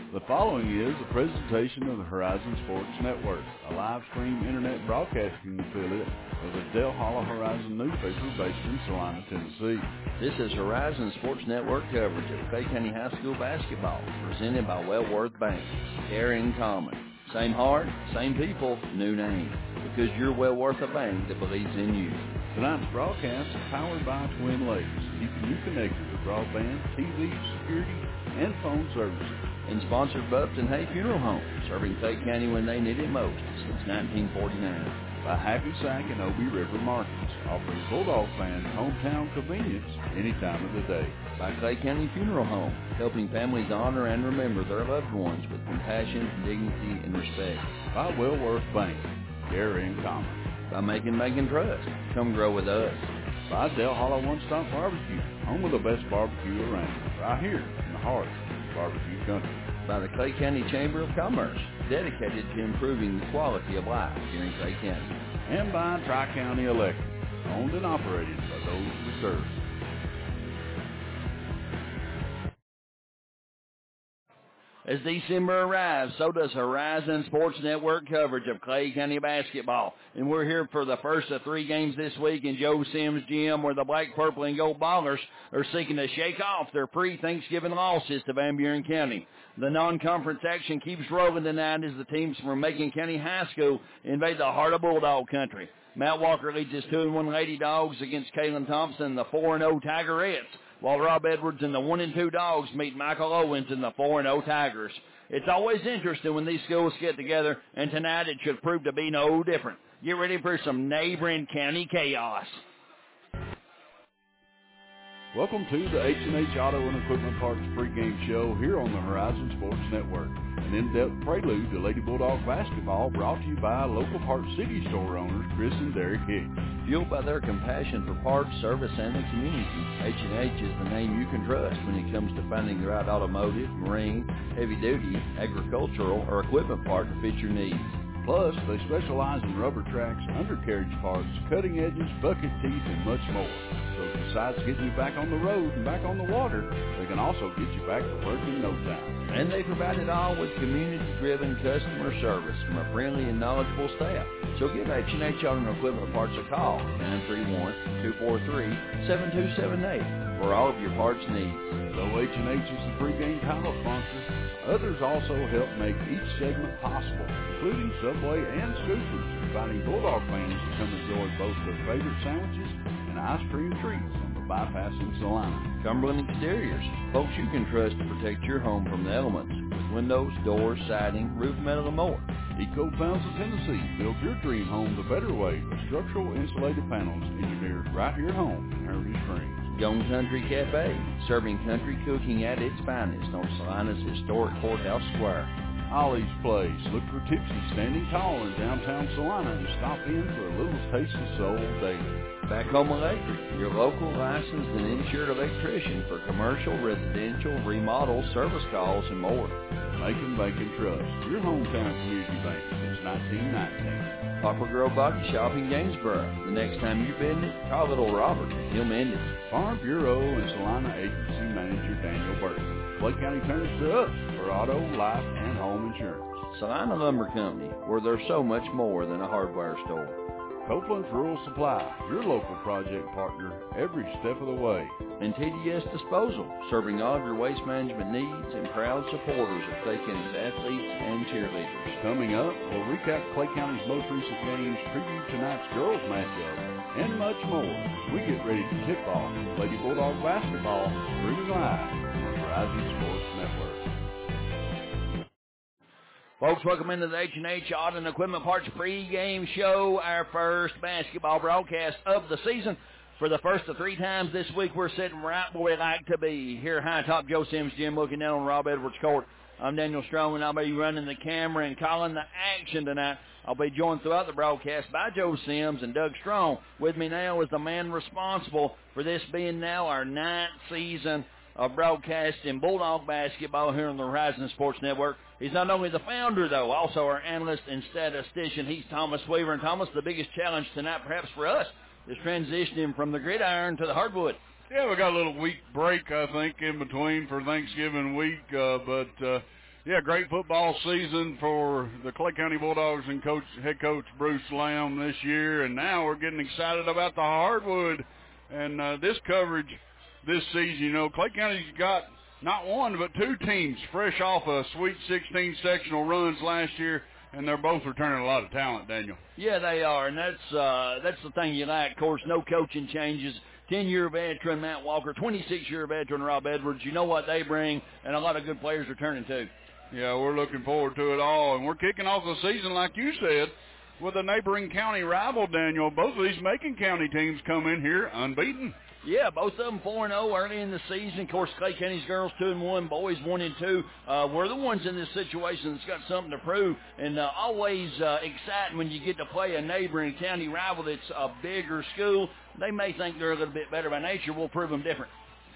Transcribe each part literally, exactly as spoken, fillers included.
The following is a presentation of the Horizon Sports Network, a live stream internet broadcasting affiliate of the Dale Hollow Horizon newspaper based in Salina, Tennessee. This is Horizon Sports Network coverage of Clay County High School basketball, presented by Wellworth Bank. Care in common. Same heart, same people, new name. Because you're well worth a bank that believes in you. Tonight's broadcast is powered by Twin Lakes, keeping you connected with broadband, T V, security, and phone services. And sponsored by Upton Hay Funeral Home, serving Clay County when they need it most since nineteen forty-nine. By Happy Sack and Obie River Markets, offering Bulldog fans hometown convenience any time of the day. By Clay County Funeral Home, helping families honor and remember their loved ones with compassion, dignity, and respect. By Wellworth Bank, care in common. By Making Making Trust, come grow with us. By Dale Hollow One Stop Barbecue, home of the best barbecue around, right here in the heart of barbecue country. By the Clay County Chamber of Commerce, dedicated to improving the quality of life here in Clay County. And by Tri-County Electric, owned and operated by those we serve. As December arrives, so does Horizon Sports Network coverage of Clay County basketball. And we're here for the first of three games this week in Joe Sims Gym, where the Black, Purple, and Gold Ballers are seeking to shake off their pre-Thanksgiving losses to Van Buren County. The non-conference action keeps rolling tonight as the teams from Macon County High School invade the heart of Bulldog country. Matt Walker leads his two and one Lady Dogs against Kaylin Thompson and the four and oh Tigerettes, while Rob Edwards and the one and two Dogs meet Michael Owens and the four and oh Tigers. It's always interesting when these schools get together, and tonight it should prove to be no different. Get ready for some neighboring county chaos. Welcome to the H and H Auto and Equipment Parts pregame show here on the Horizon Sports Network. An in-depth prelude to Lady Bulldog basketball brought to you by local Parts City store owners Chris and Derek Hicks. Fueled by their compassion for parts, service, and the community, H and H is the name you can trust when it comes to finding the right automotive, marine, heavy-duty, agricultural, or equipment part to fit your needs. Plus, they specialize in rubber tracks, undercarriage parts, cutting edges, bucket teeth, and much more. So besides getting you back on the road and back on the water, they can also get you back to work in no time. And they provide it all with community-driven customer service from a friendly and knowledgeable staff. So give H and H Auto and Equipment Parts a call, nine three one, two four three, seven two seven eight, for all of your parts needs. Though H and H is the pregame title sponsor, others also help make each segment possible, including Subway and Scoopers, inviting Bulldog fans to come enjoy both their favorite sandwiches and ice cream treats on the bypass in Salina. Cumberland Exteriors, folks you can trust to protect your home from the elements with windows, doors, siding, roof metal, and more. Eco Panels of Tennessee, build your dream home the better way with structural insulated panels engineered right here at home in Heritage Springs. Young Country Cafe, serving country cooking at its finest on Salina's historic Courthouse Square. Ollie's Place, look for Tipsy standing tall in downtown Salina and stop in for a little taste of soul daily. Back Home Electric, your local licensed and insured electrician for commercial, residential, remodel, service calls, and more. Macon Bank and Trust, your hometown community bank since nineteen nineteen. Poplar Grove Body Shop in Gainsboro. The next time you bend it, call little Robert. He'll mend it. Farm Bureau and Salina Agency Manager Daniel Burton. Clay County turns to us for auto, life, and home insurance. Salina Lumber Company, where there's so much more than a hardware store. Copeland's Rural Supply, your local project partner every step of the way. And T D S Disposal, serving all of your waste management needs and proud supporters of Clay County's athletes and cheerleaders. Coming up, we'll recap Clay County's most recent games, preview tonight's girls matchup, and much more as we get ready to tip off Lady Bulldog basketball streaming live on the Horizon Sports Network. Folks, welcome into the H and H Auto and Equipment Parts pregame show, our first basketball broadcast of the season. For the first of three times this week, we're sitting right where we like to be, here high top Joe Sims Gym, looking down on Rob Edwards Court. I'm Daniel Strong, and I'll be running the camera and calling the action tonight. I'll be joined throughout the broadcast by Joe Sims and Doug Strong. With me now is the man responsible for this being now our ninth season of broadcasting Bulldog basketball here on the Horizon Sports Network. He's not only the founder, though, also our analyst and statistician. He's Thomas Weaver. And, Thomas, the biggest challenge tonight, perhaps for us, is transitioning from the gridiron to the hardwood. Yeah, we got a little week break, I think, in between for Thanksgiving week, uh, but, uh, Yeah, great football season for the Clay County Bulldogs and coach, head coach Bruce Lamb this year, and now we're getting excited about the hardwood and uh, this coverage this season. You know, Clay County's got not one but two teams fresh off of Sweet sixteen sectional runs last year, and they're both returning a lot of talent, Daniel. Yeah, they are, and that's uh, that's the thing you like. Of course, no coaching changes. ten-year veteran Matt Walker, twenty-six-year veteran Rob Edwards. You know what they bring, and a lot of good players returning too. Yeah, we're looking forward to it all, and we're kicking off the season, like you said, with a neighboring county rival, Daniel. Both of these Macon County teams come in here unbeaten. Yeah, both of them four and oh early in the season. Of course, Clay County's girls two and one, boys one and two. Uh, we're the ones in this situation that's got something to prove, and uh, always uh, exciting when you get to play a neighboring county rival that's a bigger school. They may think they're a little bit better by nature. We'll prove them different.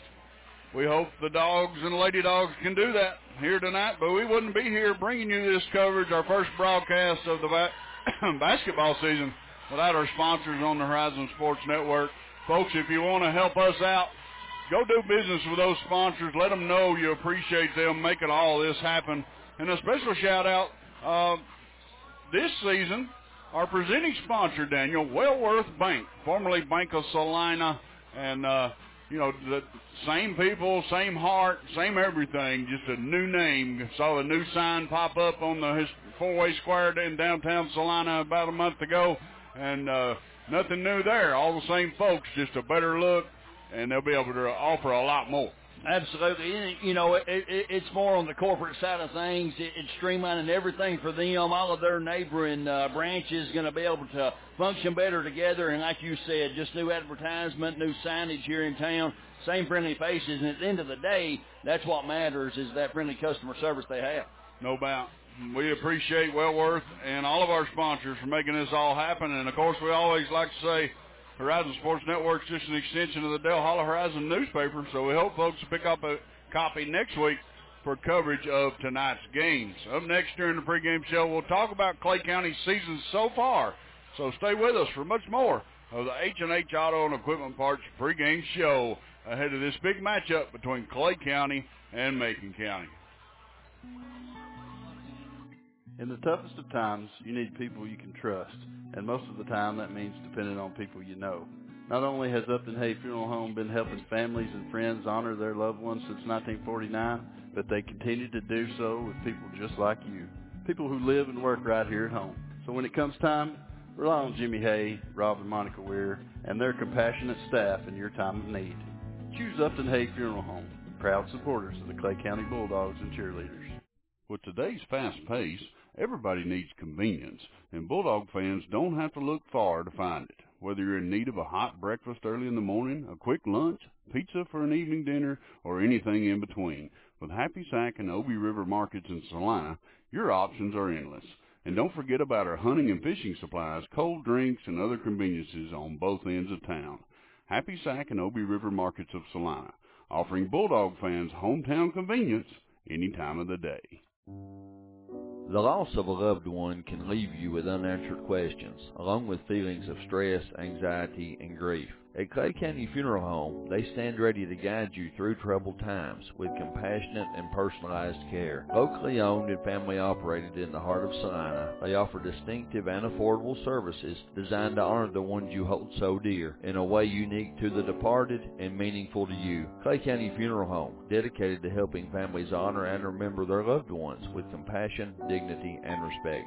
We hope the Dogs and Lady Dogs can do that here tonight, but we wouldn't be here bringing you this coverage, our first broadcast of the ba- basketball season, without our sponsors on the Horizon Sports Network. Folks, if you want to help us out, go do business with those sponsors. Let them know you appreciate them making all this happen. And a special shout-out uh, this season, our presenting sponsor, Daniel, Wellworth Bank, formerly Bank of Salina, and uh, you know, the same people, same heart, same everything, just a new name. Saw a new sign pop up on the four-way square in downtown Salina about a month ago, and uh, nothing new there. All the same folks, just a better look, and they'll be able to offer a lot more. Absolutely. You know, it, it, it's more on the corporate side of things. It, it's streamlining everything for them. All of their neighboring uh, branches going to be able to function better together. And like you said, just new advertisement, new signage here in town, same friendly faces. And at the end of the day, that's what matters, is that friendly customer service they have. No doubt. We appreciate Wellworth and all of our sponsors for making this all happen. And, of course, we always like to say, Horizon Sports Network is just an extension of the Dale Hollow Horizon newspaper, so we hope folks pick up a copy next week for coverage of tonight's games. Up next during the pregame show, we'll talk about Clay County's season so far, so stay with us for much more of the H and H Auto and Equipment Parts pregame show ahead of this big matchup between Clay County and Macon County. In the toughest of times, you need people you can trust, and most of the time that means depending on people you know. Not only has Upton Hay Funeral Home been helping families and friends honor their loved ones since nineteen forty-nine, but they continue to do so with people just like you, people who live and work right here at home. So when it comes time, rely on Jimmy Hay, Rob and Monica Weir, and their compassionate staff in your time of need. Choose Upton Hay Funeral Home, proud supporters of the Clay County Bulldogs and cheerleaders. With today's fast pace, everybody needs convenience, and Bulldog fans don't have to look far to find it. Whether you're in need of a hot breakfast early in the morning, a quick lunch, pizza for an evening dinner, or anything in between, with Happy Sack and Obie River Markets in Salina, your options are endless. And don't forget about our hunting and fishing supplies, cold drinks, and other conveniences on both ends of town. Happy Sack and Obie River Markets of Salina, offering Bulldog fans hometown convenience any time of the day. The loss of a loved one can leave you with unanswered questions, along with feelings of stress, anxiety, and grief. At Clay County Funeral Home, they stand ready to guide you through troubled times with compassionate and personalized care. Locally owned and family operated in the heart of Salina, they offer distinctive and affordable services designed to honor the ones you hold so dear in a way unique to the departed and meaningful to you. Clay County Funeral Home, dedicated to helping families honor and remember their loved ones with compassion, dignity, and respect.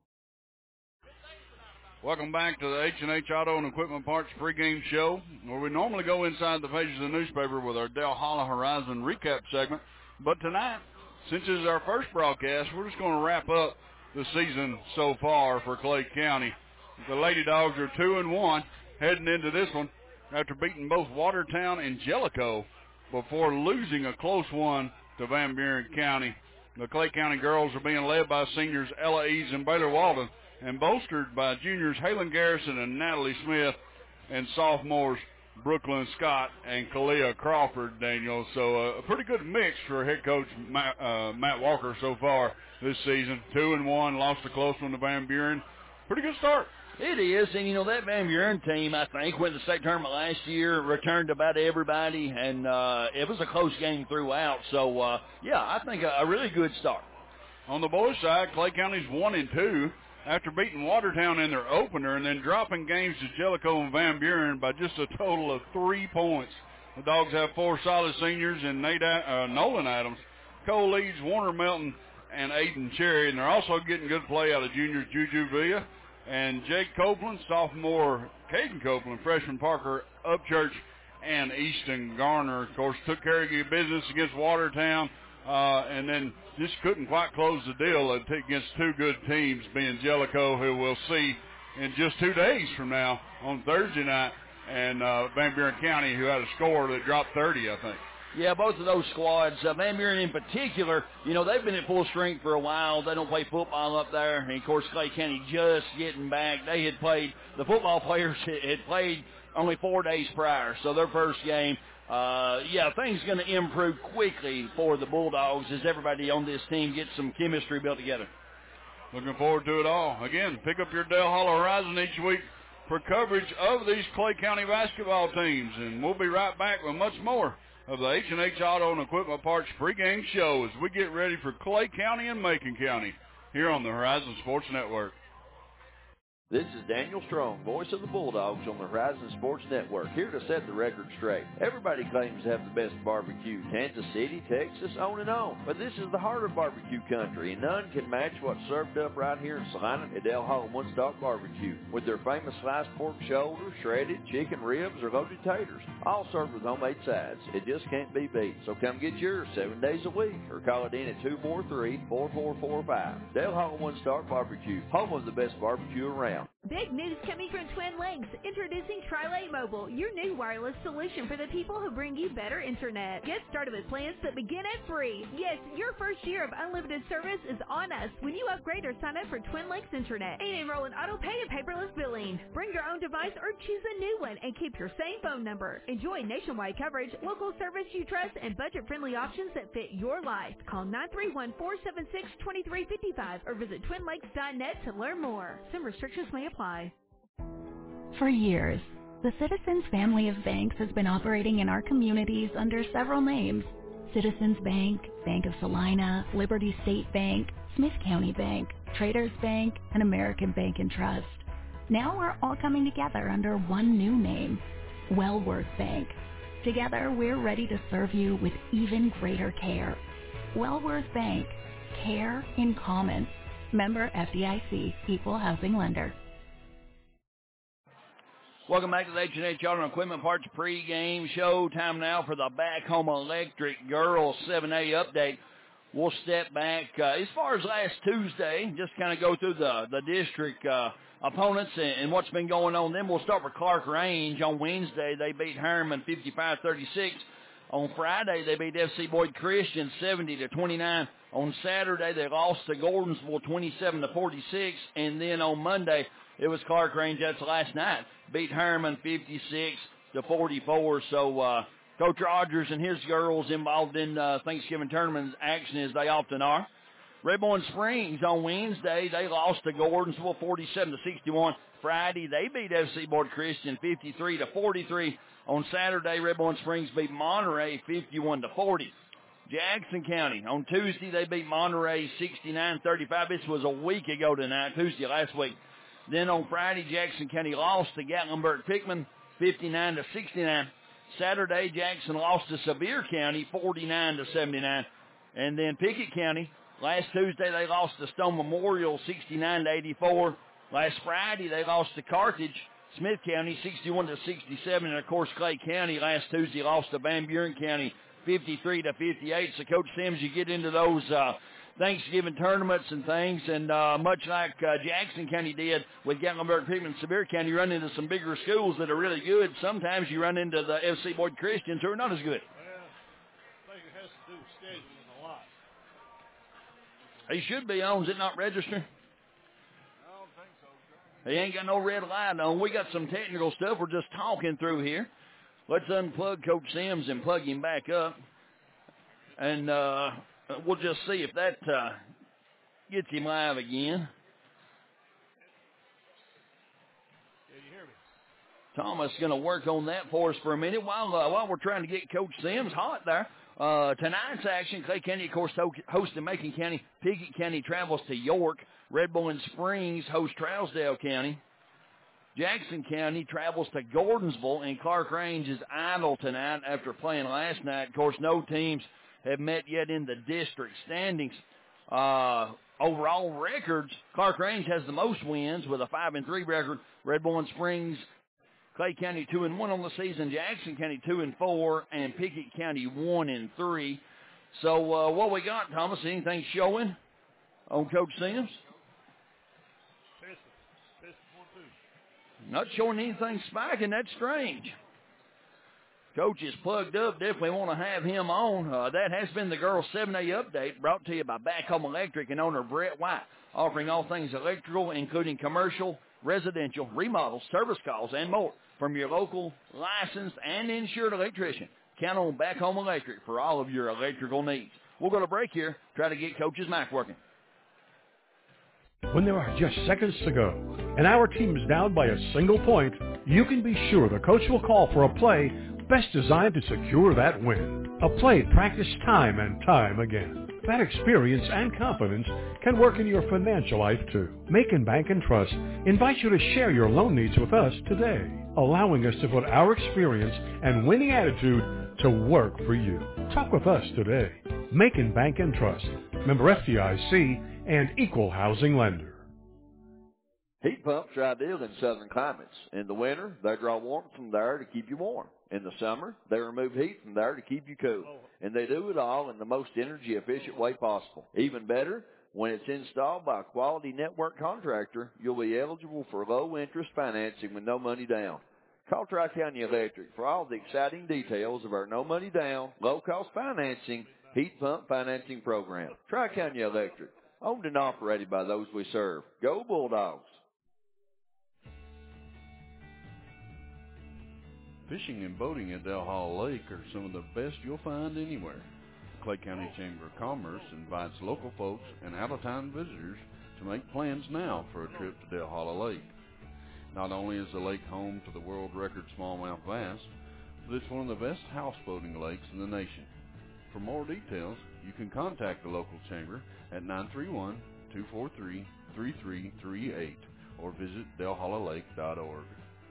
Welcome back to the H and H Auto and Equipment Parts pregame show, where we normally go inside the pages of the newspaper with our Dale Hollow Horizon recap segment. But tonight, since this is our first broadcast, we're just going to wrap up the season so far for Clay County. The Lady Dogs are two and one heading into this one after beating both Watertown and Jellicoe before losing a close one to Van Buren County. The Clay County girls are being led by seniors Ella Eads and Baylor Walden, and bolstered by juniors Halen Garrison and Natalie Smith, and sophomores Brooklyn Scott and Kalia Crawford, Daniel. So uh, a pretty good mix for head coach Matt, uh, Matt Walker so far this season. Two and one, lost a close one to Van Buren. Pretty good start. It is, and, you know, that Van Buren team, I think, went to the state tournament last year, returned about everybody, and uh, it was a close game throughout. So, uh, yeah, I think a, a really good start. On the boys' side, Clay County's one and two after beating Watertown in their opener and then dropping games to Jellicoe and Van Buren by just a total of three points. The Dogs have four solid seniors in Nate, uh, Nolan Adams, Cole Leeds, Warner Melton, and Aiden Cherry, and they're also getting good play out of juniors Juju Villa and Jake Copeland, sophomore Caden Copeland, freshman Parker Upchurch, and Easton Garner. Of course, took care of your business against Watertown, uh, and then just couldn't quite close the deal against two good teams, being Jellicoe, who we'll see in just two days from now on Thursday night, and uh, Van Buren County, who had a score that dropped thirty, I think. Yeah, both of those squads, uh, Van Buren in particular, you know, they've been at full strength for a while. They don't play football up there. And, of course, Clay County just getting back. They had played, the football players had played only four days prior, so their first game. Uh, yeah, things going to improve quickly for the Bulldogs as everybody on this team gets some chemistry built together. Looking forward to it all. Again, pick up your Dale Hollow Horizon each week for coverage of these Clay County basketball teams, and we'll be right back with much more of the H and H Auto and Equipment Parts pregame show as we get ready for Clay County and Macon County here on the Horizon Sports Network. This is Daniel Strong, voice of the Bulldogs on the Horizon Sports Network, here to set the record straight. Everybody claims to have the best barbecue, Kansas City, Texas, on and on. But this is the heart of barbecue country, and none can match what's served up right here in Salina at Dale Hall One Stop Barbecue, with their famous sliced pork shoulder, shredded chicken ribs, or loaded taters, all served with homemade sides. It just can't be beat. So come get yours seven days a week, or call it in at two four three, four four four five. Dale Hall One Stop Barbecue, home of the best barbecue around. Big news coming from Twin Lakes. Introducing Trilay Mobile, your new wireless solution for the people who bring you better internet. Get started with plans that begin at free. Yes, your first year of unlimited service is on us when you upgrade or sign up for Twin Lakes Internet and enroll in auto pay and paperless billing. Bring your own device or choose a new one and keep your same phone number. Enjoy nationwide coverage, local service you trust, and budget-friendly options that fit your life. Call nine three one, four seven six, two three five five or visit twin lakes dot net to learn more. Some restrictions may apply. For years, the Citizens family of banks has been operating in our communities under several names: Citizens Bank, Bank of Salina, Liberty State Bank, Smith County Bank, Traders Bank, and American Bank and Trust. Now we're all coming together under one new name, Wellworth Bank. Together, we're ready to serve you with even greater care. Wellworth Bank, care in common. Member F D I C, Equal Housing Lender. Welcome back to the H and H Auto and Equipment Parts pregame show. Time now for the Back Home Electric Girls seven A update. We'll step back uh, as far as last Tuesday, just kind of go through the, the district uh, opponents and, and what's been going on. Then we'll start with Clark Range. On Wednesday, they beat Harriman fifty-five thirty-six. On Friday, they beat F C Boyd Christian seventy to twenty-nine. On Saturday, they lost to Gordonsville twenty-seven to forty-six. And then on Monday, it was Clark Range. That's last night. Beat Harriman fifty-six to forty-four. So uh, Coach Rogers and his girls involved in uh, Thanksgiving tournament action as they often are. Redbourne Springs on Wednesday, they lost to Gordonsville forty-seven to sixty-one. Friday, they beat F C Boyd Christian fifty-three to forty-three. On Saturday, Redbourne Springs beat Monterey fifty-one to forty. Jackson County, on Tuesday, they beat Monterey sixty-nine thirty-five. This was a week ago tonight, Tuesday last week. Then on Friday, Jackson County lost to Gatlinburg-Pickman fifty-nine to sixty-nine. Saturday, Jackson lost to Sevier County forty-nine to seventy-nine. And then Pickett County, last Tuesday, they lost to Stone Memorial sixty-nine to eighty-four. Last Friday, they lost to Carthage, Smith County sixty-one to sixty-seven. And, of course, Clay County last Tuesday lost to Van Buren County fifty-three to fifty-eight. So, Coach Sims, you get into those uh, Thanksgiving tournaments and things, and uh, much like uh, Jackson County did with Gatlinburg-Pickman and Sevier County, you run into some bigger schools that are really good. Sometimes you run into the F C Boyd Christians who are not as good. Well, I think it has to do with scheduling a lot. He should be on. Is it not registering? I don't think so. He ain't got no red light on. We got some technical stuff we're just talking through here. Let's unplug Coach Sims and plug him back up. And uh, we'll just see if that uh, gets him live again. Can you hear me? Thomas is going to work on that for us for a minute while uh, while we're trying to get Coach Sims hot there. Uh, tonight's action, Clay County, of course, hosting Macon County. Pickett County travels to York. Red Bowling Springs hosts Trousdale County. Jackson County travels to Gordonsville, and Clark Range is idle tonight after playing last night. Of course, no teams have met yet in the district standings. Uh, overall records, Clark Range has the most wins with a five and three record. Red Bowling Springs, Clay County two and one on the season. Jackson County two and four, and Pickett County one and three. So uh, what we got, Thomas? Anything showing on Coach Sims? Not showing anything spiking. That's strange. Coach is plugged up. Definitely want to have him on. Uh, that has been the girls' seven A update brought to you by Back Home Electric and owner Brett White, offering all things electrical, including commercial, residential, remodels, service calls, and more from your local licensed and insured electrician. Count on Back Home Electric for all of your electrical needs. We'll go to break here, try to get Coach's mic working. When there are just seconds to go and our team is down by a single point, you can be sure the coach will call for a play best designed to secure that win. A play practiced time and time again. That experience and confidence can work in your financial life too. Macon Bank and Trust invites you to share your loan needs with us today, allowing us to put our experience and winning attitude to work for you. Talk with us today. Macon Bank and Trust, member F D I C and equal housing lender. Heat pumps are ideal in southern climates. In the winter, they draw warmth from there to keep you warm. In the summer, they remove heat from there to keep you cool. And they do it all in the most energy-efficient way possible. Even better, when it's installed by a quality network contractor, you'll be eligible for low-interest financing with no money down. Call Tri-County Electric for all the exciting details of our no-money-down, low-cost financing heat pump financing program. Tri-County Electric, owned and operated by those we serve. Go Bulldogs! Fishing and boating at Del Hall Lake are some of the best you'll find anywhere. The Clay County Chamber of Commerce invites local folks and out-of-town visitors to make plans now for a trip to Del Hall Lake. Not only is the lake home to the world record smallmouth bass, but it's one of the best houseboating lakes in the nation. For more details, you can contact the local chamber at nine three one, two four three, three three three eight or visit del holla lake dot org.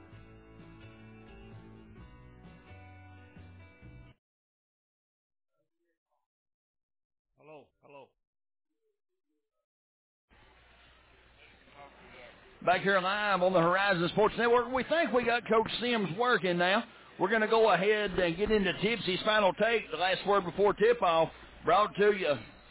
Hello, hello. Back here live on the Horizon Sports Network, we think we got Coach Sims working now. We're going to go ahead and get into Tipsy's final take. The last word before tip-off brought to you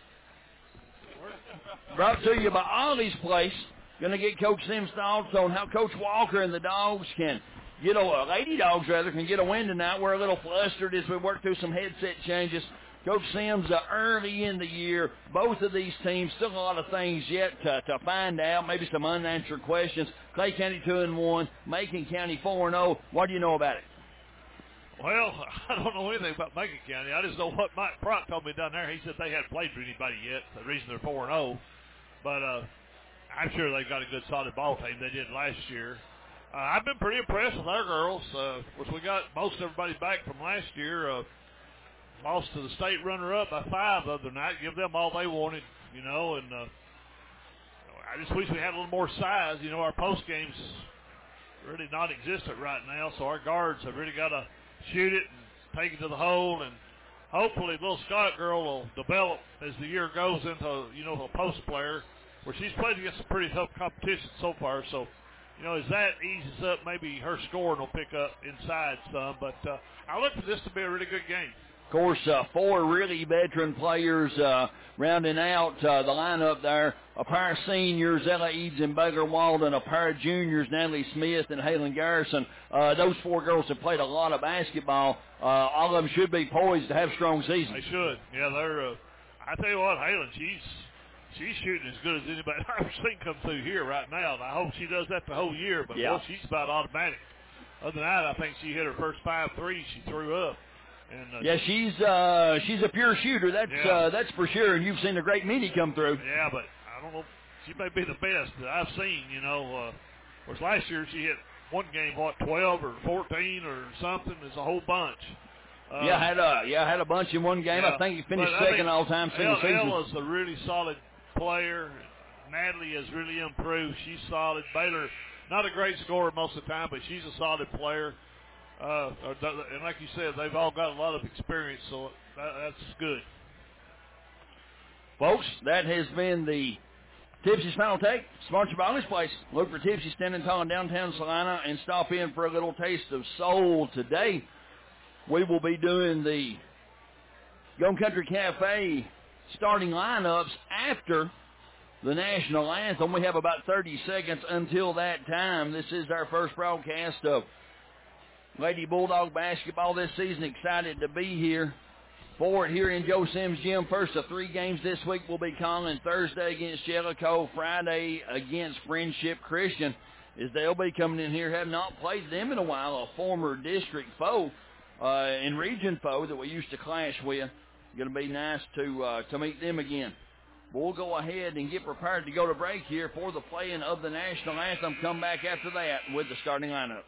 brought to you by Ollie's Place. Going to get Coach Sims' thoughts on how Coach Walker and the dogs can get a, uh, Lady Dogs rather, can get a win tonight. We're a little flustered as we work through some headset changes. Coach Sims, uh, early in the year, both of these teams, still a lot of things yet to, to find out, maybe some unanswered questions. Clay County two and one, Macon County four and oh. What do you know about it? Well, I don't know anything about Macon County. I just know what Mike Prock told me down there. He said they hadn't played for anybody yet. The reason they're four and oh. But uh, I'm sure they've got a good, solid ball team. They did last year. Uh, I've been pretty impressed with our girls. Uh, of course, we got most everybody back from last year. Uh, lost to the state runner-up by five the other night. Give them all they wanted, you know. And uh, I just wish we had a little more size. You know, our post game's really non-existent right now, so our guards have really got to shoot it and take it to the hole, and hopefully little Scott girl will develop as the year goes into, you know, a post player, where she's played against some pretty tough competition so far. So, you know, as that eases up, maybe her scoring will pick up inside some. But uh, I look for this to be a really good game. Of course, uh, four really veteran players uh, rounding out uh, the lineup there. A pair of seniors, Ella Eads and Baker Walden, a pair of juniors, Natalie Smith and Halen Garrison. Uh, those four girls have played a lot of basketball. Uh, all of them should be poised to have strong seasons. They should. Yeah, they're. Uh, I tell you what, Halen, she's she's shooting as good as anybody I've ever seen come through here right now. And I hope she does that the whole year. But yeah. Boy, she's about automatic. Other than that, I think she hit her first five threes she threw up. And, uh, yeah, she's uh, she's a pure shooter. That's yeah. uh, that's for sure. And you've seen a great many come through. Yeah, but I don't know. She may be the best that I've seen. You know, uh, whereas last year she hit one game what twelve or fourteen or something. It's a whole bunch. Uh, yeah, had a yeah had a bunch in one game. Yeah, I think he finished but, second I mean, all time single season. Ella's a really solid player. Natalie has really improved. She's solid. Baylor, not a great scorer most of the time, but she's a solid player. Uh, and like you said, they've all got a lot of experience, so that, that's good. Folks, that has been the Tipsy's Final Take, sponsored by Honest Place. Look for Tipsy standing tall in downtown Salina and stop in for a little taste of soul today. We will be doing the Gone Country Cafe starting lineups after the national anthem. We have about thirty seconds until that time. This is our first broadcast of Lady Bulldog basketball this season. Excited to be here for it here in Joe Sims Gym. First of three games this week will be calling Thursday against Jellicoe, Friday against Friendship Christian, as they'll be coming in here. Have not played them in a while, a former district foe uh, and region foe that we used to clash with. Going to be nice to uh, to meet them again. We'll go ahead and get prepared to go to break here for the playing of the national anthem. Come back after that with the starting lineups.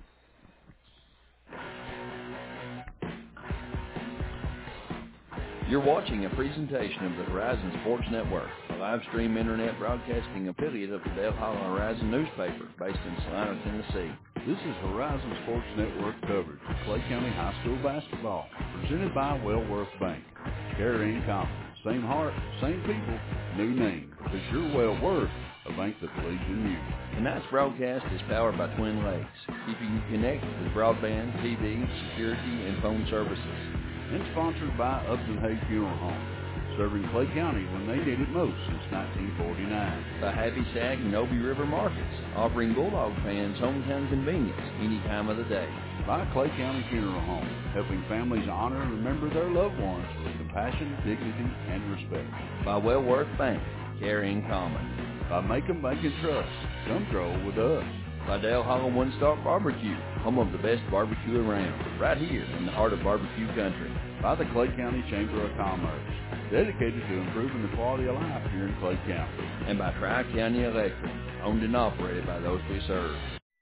You're watching a presentation of the Horizon Sports Network, a live stream internet broadcasting affiliate of the Dale Hollow Horizon newspaper based in Salina, Tennessee. This is Horizon Sports Network coverage of Clay County High School basketball, presented by Wellworth Bank. Carrying confidence. Same heart, same people, new name. Because you're well worth a bank that believes in you. Tonight's broadcast is powered by Twin Lakes, keeping you connected with broadband, T V, security, and phone services. And sponsored by Upton Hay Funeral Home, serving Clay County when they did it most since nineteen forty-nine. By Happy Sack and Noby River Markets, offering Bulldog fans hometown convenience any time of the day. By Clay County Funeral Home, helping families honor and remember their loved ones with compassion, dignity, and respect. By Wellworth Bank, carrying common. By Macon Bank and Trust, come grow with us. By Dale Hollow One Star Barbecue, home of the best barbecue around, right here in the heart of barbecue country. By the Clay County Chamber of Commerce, dedicated to improving the quality of life here in Clay County. And by Tri-County Electric, owned and operated by those we serve.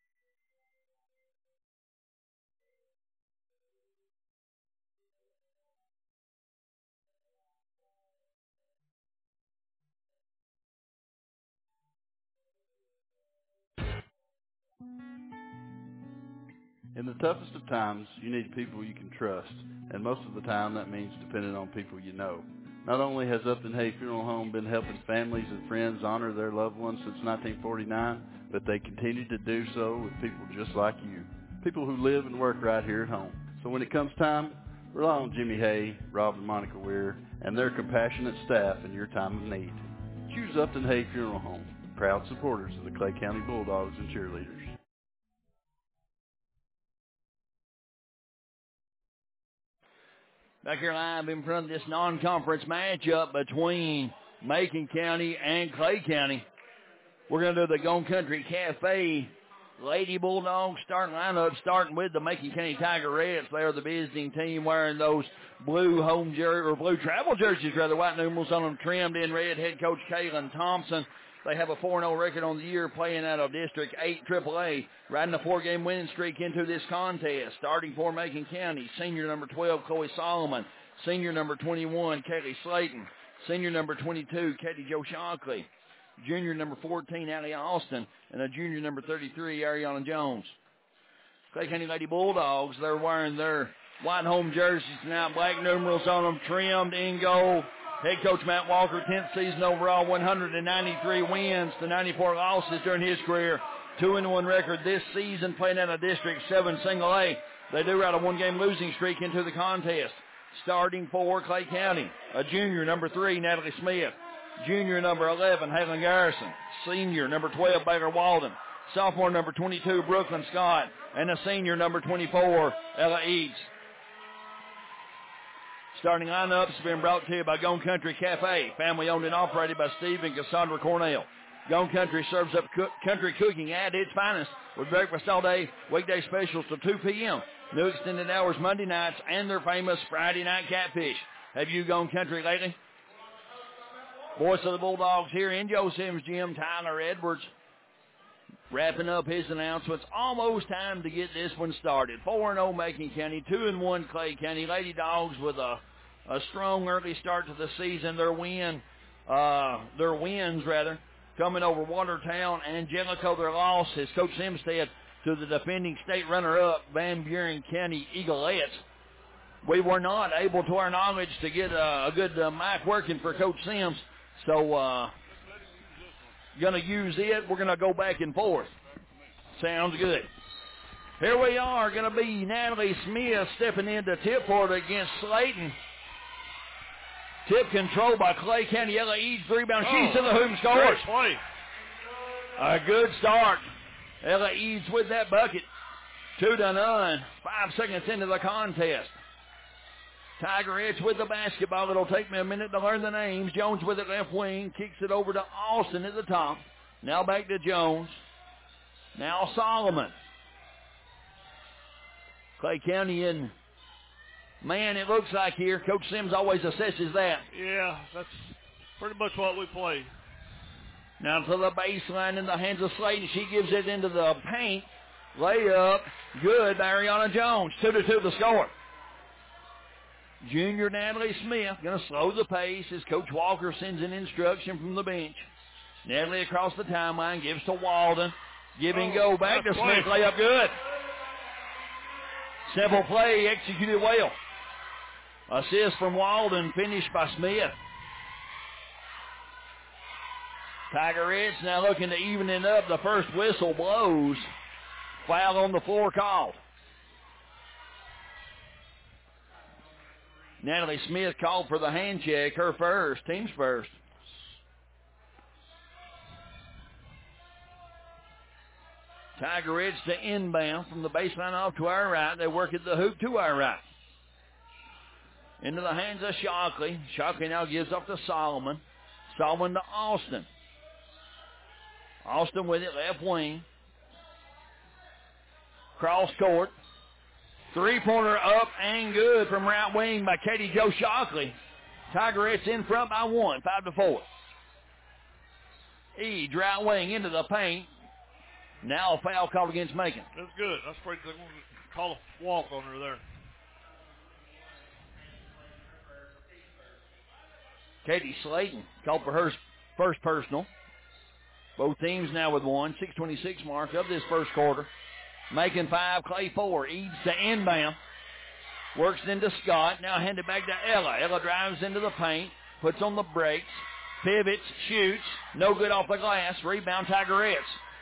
In the toughest of times, you need people you can trust, and most of the time that means depending on people you know. Not only has Upton Hay Funeral Home been helping families and friends honor their loved ones since nineteen forty-nine, but they continue to do so with people just like you, people who live and work right here at home. So when it comes time, rely on Jimmy Hay, Rob and Monica Weir, and their compassionate staff in your time of need. Choose Upton Hay Funeral Home, proud supporters of the Clay County Bulldogs and cheerleaders. Back here live in front of this non-conference matchup between Macon County and Clay County. We're going to do the Gone Country Cafe Lady Bulldogs starting lineup, starting with the Macon County Tiger Reds. They are the visiting team wearing those blue home jer- or blue travel jerseys, rather, white numerals on them, trimmed in red. Head coach Kaylin Thompson. They have a four and oh record on the year, playing out of District eight triple A, riding a four-game winning streak into this contest. Starting for Macon County, senior number twelve, Chloe Solomon, senior number twenty-one, Kaylee Slayton, senior number twenty-two, Katie Jo Shockley, junior number fourteen, Allie Austin, and a junior number thirty-three, Ariana Jones. Clay County Lady Bulldogs, they're wearing their white home jerseys now, black numerals on them, trimmed in gold. Head coach Matt Walker, tenth season overall, one hundred ninety-three wins to ninety-four losses during his career. two and one record this season, playing out of District seven single A. They do ride a one-game losing streak into the contest. Starting for Clay County, a junior, number three, Natalie Smith. Junior, number eleven, Halen Garrison. Senior, number twelve, Baker Walden. Sophomore, number twenty-two, Brooklyn Scott. And a senior, number twenty-four, Ella Eads. Starting lineups have been brought to you by Gone Country Cafe, family owned and operated by Steve and Cassandra Cornell. Gone Country serves up co- country cooking at its finest with breakfast all day, weekday specials till two p.m., new extended hours Monday nights, and their famous Friday night catfish. Have you gone country lately? Voice of the Bulldogs here in Joe Sims Gym, Tyler Edwards. wrapping up his announcements. Almost time to get this one started. four and oh Macon County, two and one Clay County. Lady Dogs with a, a strong early start to the season. Their win, uh, their wins rather, coming over Watertown and Jellicoe. Their loss is Coach Sims said to the defending state runner-up Van Buren County Eaglettes. We were not able, to our knowledge, to get uh, a good uh, mic working for Coach Sims, so uh, going to use it. We're going to go back and forth. Sounds good. Here we are, going to be Natalie Smith stepping into tip for it against Slayton. Tip controlled by Clay County. Ella Eads, rebound. Oh, She's to the hoop and scores. Great play. A good start. Ella Eads with that bucket. Two to none. Five seconds into the contest. Tigerettes with the basketball. It'll take me a minute to learn the names. Jones with it left wing. Kicks it over to Austin at the top. Now back to Jones. Now Solomon. Clay County in man, it looks like here. Coach Sims always assesses that. Yeah, that's pretty much what we play. Now to the baseline in the hands of Slayton. She gives it into the paint. Layup. Good by Ariana Jones. Two to two the score. Junior Natalie Smith going to slow the pace as Coach Walker sends an instruction from the bench. Natalie across the timeline gives to Walden. Give and Oh, go back to play. Smith. Layup good. Simple play executed well. Assist from Walden, finished by Smith. Tigerettes now looking to even it up. The first whistle blows. Foul on the floor called. Natalie Smith called for the hand check, her first, team's first. Tigerettes to inbound from the baseline off to our right. They work at the hoop to our right. Into the hands of Shockley. Shockley now gives off to Solomon. Solomon to Austin. Austin with it, left wing. Cross court. Three-pointer up and good from right wing by Katie Jo Shockley. Tigerettes in front by one, five to four. Eads right wing into the paint. Now a foul called against Macon. That's good. That's pretty good. Call a walk on her there. Katie Slayton called for her first personal. Both teams now with one. six twenty-six mark of this first quarter. Macon five, Clay four. Eads to inbound. Works into Scott. Now handed back to Ella. Ella drives into the paint. Puts on the brakes. Pivots. Shoots. No good off the glass. Rebound Tigerettes.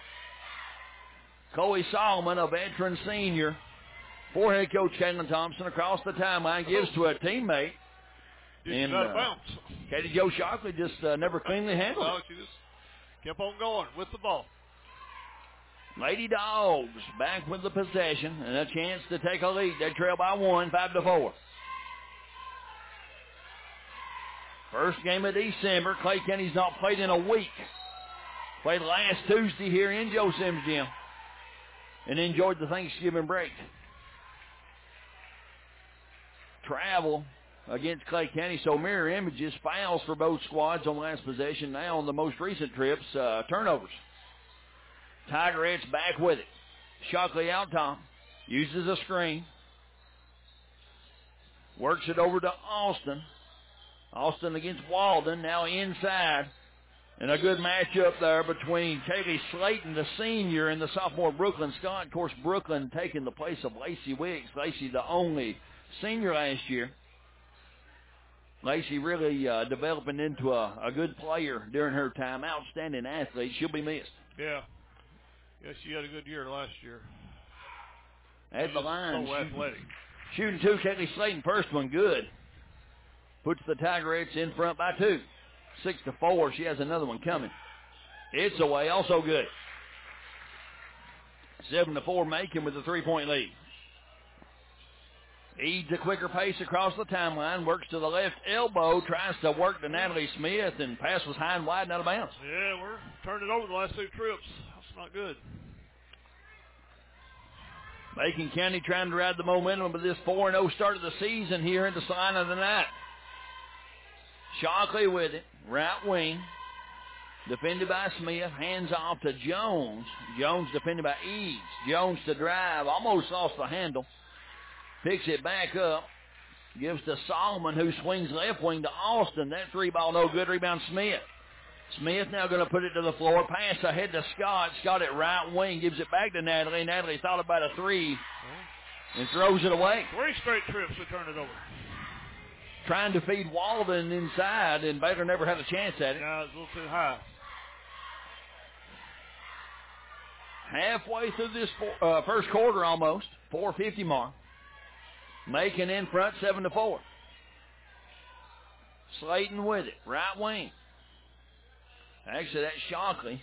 Chloe Solomon, a veteran senior. For head coach Caitlin Thompson across the timeline. Gives to a teammate. Just and got uh, bounce. Katie Jo Shockley just uh, never cleanly handled Well, it. she just kept on going with the ball. Lady Dogs back with the possession and a chance to take a lead. They trail by one, five to four. First game of December. Clay County's not played in a week. Played last Tuesday here in Joe Sims Gym and enjoyed the Thanksgiving break. Travel against Clay County, so mirror images. Fouls for both squads on last possession. Now on the most recent trips, uh, turnovers. Tigerettes back with it. Shockley out top. Uses a screen. Works it over to Austin. Austin against Walden. Now inside. And a good matchup there between Kaylee Slayton, the senior, and the sophomore Brooklyn Scott. Of course, Brooklyn taking the place of Lacey Wicks. Lacey, the only senior last year. Lacey really uh, developing into a, a good player during her time. Outstanding athlete. She'll be missed. Yeah. Yeah, she had a good year last year. At the line. So athletic. Shooting two, Kaylee Slayton. First one good. Puts the Tigerettes in front by two. Six to four. She has another one coming. It's away. Also good. Seven to four. Macon with the three-point lead. Eads a quicker pace across the timeline. Works to the left elbow. Tries to work to Natalie Smith, and pass was high and wide and out of bounds. Yeah, we're turning it over the last two trips. That's not good. Macon County trying to ride the momentum of this four and oh start of the season here into Salina tonight. Shockley with it. Right wing. Defended by Smith. Hands off to Jones. Jones defended by Eads. Jones to drive. Almost lost the handle. Picks it back up. Gives to Solomon, who swings left wing to Austin. That three ball no good. Rebound Smith. Smith now going to put it to the floor. Pass ahead to Scott. Scott at right wing. Gives it back to Natalie. Natalie thought about a three and throws it away. Three straight trips to turn it over. Trying to feed Walden inside, and Baylor never had a chance at it. No, it's a little too high. Halfway through this four, uh, first quarter almost. four fifty mark. Macon in front, seven to four. Slayton with it. Right wing. Actually, that's Shockley.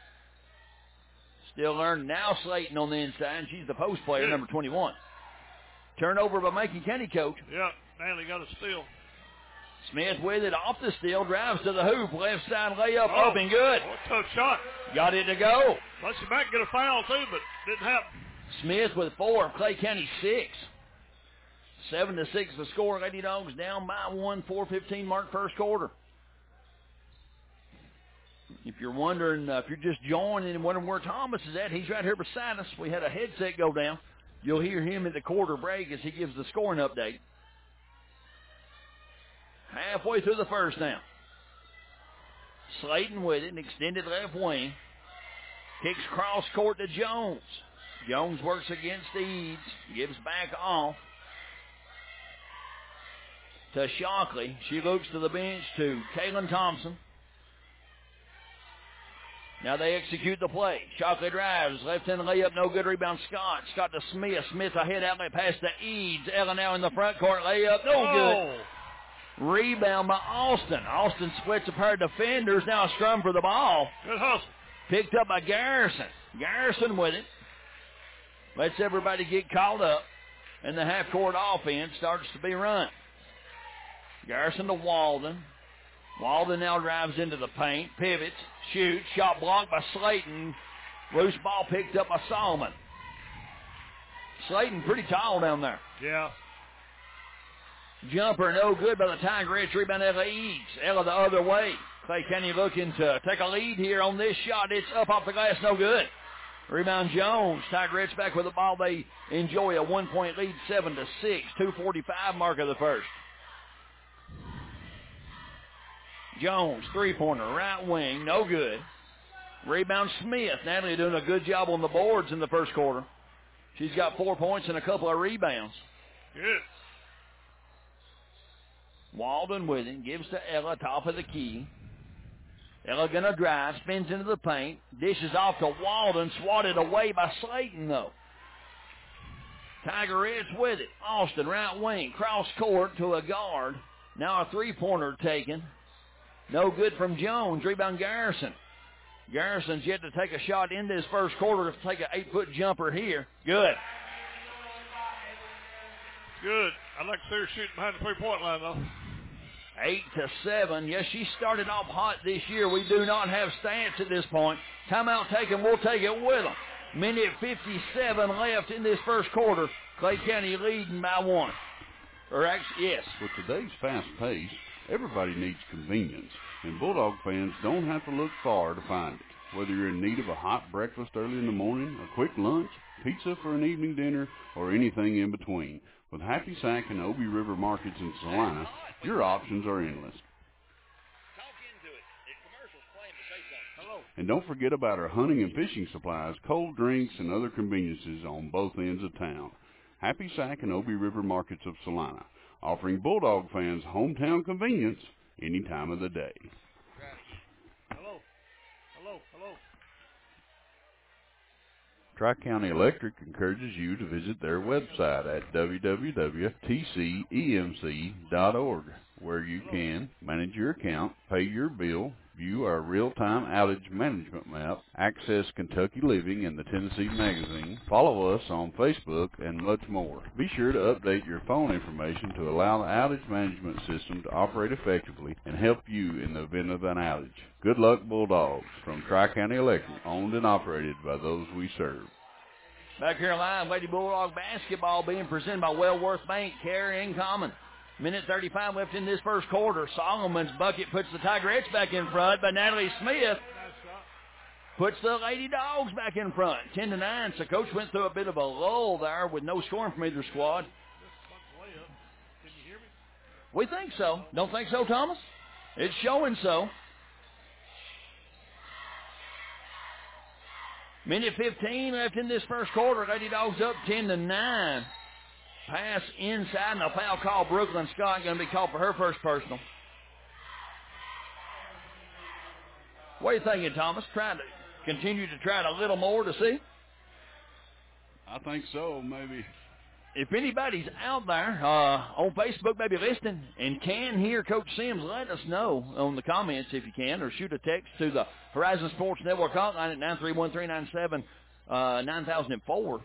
Still learning. Now Slayton on the inside. She's the post player, yeah. Number twenty-one. Turnover by Macon County coach. Yep, Manley got a steal. Smith with it off the steal. Drives to the hoop. Left side layup. Oh, up and good. What a tough shot. Got it to go. Thought she might get a foul too, but didn't happen. Smith with four. Clay County six. Seven to six the score. Lady Dogs down by one. four fifteen mark first quarter. If you're wondering, uh, if you're just joining and wondering where Thomas is at, he's right here beside us. We had a headset go down. You'll hear him at the quarter break as he gives the scoring update. Halfway through the first now. Slayton with it, an extended left wing. Kicks cross court to Jones. Jones works against Eads. Gives back off to Shockley. She looks to the bench to Kaylin Thompson. Now they execute the play. Shockley drives. Left-hand layup, no good. Rebound Scott. Scott to Smith. Smith ahead outlet pass to Eads. Ella now in the front court. Layup, no oh. good. Rebound by Austin. Austin splits a pair of defenders. Now a scrum for the ball. Good hustle. Picked up by Garrison. Garrison with it. Lets everybody get caught up. And the half-court offense starts to be run. Garrison to Walden. Walden now drives into the paint. Pivots. Shoots. Shot blocked by Slayton. Loose ball picked up by Solomon. Slayton pretty tall down there. Yeah. Jumper no good by the Tigrettes. Rebound Ella Eads. Ella the other way. Clay County looking to take a lead here on this shot. It's up off the glass. No good. Rebound Jones. Tigrettes back with the ball. They enjoy a one-point lead, seven to six. two forty-five mark of the first. Jones, three-pointer, right wing, no good. Rebound Smith. Natalie doing a good job on the boards in the first quarter. She's got four points and a couple of rebounds. Good. Walden with it, gives to Ella, top of the key. Ella gonna drive, spins into the paint, dishes off to Walden, swatted away by Slayton though. Tigerettes with it. Austin, right wing, cross court to a guard. Now a three-pointer taken. No good from Jones. Rebound Garrison. Garrison's yet to take a shot into his first quarter to take an eight-foot jumper here. Good. Good. I'd like to see her shooting behind the three-point line, though. Eight to seven. Yes, she started off hot this year. We do not have stats at this point. Timeout taken. We'll take it with them. Minute fifty-seven left in this first quarter. Clay County leading by one. Or actually, yes. With today's fast pace, everybody needs convenience, and Bulldog fans don't have to look far to find it. Whether you're in need of a hot breakfast early in the morning, a quick lunch, pizza for an evening dinner, or anything in between, with Happy Sack and Obie River Markets in Salina, your options are endless. And don't forget about our hunting and fishing supplies, cold drinks, and other conveniences on both ends of town. Happy Sack and Obie River Markets of Salina, offering Bulldog fans hometown convenience any time of the day. Hello. Hello. Hello. Tri-County Electric encourages you to visit their website at w w w dot t c e m c dot org, where you can manage your account, pay your bill, view our real-time outage management map, access Kentucky Living and the Tennessee Magazine, follow us on Facebook, and much more. Be sure to update your phone information to allow the outage management system to operate effectively and help you in the event of an outage. Good luck, Bulldogs, from Tri-County Electric, owned and operated by those we serve. Back here live, Lady Bulldog basketball being presented by Wellworth Bank, Care in Common. Minute thirty-five left in this first quarter. Solomon's bucket puts the Tigerettes back in front, but Natalie Smith puts the Lady Dogs back in front. ten to nine, so Coach went through a bit of a lull there with no scoring from either squad. We think so. Don't think so, Thomas? It's showing so. Minute fifteen left in this first quarter. Lady Dogs up ten to nine. Pass inside, and a foul call. Brooklyn Scott going to be called for her first personal. What are you thinking, Thomas? Trying to continue to try it a little more to see? I think so, maybe. If anybody's out there uh, on Facebook, maybe listening, and can hear Coach Sims, let us know on the comments if you can, or shoot a text to the Horizon Sports Network hotline at nine three one, three nine seven, nine thousand four.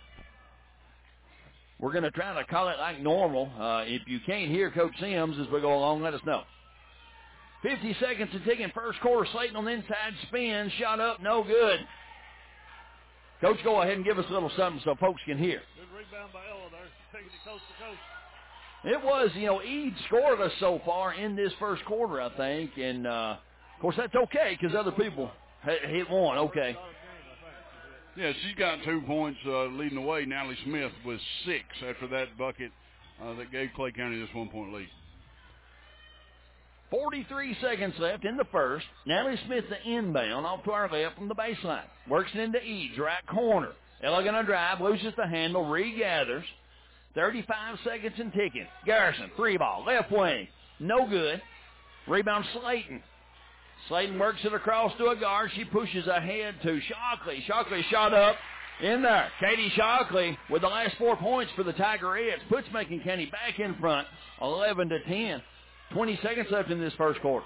We're going to try to call it like normal. Uh, if you can't hear Coach Sims as we go along, let us know. fifty seconds to tick in first quarter. Slayton on the inside spin. Shot up, no good. Coach, go ahead and give us a little something so folks can hear. Good rebound by Ella there. Taking it coast to coast. It was, you know, Eade scored us so far in this first quarter, I think. And, uh, of course, that's okay because other people hit one. Okay. Yeah, she's got two points uh, leading the way. Natalie Smith with six after that bucket uh, that gave Clay County this one-point lead. forty-three seconds left in the first. Natalie Smith the inbound off to our left from the baseline. Works it into Eads, right corner. Ella going to drive, loses the handle, regathers. thirty-five seconds and ticking. Garrison, three ball, left wing. No good. Rebound Slayton. Slayton works it across to a guard. She pushes ahead to Shockley. Shockley shot up in there. Katie Shockley with the last four points for the Tigerettes. Puts Macon County back in front, eleven to ten. twenty seconds left in this first quarter.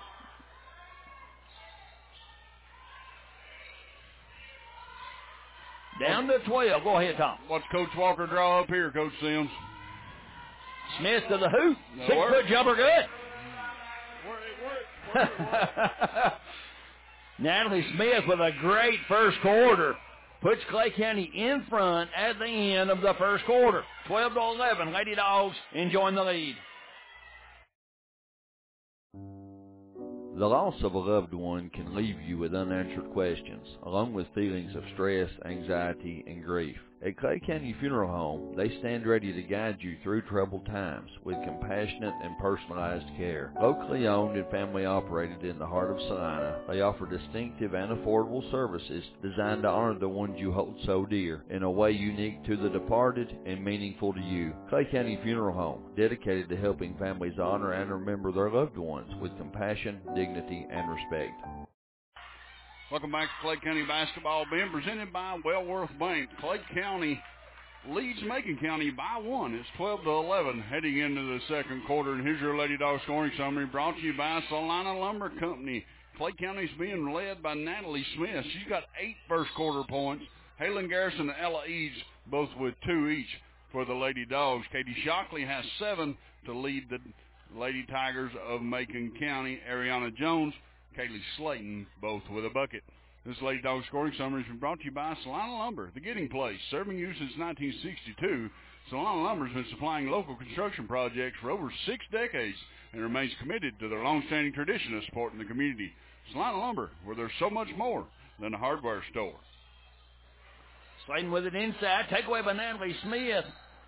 Down to twelve. Go ahead, Tom. Watch Coach Walker draw up here, Coach Sims. Smith to the hoop. Six-foot jumper, good. Natalie Smith with a great first quarter. Puts Clay County in front at the end of the first quarter. twelve to eleven. Lady Dogs enjoying the lead. The loss of a loved one can leave you with unanswered questions, along with feelings of stress, anxiety, and grief. At Clay County Funeral Home, they stand ready to guide you through troubled times with compassionate and personalized care. Locally owned and family operated in the heart of Salina, they offer distinctive and affordable services designed to honor the ones you hold so dear in a way unique to the departed and meaningful to you. Clay County Funeral Home, dedicated to helping families honor and remember their loved ones with compassion, dignity, and respect. Welcome back to Clay County Basketball, being presented by Wellworth Bank. Clay County leads Macon County by one. It's twelve to eleven heading into the second quarter. And here's your Lady Dog scoring summary brought to you by Salina Lumber Company. Clay County's being led by Natalie Smith. She's got eight first quarter points. Halen Garrison and Ella Eads both with two each for the Lady Dogs. Katie Shockley has seven to lead the Lady Tigers of Macon County. Ariana Jones, Kaylee Slayton, both with a bucket. This Lady Dog scoring summary has been brought to you by Salina Lumber, the Getting Place. Serving you since nineteen sixty-two, Salina Lumber has been supplying local construction projects for over six decades and remains committed to their long-standing tradition of supporting the community. Salina Lumber, where there's so much more than a hardware store. Slayton with it inside. Takeaway by Natalie Smith.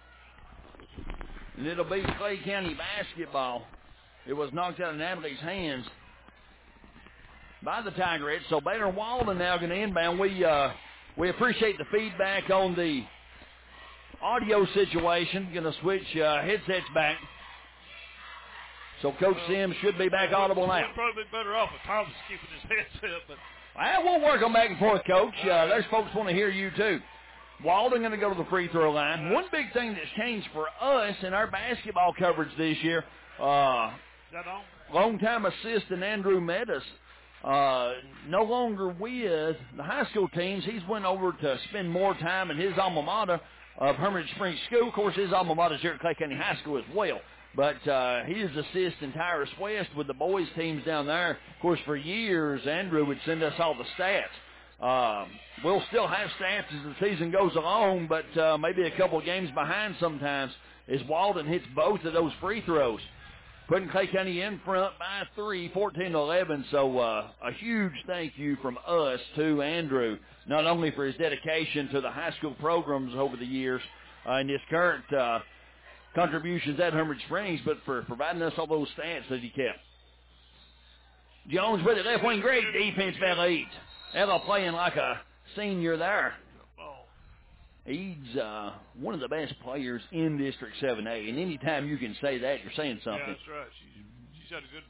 And it'll be Clay County basketball. It was knocked out of Natalie's hands by the Tigerettes. So Baylor Walden now going to inbound. We uh, we appreciate the feedback on the audio situation. Going to switch uh, headsets back. So Coach Sims should be back audible now. We'd probably be better off if Thomas keeping his headset, but well, we'll work on back and forth, Coach. Uh, those folks want to hear you too. Walden going to go to the free throw line. One big thing that's changed for us in our basketball coverage this year, uh, long-time assistant Andrew Metis, uh, no longer with the high school teams. He's went over to spend more time in his alma mater of Hermitage Springs School. Of course, his alma mater is here at Clay County High School as well. But uh, he is assisting Tyrus West with the boys' teams down there. Of course, for years, Andrew would send us all the stats. Um, we'll still have stats as the season goes along, but uh, maybe a couple of games behind sometimes. as Walden hits both of those free throws, putting Clay County in front by three, fourteen to eleven. So uh, a huge thank you from us to Andrew, not only for his dedication to the high school programs over the years uh, and his current uh, contributions at Hermitage Springs, but for providing us all those stats that he kept. Jones with it, left wing, great defense by Eads. Ella playing like a senior there. Eads, uh, one of the best players in District seven A, and anytime you can say that, you're saying something. Yeah, that's right. She's, she's had a good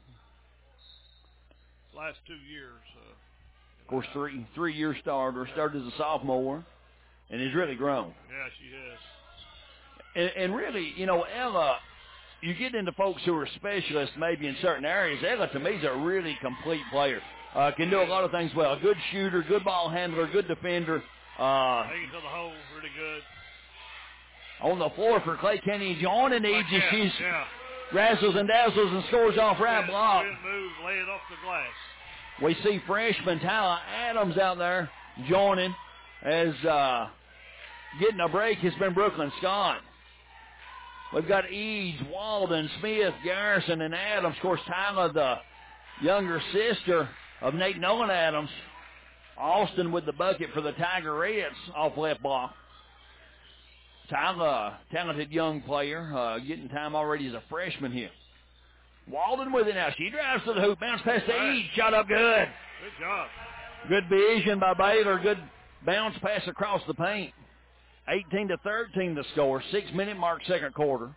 last two years. Uh, of course, three three-year starter, started as a sophomore, and has really grown. Yeah, she has. And, and really, you know, Ella, you get into folks who are specialists maybe in certain areas. Ella, to me, is a really complete player. Uh, can do a lot of things well. A good shooter, good ball handler, good defender. Uh, Take it to the hole, really good. On the floor for Clay County, John and Eads, yeah, she's yeah. razzles and dazzles and scores off right Good, block. Good move, lay it off the glass. We see freshman Tyler Adams out there joining as uh, getting a break has been Brooklyn Scott. We've got Eads, Walden, Smith, Garrison, and Adams. Of course, Tyler, the younger sister of Nate Nolan Adams. Austin with the bucket for the Tigerettes off left block. Tyler, talented young player, uh, getting time already as a freshman here. Walden with it now. She drives to the hoop, bounce past the Eads, shot up good. Good job. Good vision by Baylor. Good bounce pass across the paint. eighteen to thirteen the score. Six-minute mark, second quarter.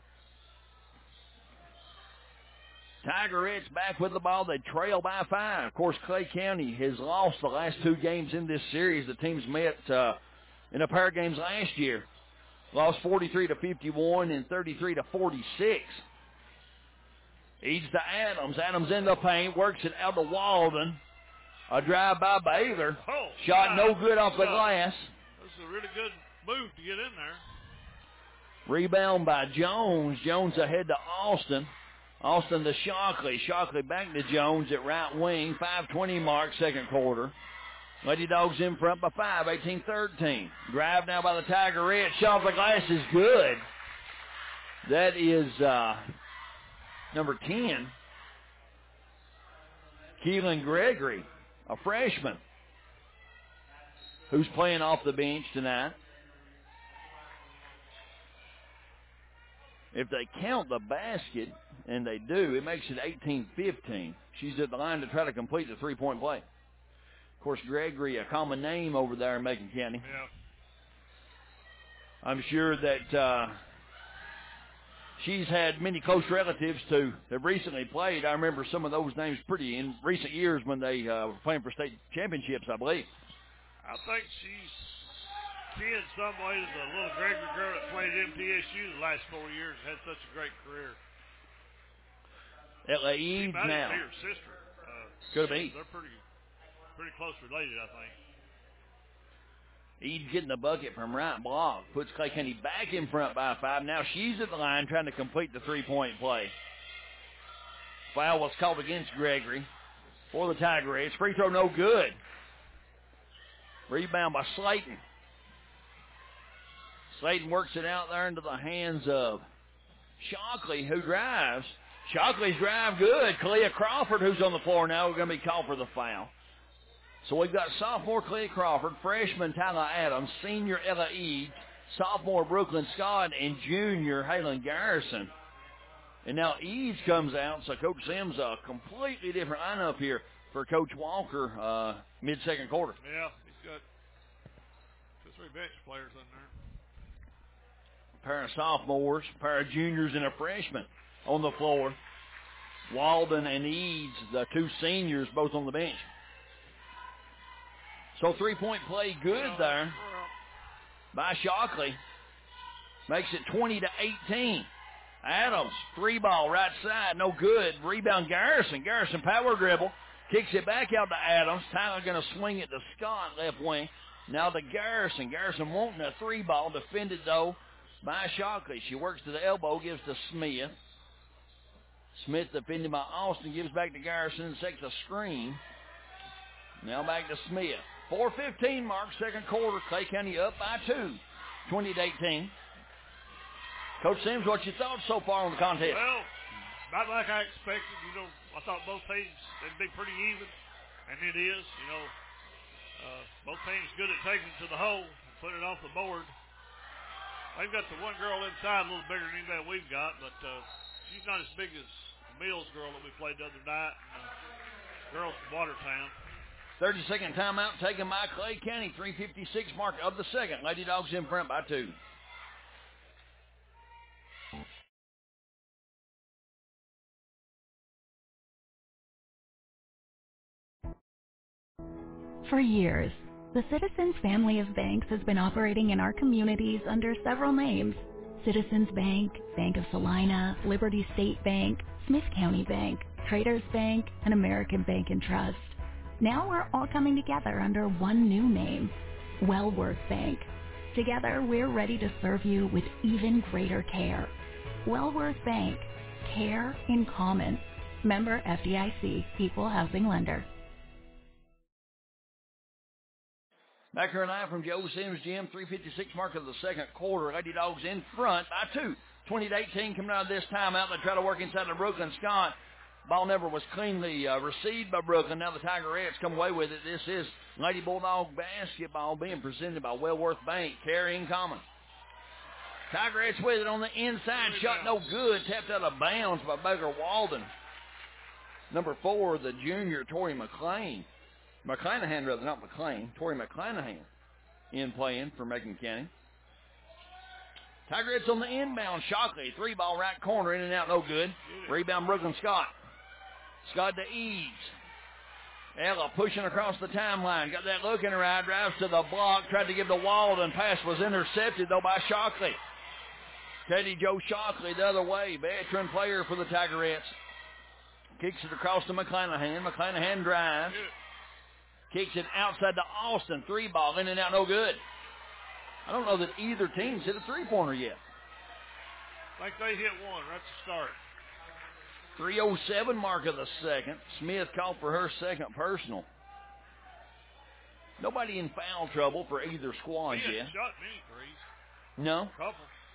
Tigerettes back with the ball. They trail by five. Of course, Clay County has lost the last two games in this series. The teams met uh, in a pair of games last year. Lost forty-three to fifty-one and thirty-three to forty-six. Eads to Adams. Adams in the paint. Works it out to Walden. A drive by Baylor. Oh, Shot wow. no good off the glass. That's a really good move to get in there. Rebound by Jones. Jones ahead to Austin. Austin to Shockley. Shockley back to Jones at right wing. five twenty mark, second quarter. Lady Dogs in front by five, eighteen thirteen. Drive now by the Tigerettes. Shot off the glass is good. That is uh, number ten. Keelan Gregory, a freshman, who's playing off the bench tonight. If they count the basket, and they do, it makes it eighteen fifteen. She's at the line to try to complete the three-point play. Of course, Gregory, a common name over there in Macon County. Yeah. I'm sure that uh, she's had many close relatives to have recently played. I remember some of those names pretty in recent years when they uh, were playing for state championships, I believe. I think she's kin some way to the little Gregory girl that played at M T S U the last four years, had such a great career. Ella Eads now. now. Her sister. Uh, Could be. They're pretty, pretty close related, I think. Eads getting the bucket from right block. Puts Clay County back in front by five. Now she's at the line trying to complete the three-point play. Foul was called against Gregory for the Tigerettes. Free throw no good. Rebound by Slayton. Slayton works it out there into the hands of Shockley, who drives. Shockley's drive good. Kalia Crawford, who's on the floor now, we're going to be called for the foul. So we've got sophomore Kalia Crawford, freshman Tyler Adams, senior Ella Eads, sophomore Brooklyn Scott, and junior Halen Garrison. And now Eads comes out, so Coach Sims a completely different lineup here for Coach Walker uh, mid-second quarter. Yeah, he's got two, three bench players in there. A pair of sophomores, a pair of juniors, and a freshman on the floor. Walden and Eads, the two seniors, both on the bench. So three-point play good there by Shockley. Makes it twenty to eighteen. Adams, three ball right side, no good. Rebound Garrison. Garrison power dribble. Kicks it back out to Adams. Tyler going to swing it to Scott, left wing. Now to Garrison. Garrison wanting a three ball. Defended, though, by Shockley. She works to the elbow, gives to Smith. Smith defended by Austin, gives back to Garrison and takes a screen. Now back to Smith. four fifteen mark, second quarter. Clay County up by two, twenty to eighteen. Coach Sims, what you thought so far on the contest? Well, about like I expected. You know, I thought both teams, they'd be pretty even, and it is. You know, uh, both teams good at taking it to the hole and putting it off the board. They've got the one girl inside a little bigger than that we've got, but uh, she's not as big as the Mills girl that we played the other night. Uh, girls from Watertown. thirty-second timeout taken by Clay County. three fifty-six mark of the second. Lady Dogs in front by two. For years, the Citizens family of banks has been operating in our communities under several names. Citizens Bank, Bank of Salina, Liberty State Bank, Smith County Bank, Traders Bank, and American Bank and Trust. Now we're all coming together under one new name, Wellworth Bank. Together, we're ready to serve you with even greater care. Wellworth Bank, care in common. Member F D I C, Equal Housing Lender. Back here live from Joe Sims Gym, three fifty-six mark of the second quarter. Lady Dogs in front by two. twenty to eighteen coming out of this timeout. They try to work inside of Brooklyn Scott. Ball never was cleanly uh, received by Brooklyn. Now the Tigerettes come away with it. This is Lady Bulldog basketball being presented by Wellworth Bank. Carry in common. Tigerettes with it on the inside. Shot no good. Tapped out of bounds by Baker Walden. Number four, the junior, Tori McLean. McClanahan, rather, not McLean. Tori McClanahan in playing for Macon County. Tigerettes on the inbound. Shockley, three ball right corner, in and out, no good. Rebound, Brooklyn Scott. Scott to Eads. Ella pushing across the timeline. Got that look in her eye. Drives to the block. Tried to give the Walden. Pass was intercepted, though, by Shockley. Teddy Joe Shockley the other way. Veteran player for the Tigerettes. Kicks it across to McClanahan. McClanahan drives. Kicks it outside to Austin. Three ball in and out, no good. I don't know that either team's hit a three-pointer yet. I think they hit one right to start. three oh seven mark of the second. Smith called for her second personal. Nobody in foul trouble for either squad He yet. hasn't shot many threes. No. Couple.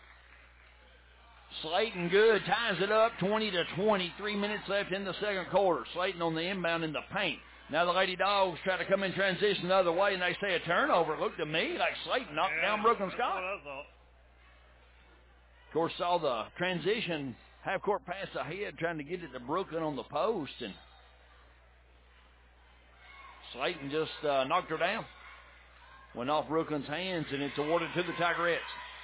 Slayton good. Ties it up twenty to twenty. Three minutes left in the second quarter. Slayton on the inbound in the paint. Now the Lady Dogs try to come in transition the other way, and they say a turnover. It looked to me like Slayton knocked yeah, down Brooklyn Scott. That's what I thought. Of course, saw the transition half-court pass ahead, trying to get it to Brooklyn on the post, and Slayton just uh, knocked her down. Went off Brooklyn's hands, and it's awarded to the Tigerettes.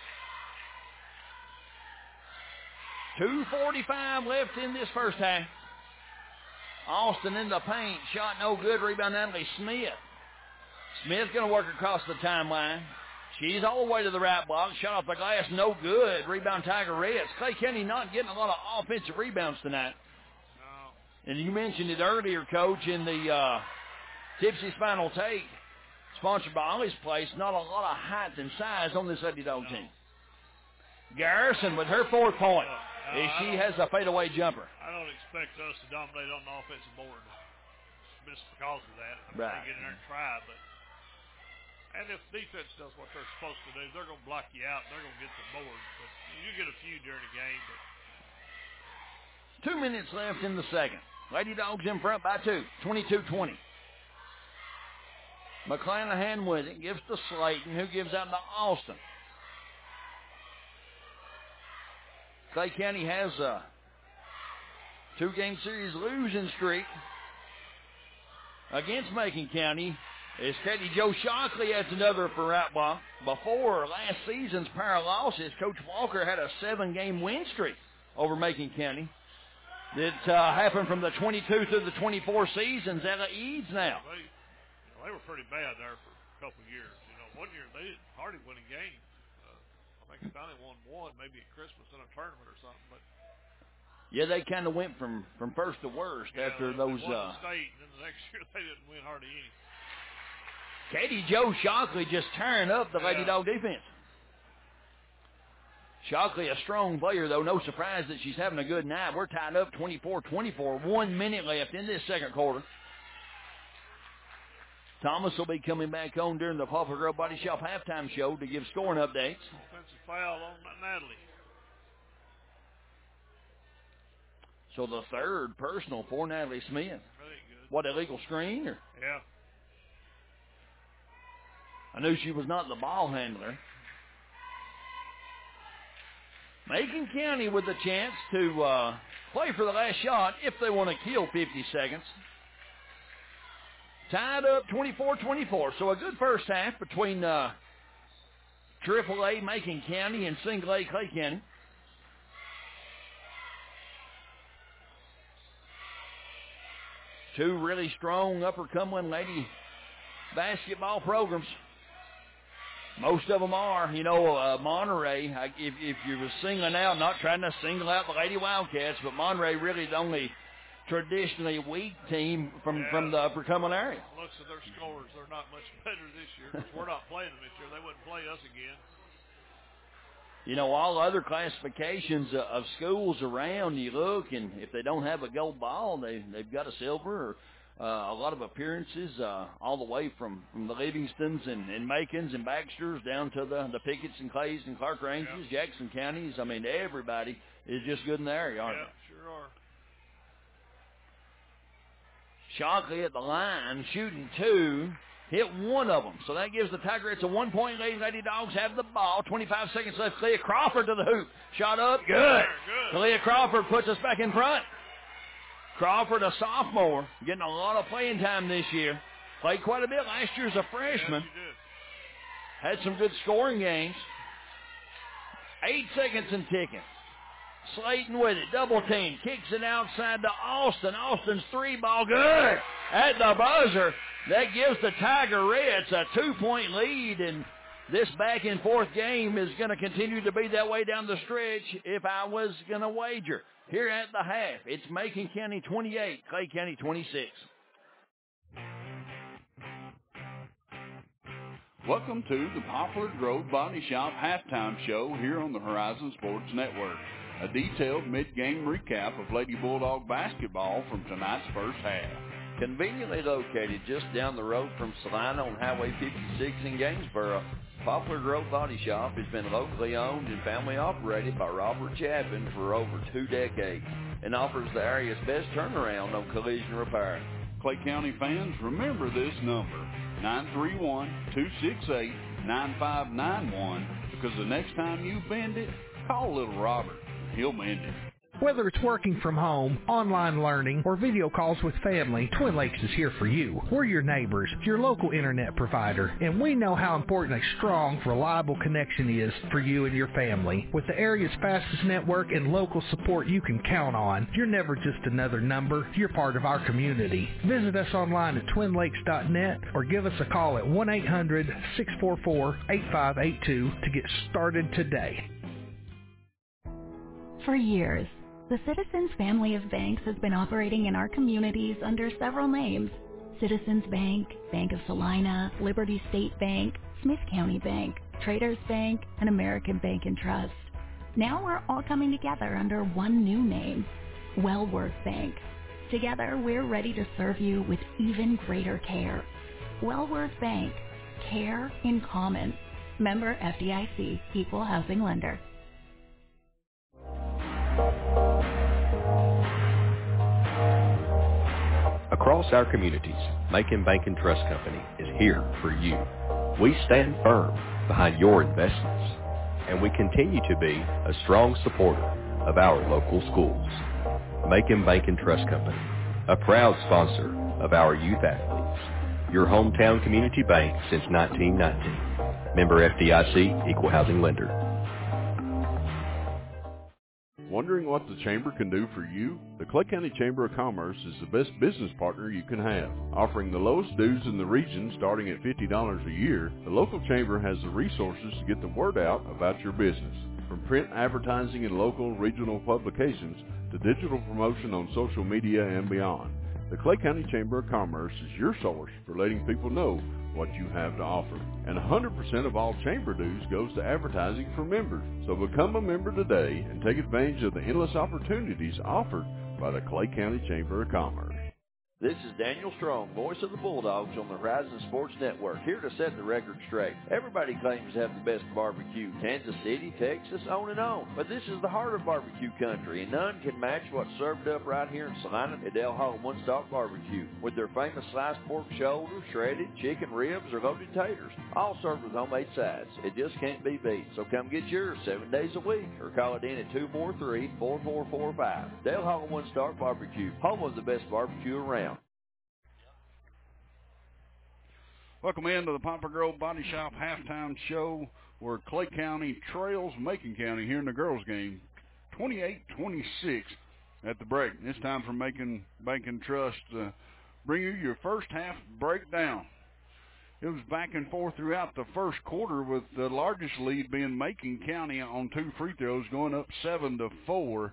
two forty-five left in this first half. Austin in the paint. Shot no good. Rebound, Natalie Smith. Smith's going to work across the timeline. She's all the way to the right block. Shot off the glass. No good. Rebound, Tigerettes. Clay County not getting a lot of offensive rebounds tonight. No. And you mentioned it earlier, Coach, in the uh, Tipsy's Final Take, sponsored by Ollie's Place. Not a lot of height and size on this Lady Dog No. team. Garrison with her fourth point. No, As I she don't- has a fadeaway jumper. I don't expect us to dominate on the offensive board just because of that. I mean, Right. They get in there and try, but and if defense does what they're supposed to do, they're going to block you out. They're going to get the board. But you get a few during the game. But Two minutes left in the second. Lady Dogs in front by two. twenty-two twenty. McClanahan with it. Gives to Slayton, who gives out to Austin. Clay County has a two-game series losing streak against Macon County. As Teddy Joe Shockley adds another for right block. Before last season's pair of losses, Coach Walker had a seven-game win streak over Macon County. It uh, happened from the twenty-two through the twenty-four seasons. Ella Eads now. they, you know, they were pretty bad there for a couple of years. You know, one year they didn't hardly win a game. I think they only won one, maybe at Christmas in a tournament or something. But Yeah, they kind of went from, from first to worst yeah, after they, those. They won Uh, the state, and then the next year they didn't win hardly any. Katie Joe Shockley just tearing up the Lady Yeah. Dog defense. Shockley, a strong player, though. No surprise that she's having a good night. We're tied up twenty-four twenty-four. One minute left in this second quarter. Thomas will be coming back on during the Papa Girl Body Shop halftime show to give scoring updates. Offensive foul on Natalie. So the third personal for Natalie Smith. That ain't good. What, illegal screen? Or? Yeah. I knew she was not the ball handler. Macon County with a chance to uh, play for the last shot if they want to kill fifty seconds. Tied up twenty-four twenty-four. So a good first half between uh, triple A Macon County and single A Clay County. Two really strong Upper Cumberland Lady basketball programs. Most of them are, you know, uh, Monterey, I, if, if you were singling out, not trying to single out the Lady Wildcats, but Monterey really the only traditionally weak team from, yeah. from the Upper Cumberland area. Looks at their scores, they're not much better this year because we're not playing them this year. They wouldn't play us again. You know, all other classifications uh, of schools around, you look, and if they don't have a gold ball, they, they've got a silver or Uh, a lot of appearances uh, all the way from, from the Livingstons and, and Macons and Baxters down to the, the Picketts and Clays and Clark Ranges, yeah. Jackson counties. I mean, everybody is just good in the area, aren't yeah, they? sure are. Shockley at the line, shooting two, hit one of them. So that gives the Tigrettes a one-point lead. Lady Dogs have the ball. twenty-five seconds left. Clea Crawford to the hoop. Shot up. Good. Good. Clea Crawford puts us back in front. Crawford, a sophomore, getting a lot of playing time this year. Played quite a bit last year as a freshman. Yes, Had some good scoring games. Eight seconds and ticking. Slayton with it, double team, kicks it outside to Austin. Austin's three ball, good at the buzzer. That gives the Tigerettes a two-point lead, and this back and forth game is going to continue to be that way down the stretch if I was going to wager. Here at the half, it's Macon County twenty-eight, Clay County twenty-six. Welcome to the Poplar Grove Body Shop halftime show here on the Horizon Sports Network. A detailed mid-game recap of Lady Bulldog basketball from tonight's first half. Conveniently located just down the road from Salina on Highway fifty-six in Gainesboro, Poplar Grove Body Shop has been locally owned and family operated by Robert Chapin for over two decades and offers the area's best turnaround on collision repair. Clay County fans, remember this number, nine three one, two six eight, nine five nine one, because the next time you bend it, call little Robert. He'll mend it. Whether it's working from home, online learning, or video calls with family, Twin Lakes is here for you. We're your neighbors, your local internet provider, and we know how important a strong, reliable connection is for you and your family. With the area's fastest network and local support you can count on, you're never just another number, you're part of our community. Visit us online at twin lakes dot net or give us a call at one eight hundred, six four four, eight five eight two to get started today. For years, the Citizens family of banks has been operating in our communities under several names: Citizens Bank, Bank of Salina, Liberty State Bank, Smith County Bank, Traders Bank, and American Bank and Trust. Now we're all coming together under one new name, Wellworth Bank. Together, we're ready to serve you with even greater care. Wellworth Bank, care in common. Member F D I C, Equal Housing Lender. Across our communities, Macon Bank and Trust Company is here for you. We stand firm behind your investments, and we continue to be a strong supporter of our local schools. Macon Bank and Trust Company, a proud sponsor of our youth athletes. Your hometown community bank since nineteen ninety. Member F D I C, Equal Housing Lender. Wondering what the Chamber can do for you? The Clay County Chamber of Commerce is the best business partner you can have. Offering the lowest dues in the region starting at fifty dollars a year, the local chamber has the resources to get the word out about your business. From print advertising in local regional publications to digital promotion on social media and beyond, the Clay County Chamber of Commerce is your source for letting people know what you have to offer. And one hundred percent of all chamber dues goes to advertising for members. So become a member today and take advantage of the endless opportunities offered by the Clay County Chamber of Commerce. This is Daniel Strong, voice of the Bulldogs on the Horizon Sports Network, here to set the record straight. Everybody claims to have the best barbecue, Kansas City, Texas, on and on. But this is the heart of barbecue country, and none can match what's served up right here in Salina at Del Hall One Stop Barbecue, with their famous sliced pork shoulder, shredded chicken ribs, or loaded taters, all served with homemade sides. It just can't be beat. So come get yours seven days a week, or call it in at two four three, four four four five. Del Hall One Stop Barbecue, home of the best barbecue around. Welcome into the Poplar Grove Body Shop halftime show, where Clay County trails Macon County here in the girls' game, twenty-eight twenty-six at the break. It's time for Macon Bank and Trust to bring you your first half breakdown. It was back and forth throughout the first quarter, with the largest lead being Macon County on two free throws, going up seven to four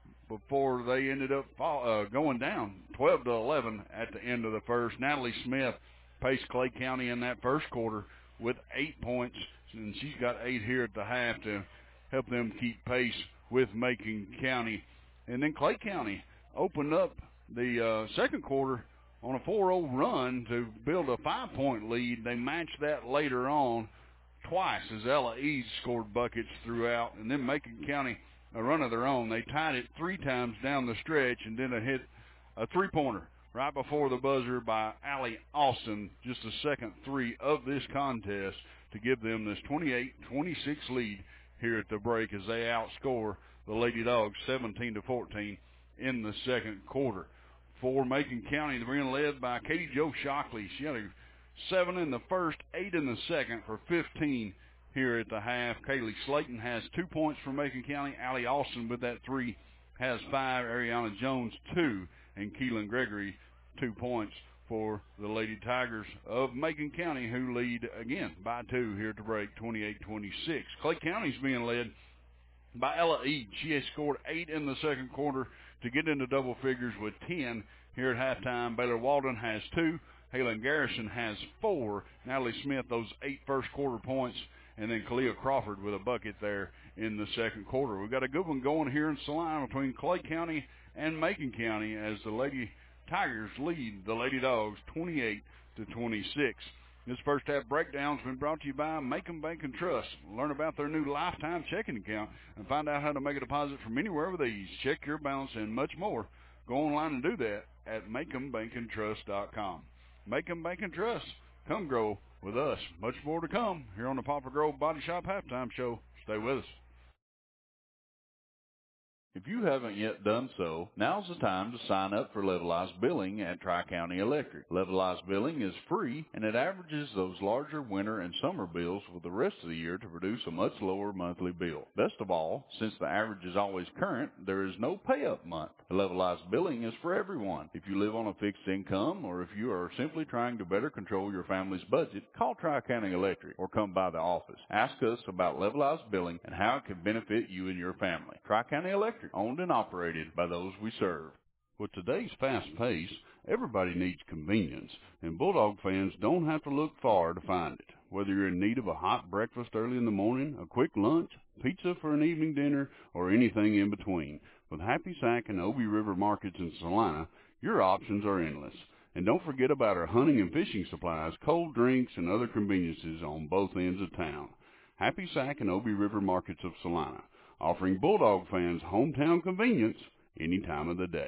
before they ended up uh, going down twelve to eleven at the end of the first. Natalie Smith paced Clay County in that first quarter with eight points, and she's got eight here at the half to help them keep pace with Macon County. And then Clay County opened up the uh, second quarter on a four oh run to build a five-point lead. They matched that later on twice as Ella Eads scored buckets throughout, and then Macon County a run of their own. They tied it three times down the stretch, and then a hit a three-pointer right before the buzzer by Allie Austin, just the second three of this contest to give them this twenty-eight twenty-six lead here at the break, as they outscore the Lady Dogs seventeen to fourteen in the second quarter. For Macon County, they're being led by Katie Jo Shockley. She had a seven in the first, eight in the second for fifteen here at the half. Kaylee Slayton has two points for Macon County. Allie Austin with that three has five. Ariana Jones, two. And Keelan Gregory, two points for the Lady Tigers of Macon County, who lead again by two here to break, twenty-eight twenty-six. Clay County's being led by Ella Eads. She has scored eight in the second quarter to get into double figures with ten here at halftime. Baylor Walden has two. Halen Garrison has four. Natalie Smith, those eight first quarter points. And then Kalia Crawford with a bucket there in the second quarter. We've got a good one going here in Salina between Clay County and Macon County, as the Lady Tigers lead the Lady Dogs twenty-eight to twenty-six. This first half breakdown has been brought to you by Macon Bank and Trust. Learn about their new lifetime checking account and find out how to make a deposit from anywhere with ease. Check your balance and much more. Go online and do that at macon bank and trust dot com. Macon Bank and Trust. Come grow with us. Much more to come here on the Poplar Grove Body Shop halftime show. Stay with us. If you haven't yet done so, now's the time to sign up for Levelized Billing at Tri-County Electric. Levelized Billing is free, and it averages those larger winter and summer bills for the rest of the year to produce a much lower monthly bill. Best of all, since the average is always current, there is no pay-up month. Levelized Billing is for everyone. If you live on a fixed income, or if you are simply trying to better control your family's budget, call Tri-County Electric or come by the office. Ask us about Levelized Billing and how it can benefit you and your family. Tri-County Electric, owned and operated by those we serve. With today's fast pace, everybody needs convenience, and Bulldog fans don't have to look far to find it. Whether you're in need of a hot breakfast early in the morning, a quick lunch, pizza for an evening dinner, or anything in between, with Happy Sack and Obie River Markets in Salina, your options are endless. And don't forget about our hunting and fishing supplies, cold drinks, and other conveniences on both ends of town. Happy Sack and Obie River Markets of Salina, offering Bulldog fans hometown convenience any time of the day.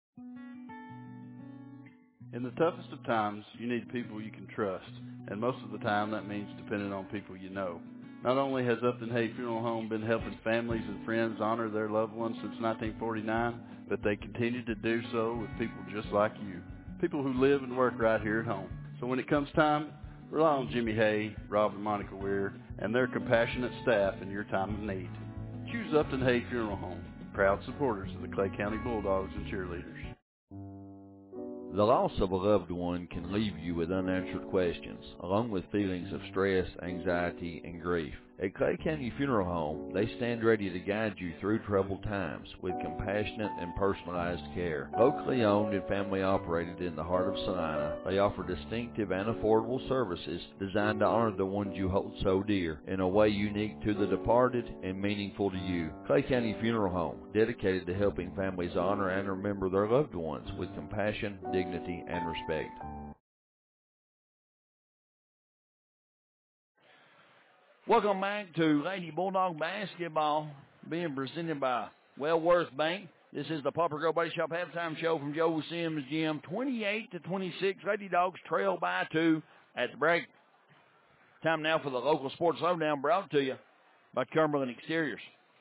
In the toughest of times, you need people you can trust, and most of the time that means depending on people you know. Not only has Upton Hay Funeral Home been helping families and friends honor their loved ones since nineteen forty-nine, but they continue to do so with people just like you, people who live and work right here at home. So when it comes time, rely on Jimmy Hay, Rob and Monica Weir, and their compassionate staff in your time of need. Choose Upton Hay Funeral Home, proud supporters of the Clay County Bulldogs and cheerleaders. The loss of a loved one can leave you with unanswered questions, along with feelings of stress, anxiety, and grief. At Clay County Funeral Home, they stand ready to guide you through troubled times with compassionate and personalized care. Locally owned and family operated in the heart of Salina, they offer distinctive and affordable services designed to honor the ones you hold so dear in a way unique to the departed and meaningful to you. Clay County Funeral Home, dedicated to helping families honor and remember their loved ones with compassion, dignity, and respect. Welcome back to Lady Bulldog Basketball, being presented by Wellworth Bank. This is the Pauper Grove Body Shop halftime show from Joe Sims Gym. twenty-eight to twenty-six, Lady Dogs trail by two at the break. Time now for the local sports lowdown, brought to you by Cumberland Exteriors.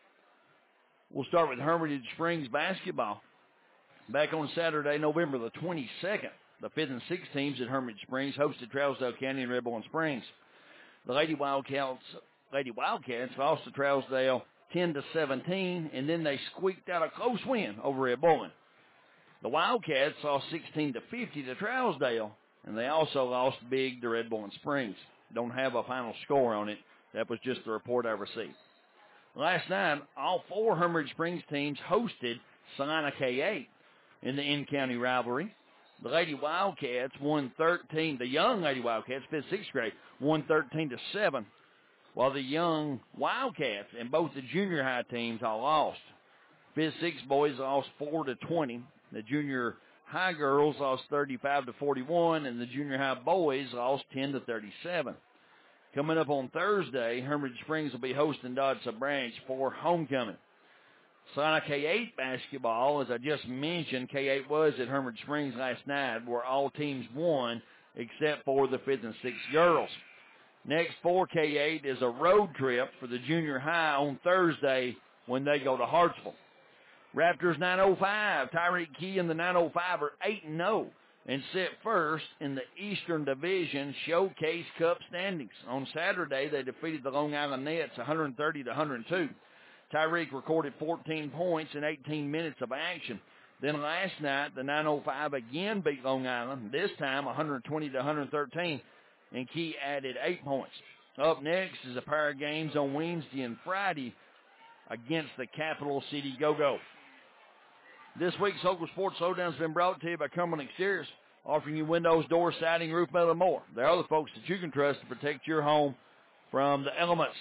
We'll start with Hermitage Springs basketball. Back on Saturday, November the twenty-second, the fifth and sixth teams at Hermitage Springs hosted Trousdale County and Red Bowling Springs. The Lady Wildcats, Lady Wildcats lost to Trousdale ten to seventeen, and then they squeaked out a close win over Red Bowling. The Wildcats lost sixteen to fifty to Trousdale, and they also lost big to Red Bowling Springs. Don't have a final score on it. That was just the report I received. Last night, all four Hermitage Springs teams hosted Salina K eight in the in-county rivalry. The Lady Wildcats won thirteen. The young Lady Wildcats, fifth, sixth grade, won thirteen to seven, while the young Wildcats and both the junior high teams all lost. Fifth, sixth boys lost four to twenty. The junior high girls lost thirty-five to forty-one, and the junior high boys lost ten to thirty-seven. Coming up on Thursday, Hermitage Springs will be hosting Dodson Branch for homecoming. Salina K eight basketball, as I just mentioned, K eight was at Hermitage Springs last night, where all teams won except for the fifth and sixth girls. Next for K eight is a road trip for the junior high on Thursday when they go to Hartsville. Raptors nine oh five, Tyreek Key and the nine oh five are eight and oh and sit first in the Eastern Division Showcase Cup standings. On Saturday, they defeated the Long Island Nets one thirty to one oh two. Tyreek recorded fourteen points in eighteen minutes of action. Then last night, the nine oh five again beat Long Island, this time one twenty to one thirteen, and Key added eight points. Up next is a pair of games on Wednesday and Friday against the Capital City Go-Go. This week's local sports lowdown has been brought to you by Cumberland Exteriors, offering you windows, doors, siding, roof metal, and more. They're the folks that you can trust to protect your home from the elements.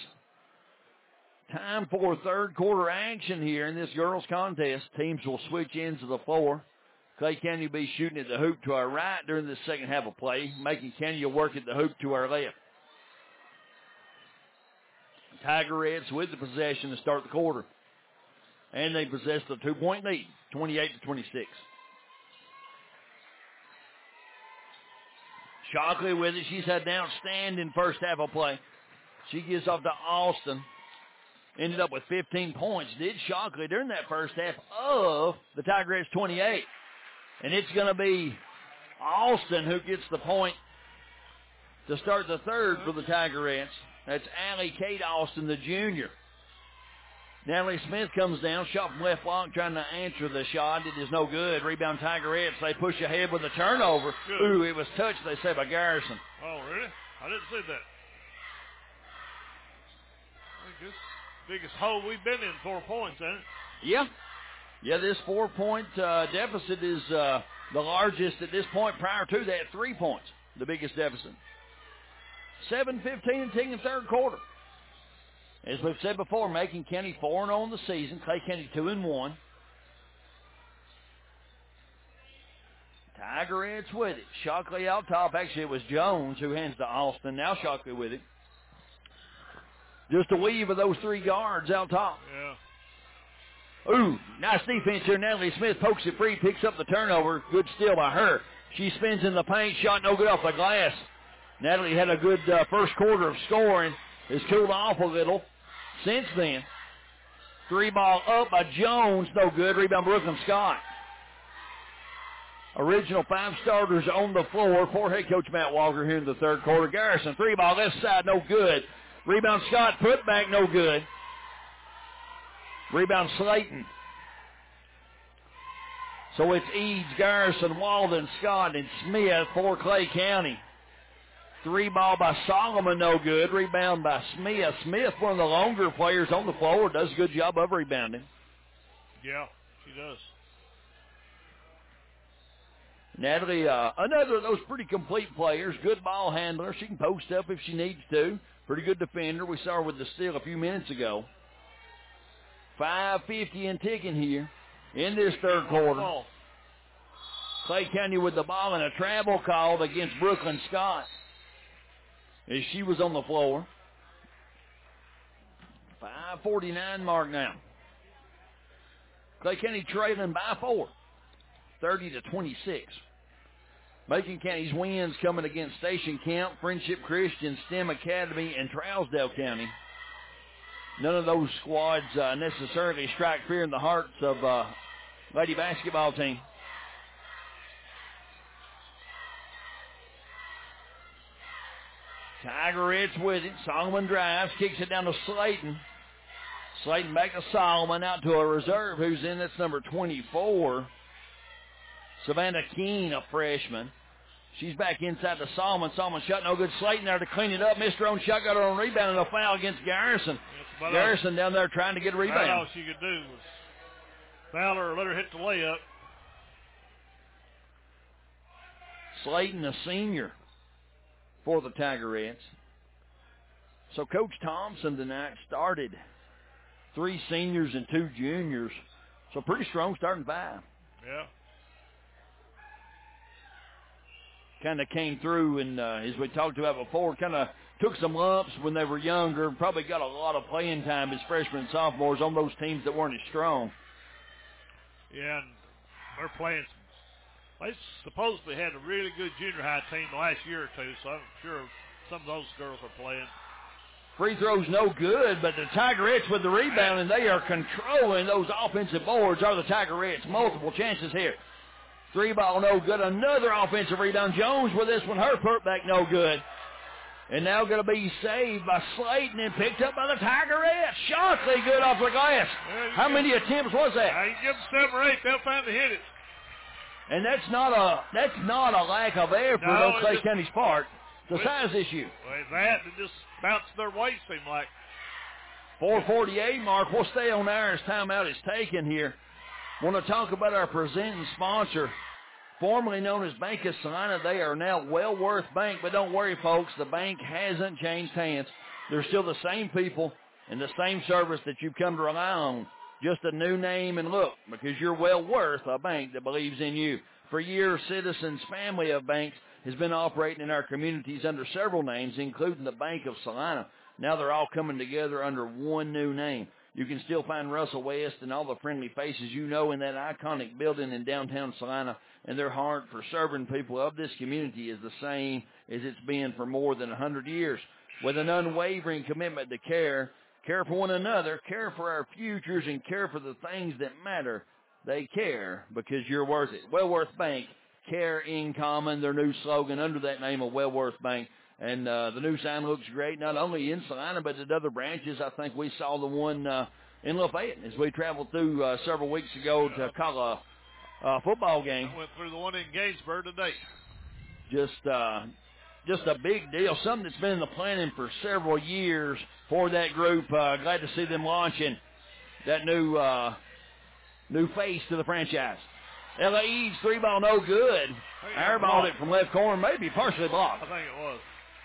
Time for third quarter action here in this girls contest. Teams will switch ends of the floor. Clay County will be shooting at the hoop to our right during the second half of play. Macon County will work at the hoop to our left. Tigerettes with the possession to start the quarter. And they possess the two-point lead, twenty-eight to twenty-six. Shockley with it. She's had an outstanding first half of play. She gives off to Austin. Ended up with fifteen points, did Shockley, during that first half of the Tigerettes twenty-eight. And it's going to be Austin who gets the point to start the third for the Tigerettes. That's Allie Kate Austin, the junior. Natalie Smith comes down, shot from left block, trying to answer the shot. It is no good. Rebound Tigerettes. They push ahead with a turnover. Good. Ooh, it was touched, they say, by Garrison. Oh, really? I didn't see that. I guess biggest hole we've been in, four points, ain't it? Yeah. Yeah, this four-point uh, deficit is uh, the largest at this point. Prior to that, three points, the biggest deficit. seven fifteen and taking the third quarter. As we've said before, Macon County four and oh in the season. Clay County two and one. Tigerettes with it. Shockley out top. Actually, it was Jones who hands to Austin. Now Shockley with it. Just a weave of those three guards out top. Yeah. Ooh, nice defense here. Natalie Smith pokes it free, picks up the turnover. Good steal by her. She spins in the paint. Shot no good off the glass. Natalie had a good uh, first quarter of scoring. Has cooled off a little since then. Three ball up by Jones. No good. Rebound Brooklyn Scott. Original five starters on the floor for head coach Matt Walker here in the third quarter. Garrison, three ball left side, no good. Rebound Scott, put back, no good. Rebound Slayton. So it's Eads, Garrison, Walden, Scott, and Smith for Clay County. Three ball by Solomon, no good. Rebound by Smith. Smith, one of the longer players on the floor, does a good job of rebounding. Yeah, she does. Natalie, uh, another of those pretty complete players. Good ball handler. She can post up if she needs to. Pretty good defender. We saw her with the steal a few minutes ago. five fifty and ticking here in this third quarter. Clay County with the ball and a travel called against Brooklyn Scott as she was on the floor. five forty-nine mark now. Clay County trailing by four, thirty to twenty-six. Macon County's wins coming against Station Camp, Friendship Christian, STEM Academy, and Trousdale County. None of those squads uh, necessarily strike fear in the hearts of uh, Lady basketball team. Tigerettes with it. Solomon drives, kicks it down to Slayton. Slayton back to Solomon, out to a reserve who's in. That's number twenty-four. Savannah Keene, a freshman. She's back inside to Solomon. Solomon shot no good. Slayton there to clean it up. Missed her own shot, got her own rebound, and a foul against Garrison. Garrison down there trying to get a rebound. All she could do was foul her or let her hit the layup. Slayton, a senior for the Tigerettes. So Coach Thompson tonight started three seniors and two juniors. So pretty strong starting five. Yeah. Kind of came through and, uh, as we talked about before, kind of took some lumps when they were younger. Probably got a lot of playing time as freshmen and sophomores on those teams that weren't as strong. Yeah, and they're playing. They supposedly had a really good junior high team the last year or two, so I'm sure some of those girls are playing. Free throws no good, but the Tigerettes with the rebound, and they are controlling those offensive boards, are the Tigerettes. Multiple chances here. Three ball no good. Another offensive rebound. Jones with this one. Her putback no good. And now going to be saved by Slayton and picked up by the Tigerettes. Shockley good off the glass. Yeah, How many give, attempts was that? I give them seven or eight. They'll finally hit it. And that's not a that's not a lack of effort no, on Clay just, County's part. It's a with, size issue. With that, they just bounced their way, seemed like. four forty-eight mark. We'll stay on there as timeout is taken here. Want to talk about our presenting sponsor, formerly known as Bank of Salina. They are now Wellworth Bank, but don't worry, folks. The bank hasn't changed hands. They're still the same people and the same service that you've come to rely on. Just a new name and look, because you're well worth a bank that believes in you. For years, Citizens family of banks has been operating in our communities under several names, including the Bank of Salina. Now they're all coming together under one new name. You can still find Russell West and all the friendly faces you know in that iconic building in downtown Salina, and their heart for serving people of this community is the same as it's been for more than one hundred years. With an unwavering commitment to care, care for one another, care for our futures, and care for the things that matter. They care because you're worth it. Wellworth Bank, care in common, their new slogan under that name of Wellworth Bank. And uh, the new sign looks great, not only in Salina, but at other branches. I think we saw the one uh, in Lafayette as we traveled through uh, several weeks ago to call a uh, football game. I went through the one in Gainsborough today. Just uh, just a big deal, something that's been in the planning for several years for that group. Uh, glad to see them launching that new uh, new face to the franchise. Ella Eves, three ball, no good. Airballed it from left corner, maybe partially blocked. I think it was.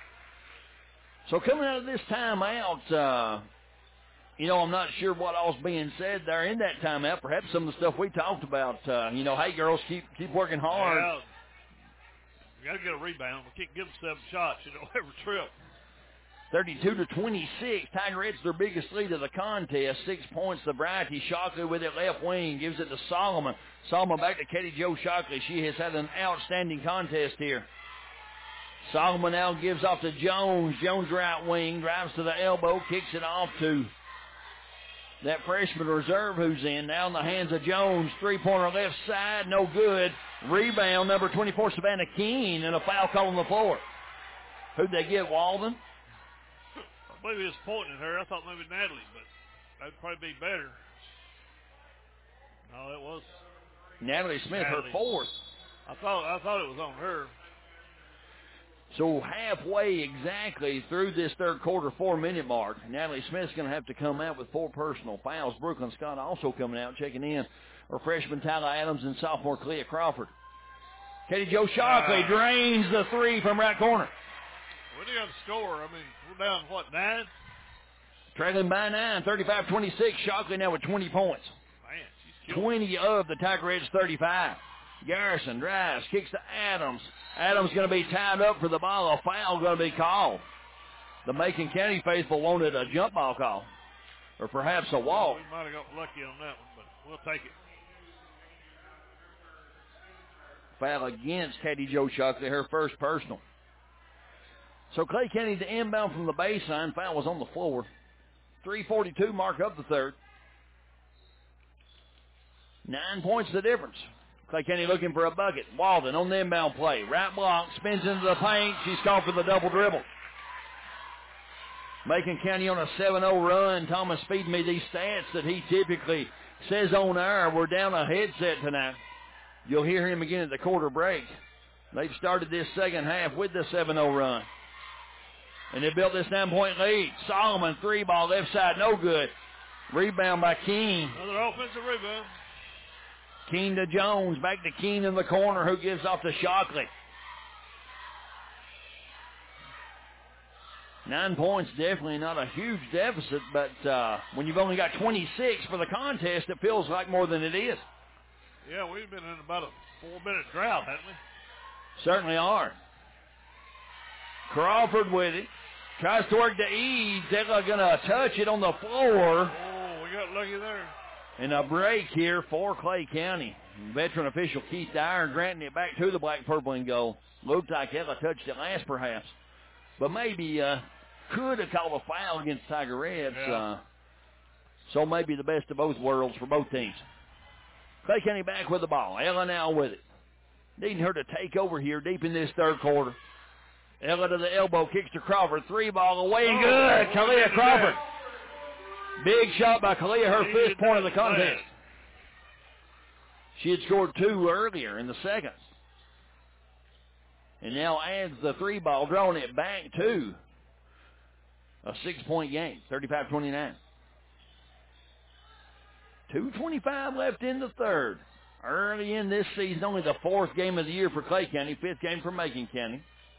So coming out of this timeout, uh, you know, I'm not sure what all's being said there in that timeout. Perhaps some of the stuff we talked about. Uh, you know, hey, girls, keep keep working hard. Yeah. You got to get a rebound. We can't give them seven shots, you know, every trip. thirty-two to twenty-six. Tigerettes their biggest lead of the contest. Six points. The Variety. Shockley with it left wing. Gives it to Solomon. Solomon back to Katie Jo Shockley. She has had an outstanding contest here. Solomon now gives off to Jones. Jones right wing. Drives to the elbow. Kicks it off to that freshman reserve who's in. Now in the hands of Jones. Three-pointer left side. No good. Rebound number twenty-four, Savannah Keene. And a foul call on the floor. Who'd they get, Walden? I believe he was pointing at her. I thought maybe Natalie, but that'd probably be better. No, it was Natalie Smith, Natalie. her fourth. I thought I thought it was on her. So halfway exactly through this third quarter, four-minute mark, Natalie Smith's going to have to come out with four personal fouls. Brooklyn Scott also coming out, checking in. Her freshman Tyler Adams and sophomore Kalia Crawford. Katie Jo Shockley uh, drains the three from right corner. What do you have to score? I mean, we're down, what, nine? Trailing by nine, thirty-five twenty-six. Shockley now with twenty points. Man, she's killing. twenty of the Tigerettes thirty-five. Garrison drives, kicks to Adams. Adams going to be tied up for the ball. A foul going to be called. The Macon County faithful wanted a jump ball call, or perhaps a walk. We might have got lucky on that one, but we'll take it. Foul against Katie Jo Shockley, her first personal. So Clay County to inbound from the baseline. Foul was on the floor. three forty-two mark up the third. Nine points the difference. Clay County looking for a bucket. Walden on the inbound play. Right block, spins into the paint. She's called for the double dribble. Macon County on a seven oh run. Thomas feeding me these stats that he typically says on air. We're down a headset tonight. You'll hear him again at the quarter break. They've started this second half with the seven oh run. And they built this nine-point lead. Solomon, three ball, left side, no good. Rebound by Keene. Another offensive rebound. Keene to Jones. Back to Keene in the corner, who gives off to Shockley. Nine points, definitely not a huge deficit, but uh, when you've only got twenty-six for the contest, it feels like more than it is. Yeah, we've been in about a four-minute drought, haven't we? Certainly are. Crawford with it. Tries to work to Eads. They're going to touch it on the floor. Oh, we got lucky there. And a break here for Clay County. Veteran official Keith Dyer granting it back to the black, purple, and gold. Looked like Ella touched it last, perhaps. But maybe uh, could have called a foul against Tigerettes. Yeah. Uh, so maybe the best of both worlds for both teams. Clay County back with the ball. Ella now with it. Needing her to take over here deep in this third quarter. Ella to the elbow, kicks to Crawford. Three ball away and good. Oh, Kalia Crawford. Big shot by Kalia, her fifth point of the contest. She had scored two earlier in the second. And now adds the three ball, drawing it back to a six-point game, thirty-five twenty-nine. two twenty-five left in the third. Early in this season, only the fourth game of the year for Clay County, fifth game for Macon County.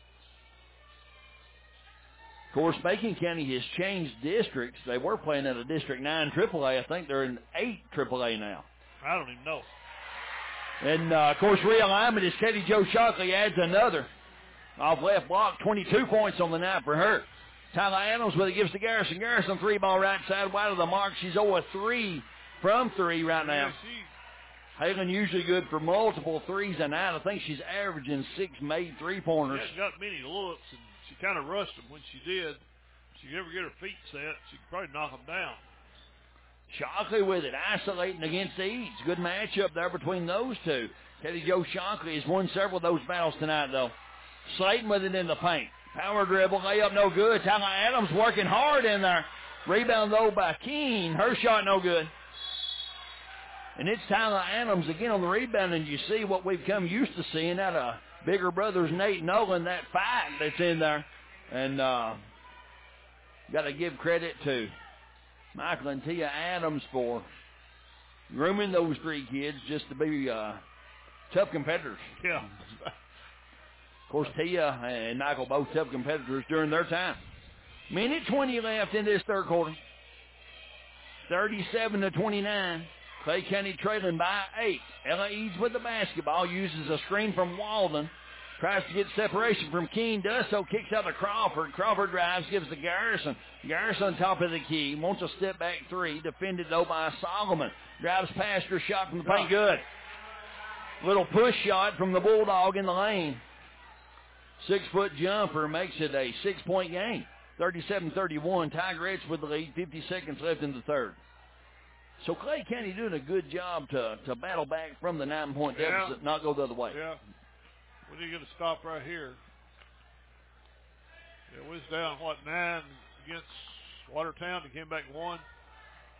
Of course, Macon County has changed districts. They were playing at a District nine triple A. I think they're in eight triple A now. I don't even know. And, uh, of course, realignment is Katie Jo Shockley adds another. Off left block, twenty-two points on the night for her. Tyler Adams with it, gives to Garrison. Garrison, three ball right side, wide of the mark. She's oh for three from three right now. Halen usually good for multiple threes a night. I think she's averaging six made three-pointers. She hasn't got many looks, and she kind of rushed them when she did. If she could ever get her feet set, she could probably knock them down. Shockley with it, isolating against Eads. Good matchup there between those two. Katie Jo Shockley has won several of those battles tonight, though. Slayton with it in the paint. Power dribble, layup no good. Tyler Adams working hard in there. Rebound, though, by Keene. Her shot no good. And it's Tyler Adams again on the rebound, and you see what we've come used to seeing out of bigger brothers Nate Nolan, that fight that's in there. And uh, got to give credit to Michael and Tia Adams for grooming those three kids just to be uh, tough competitors. Yeah. Of course, Tia and Michael both tough competitors during their time. Minute twenty left in this third quarter. thirty-seven to twenty-nine. Clay County trailing by eight. Ella Eads with the basketball. Uses a screen from Walden. Tries to get separation from Keene. Does so. Kicks out to Crawford. Crawford drives. Gives to Garrison. Garrison top of the key. Wants a step back three. Defended, though, by Solomon. Drives past her. Shot from the paint. Good. Little push shot from the Bulldog in the lane. Six-foot jumper makes it a six-point game. thirty-seven thirty-one. Tigerettes with the lead. fifty seconds left in the third. So Clay County doing a good job to, to battle back from the nine-point deficit, yeah. not go the other way. Yeah. We need to get a stop right here. Yeah, we was down, what, nine against Watertown. They came back one.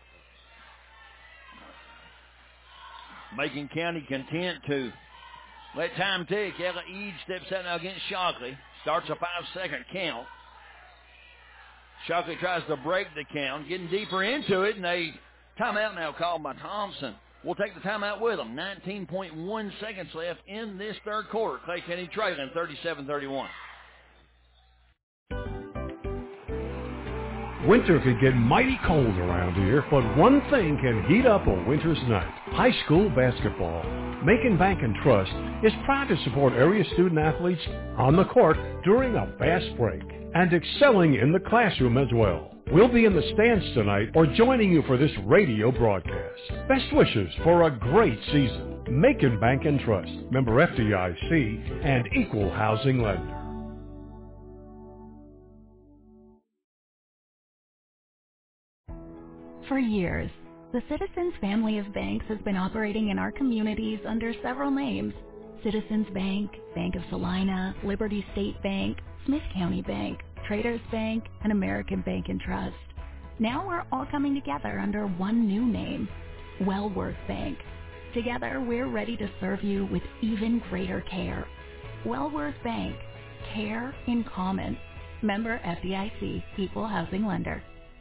Macon County content to Let time tick. Ella Eade steps out now against Shockley. Starts a five-second count. Shockley tries to break the count, getting deeper into it, and a timeout now called by Thompson. We'll take the timeout with them. nineteen point one seconds left in this third quarter. Clay County trailing thirty-seven thirty-one. Winter can get mighty cold around here, but one thing can heat up a winter's night. High school basketball. Macon Bank and Trust is proud to support area student athletes on the court during a fast break and excelling in the classroom as well. We'll be in the stands tonight or joining you for this radio broadcast. Best wishes for a great season. Macon Bank and Trust, member F D I C and equal housing lender. For years, the Citizens family of banks has been operating in our communities under several names. Citizens Bank, Bank of Salina, Liberty State Bank, Smith County Bank, Traders Bank, and American Bank and Trust. Now we're all coming together under one new name, Wellworth Bank. Together, we're ready to serve you with even greater care. Wellworth Bank, care in common. Member F D I C, equal housing lender.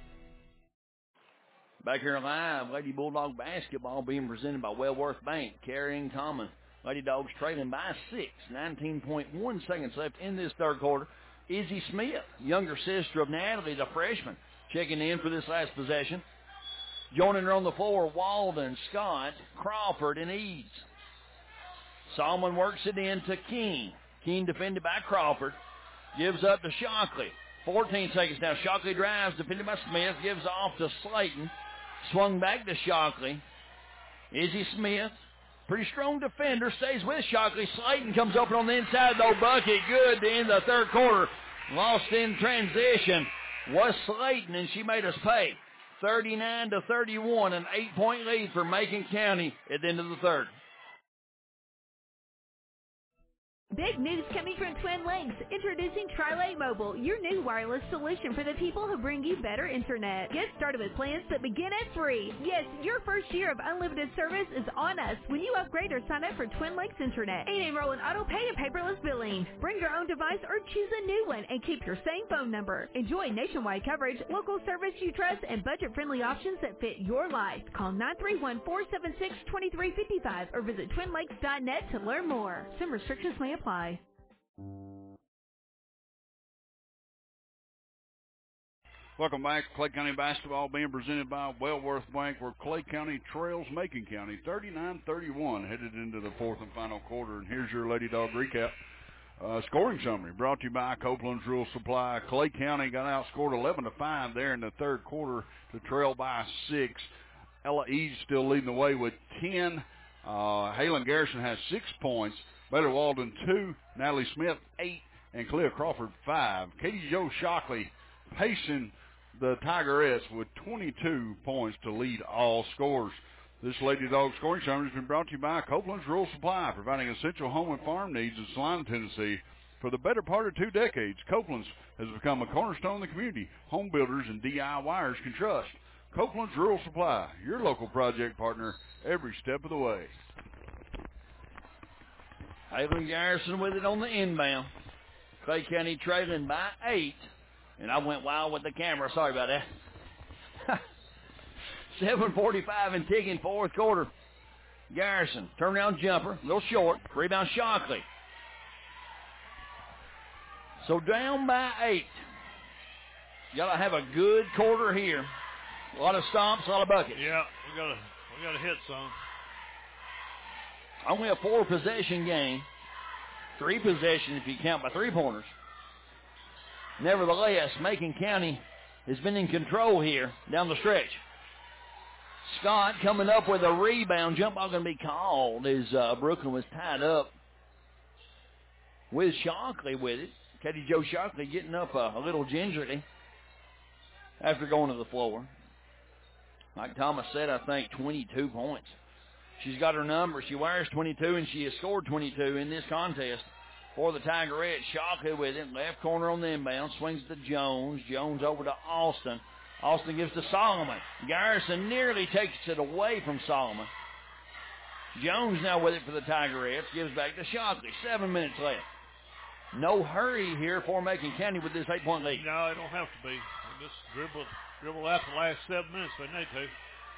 Back here live, Lady Bulldog basketball being presented by Wellworth Bank, carrying common. Lady Dogs trailing by six, nineteen point one seconds left in this third quarter. Izzy Smith, younger sister of Natalie, the freshman, checking in for this last possession. Joining her on the floor, Walden, Scott, Crawford, and Eads. Solomon works it in to King. King defended by Crawford. Gives up to Shockley. fourteen seconds now. Shockley drives, defended by Smith. Gives off to Slayton. Swung back to Shockley. Izzy Smith, pretty strong defender, stays with Shockley. Slayton comes open on the inside, though. Bucket good to end the third quarter. Lost in transition was Slayton, and she made us pay. thirty-nine to thirty-one, an eight-point lead for Macon County at the end of the third. Big news coming from Twin Lakes. Introducing Trilay Mobile, your new wireless solution for the people who bring you better internet. Get started with plans that begin at free. Yes, your first year of unlimited service is on us when you upgrade or sign up for Twin Lakes Internet. And enroll in auto pay and paperless billing. Bring your own device or choose a new one and keep your same phone number. Enjoy nationwide coverage, local service you trust, and budget-friendly options that fit your life. Call nine three one, four seven six, two three five five or visit twin lakes dot net to learn more. Some restrictions may apply. Welcome back. Clay County basketball being presented by Wellworth Bank, where Clay County trails Macon County thirty-nine thirty-one, headed into the fourth and final quarter. And here's your Lady Dog recap. Uh, scoring summary brought to you by Copeland's Rural Supply. Clay County got outscored eleven to five there in the third quarter to trail by six. Ella Eade still leading the way with ten. Uh, Halen Garrison has six points. Baylor Walden, two. Natalie Smith, eight. And Clea Crawford, five. Katie Jo Shockley pacing the Tigerettes with twenty-two points to lead all scores. This Lady Dog scoring summary has been brought to you by Copeland's Rural Supply, providing essential home and farm needs in Salina, Tennessee. For the better part of two decades, Copeland's has become a cornerstone of the community home builders and DIYers can trust. Copeland's Rural Supply, your local project partner every step of the way. Halen Garrison with it on the inbound. Clay County trailing by eight. And I went wild with the camera. Sorry about that. seven forty-five and ticking, fourth quarter. Garrison, turnaround jumper, a little short. Rebound Shockley. So down by eight. You got to have a good quarter here. A lot of stomps, a lot of buckets. Yeah, we got to we got to hit some. Only a four-possession game. Three possessions if you count by three-pointers. Nevertheless, Macon County has been in control here down the stretch. Scott coming up with a rebound. Jump ball going to be called as uh, Brooklyn was tied up with Shockley with it. Katie Jo Shockley getting up uh, a little gingerly after going to the floor. Like Thomas said, I think twenty-two points. She's got her number. She wears twenty-two, and she has scored twenty-two in this contest for the Tigerettes. Shockley with it. Left corner on the inbound. Swings to Jones. Jones over to Austin. Austin gives to Solomon. Garrison nearly takes it away from Solomon. Jones now with it for the Tigerettes. Gives back to Shockley. Seven minutes left. No hurry here for Macon County with this eight-point lead. No, it don't have to be. They just dribble, dribble out the last seven minutes if they need to.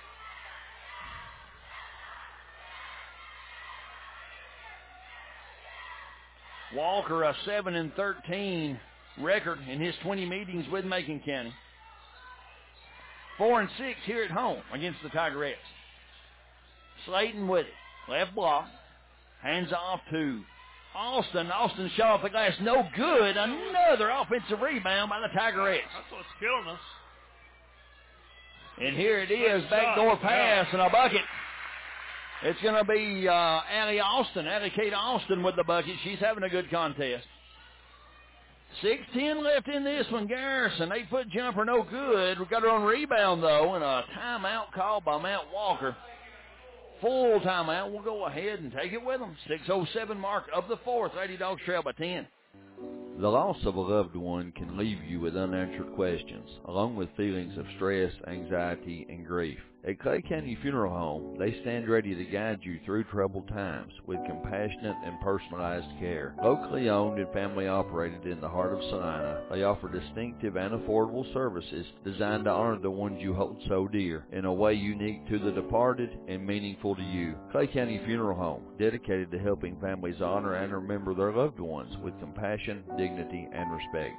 Walker, a seven and thirteen record in his twenty meetings with Macon County. four and six here at home against the Tigerettes. Slayton with it. Left block. Hands off to Austin. Austin shot off the glass. No good. Another offensive rebound by the Tigerettes. That's what's killing us. And here it is. Backdoor pass and a bucket. It's going to be uh, Allie Austin, Allie Kate Austin with the bucket. She's having a good contest. six ten left in this one. Garrison, eight-foot jumper, no good. We've got her on rebound, though, and a timeout called by Matt Walker. Full timeout. We'll go ahead and take it with them. six oh seven mark of the fourth. Lady Dogs trail by ten. The loss of a loved one can leave you with unanswered questions, along with feelings of stress, anxiety, and grief. At Clay County Funeral Home, they stand ready to guide you through troubled times with compassionate and personalized care. Locally owned and family operated in the heart of Salina, they offer distinctive and affordable services designed to honor the ones you hold so dear in a way unique to the departed and meaningful to you. Clay County Funeral Home, dedicated to helping families honor and remember their loved ones with compassion, dignity, and respect.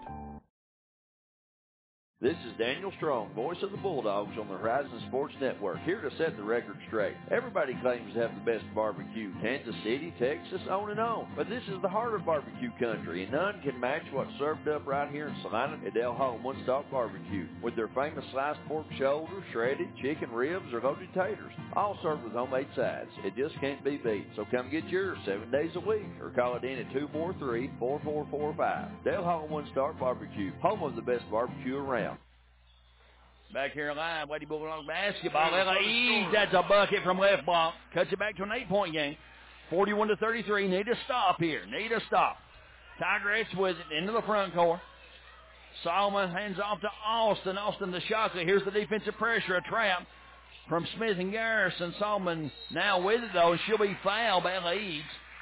This is Daniel Strong, voice of the Bulldogs on the Horizon Sports Network, here to set the record straight. Everybody claims to have the best barbecue. Kansas City, Texas, on and on. But this is the heart of barbecue country, and none can match what's served up right here in Salina at Del Home One Stop Barbecue. With their famous sliced pork shoulder, shredded chicken ribs, or loaded taters, all served with homemade sides. It just can't be beat. So come get yours seven days a week, or call it in at two four three, four four four five. Del Home One Stop Barbecue, home of the best barbecue around. Back here live, Lady Bulldogs basketball. Ella Eads, that's a bucket from left block. Cuts it back to an eight-point game. forty-one to thirty-three. Need a stop here. Need a stop. Tigerettes with it into the front court. Solomon hands off to Austin. Austin to Shockley. Here's the defensive pressure. A trap from Smith and Garrison. Solomon now with it, though. She'll be fouled by Ella Eads.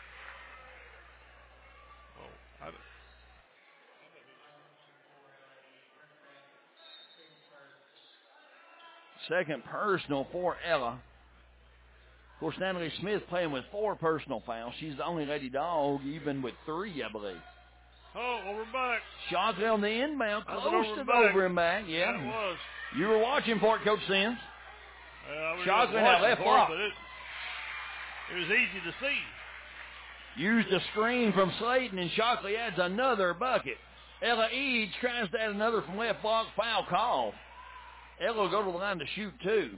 Second personal for Ella. Of course, Natalie Smith playing with four personal fouls. She's the only Lady Dog, even with three, I believe. Oh, over and back. Shockley on the inbound, close over to and the back. over and back. Yeah, That was. You were watching for it, Coach Sims. Uh, Shockley now left block. It, it was easy to see. Used a screen from Slayton, and Shockley adds another bucket. Ella Eads tries to add another from left block. Foul call. Ella will go to the line to shoot two.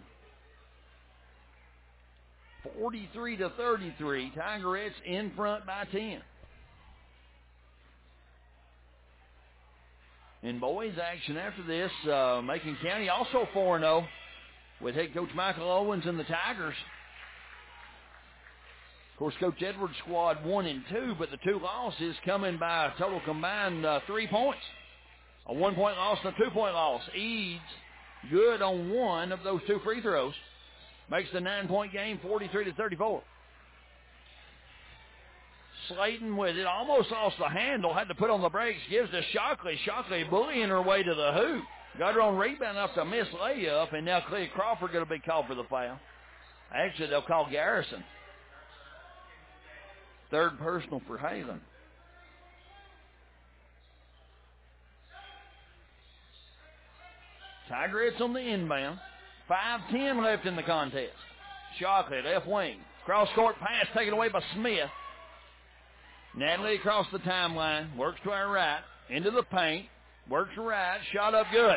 forty-three to thirty-three. Tigerettes in front by ten. In boys action after this, uh, Macon County also four and oh with head coach Michael Owens and the Tigers. Of course, Coach Edwards' squad one and two, but the two losses coming by a total combined uh, three points. A one-point loss and a two-point loss. Eads good on one of those two free throws. Makes the nine-point game forty-three to thirty-four. Slayton with it. Almost lost the handle. Had to put on the brakes. Gives to Shockley. Shockley bullying her way to the hoop. Got her on rebound off the miss layup. And now Clea Crawford going to be called for the foul. Actually, they'll call Garrison. Third personal for Halen. Tigerettes on the inbound. five ten left in the contest. Shockley, left wing. Cross-court pass taken away by Smith. Natalie across the timeline. Works to our right. Into the paint. Works right. Shot up good.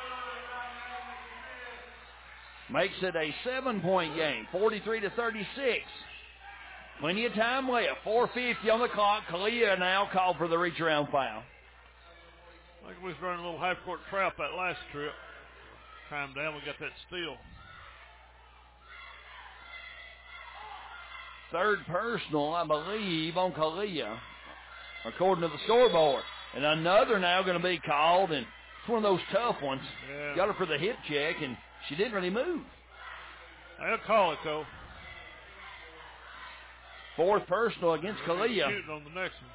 Makes it a seven-point game. forty-three to thirty-six. Plenty of time left. four fifty on the clock. Kalia now called for the reach-around foul. I think we was running a little half-court trap that last trip. Time down, we got that steal. Third personal, I believe, on Kalia, according to the scoreboard. And another now going to be called, and it's one of those tough ones. Yeah. Got her for the hip check, and she didn't really move. They'll call it, though. Fourth personal against Kalia. Shooting on the next one.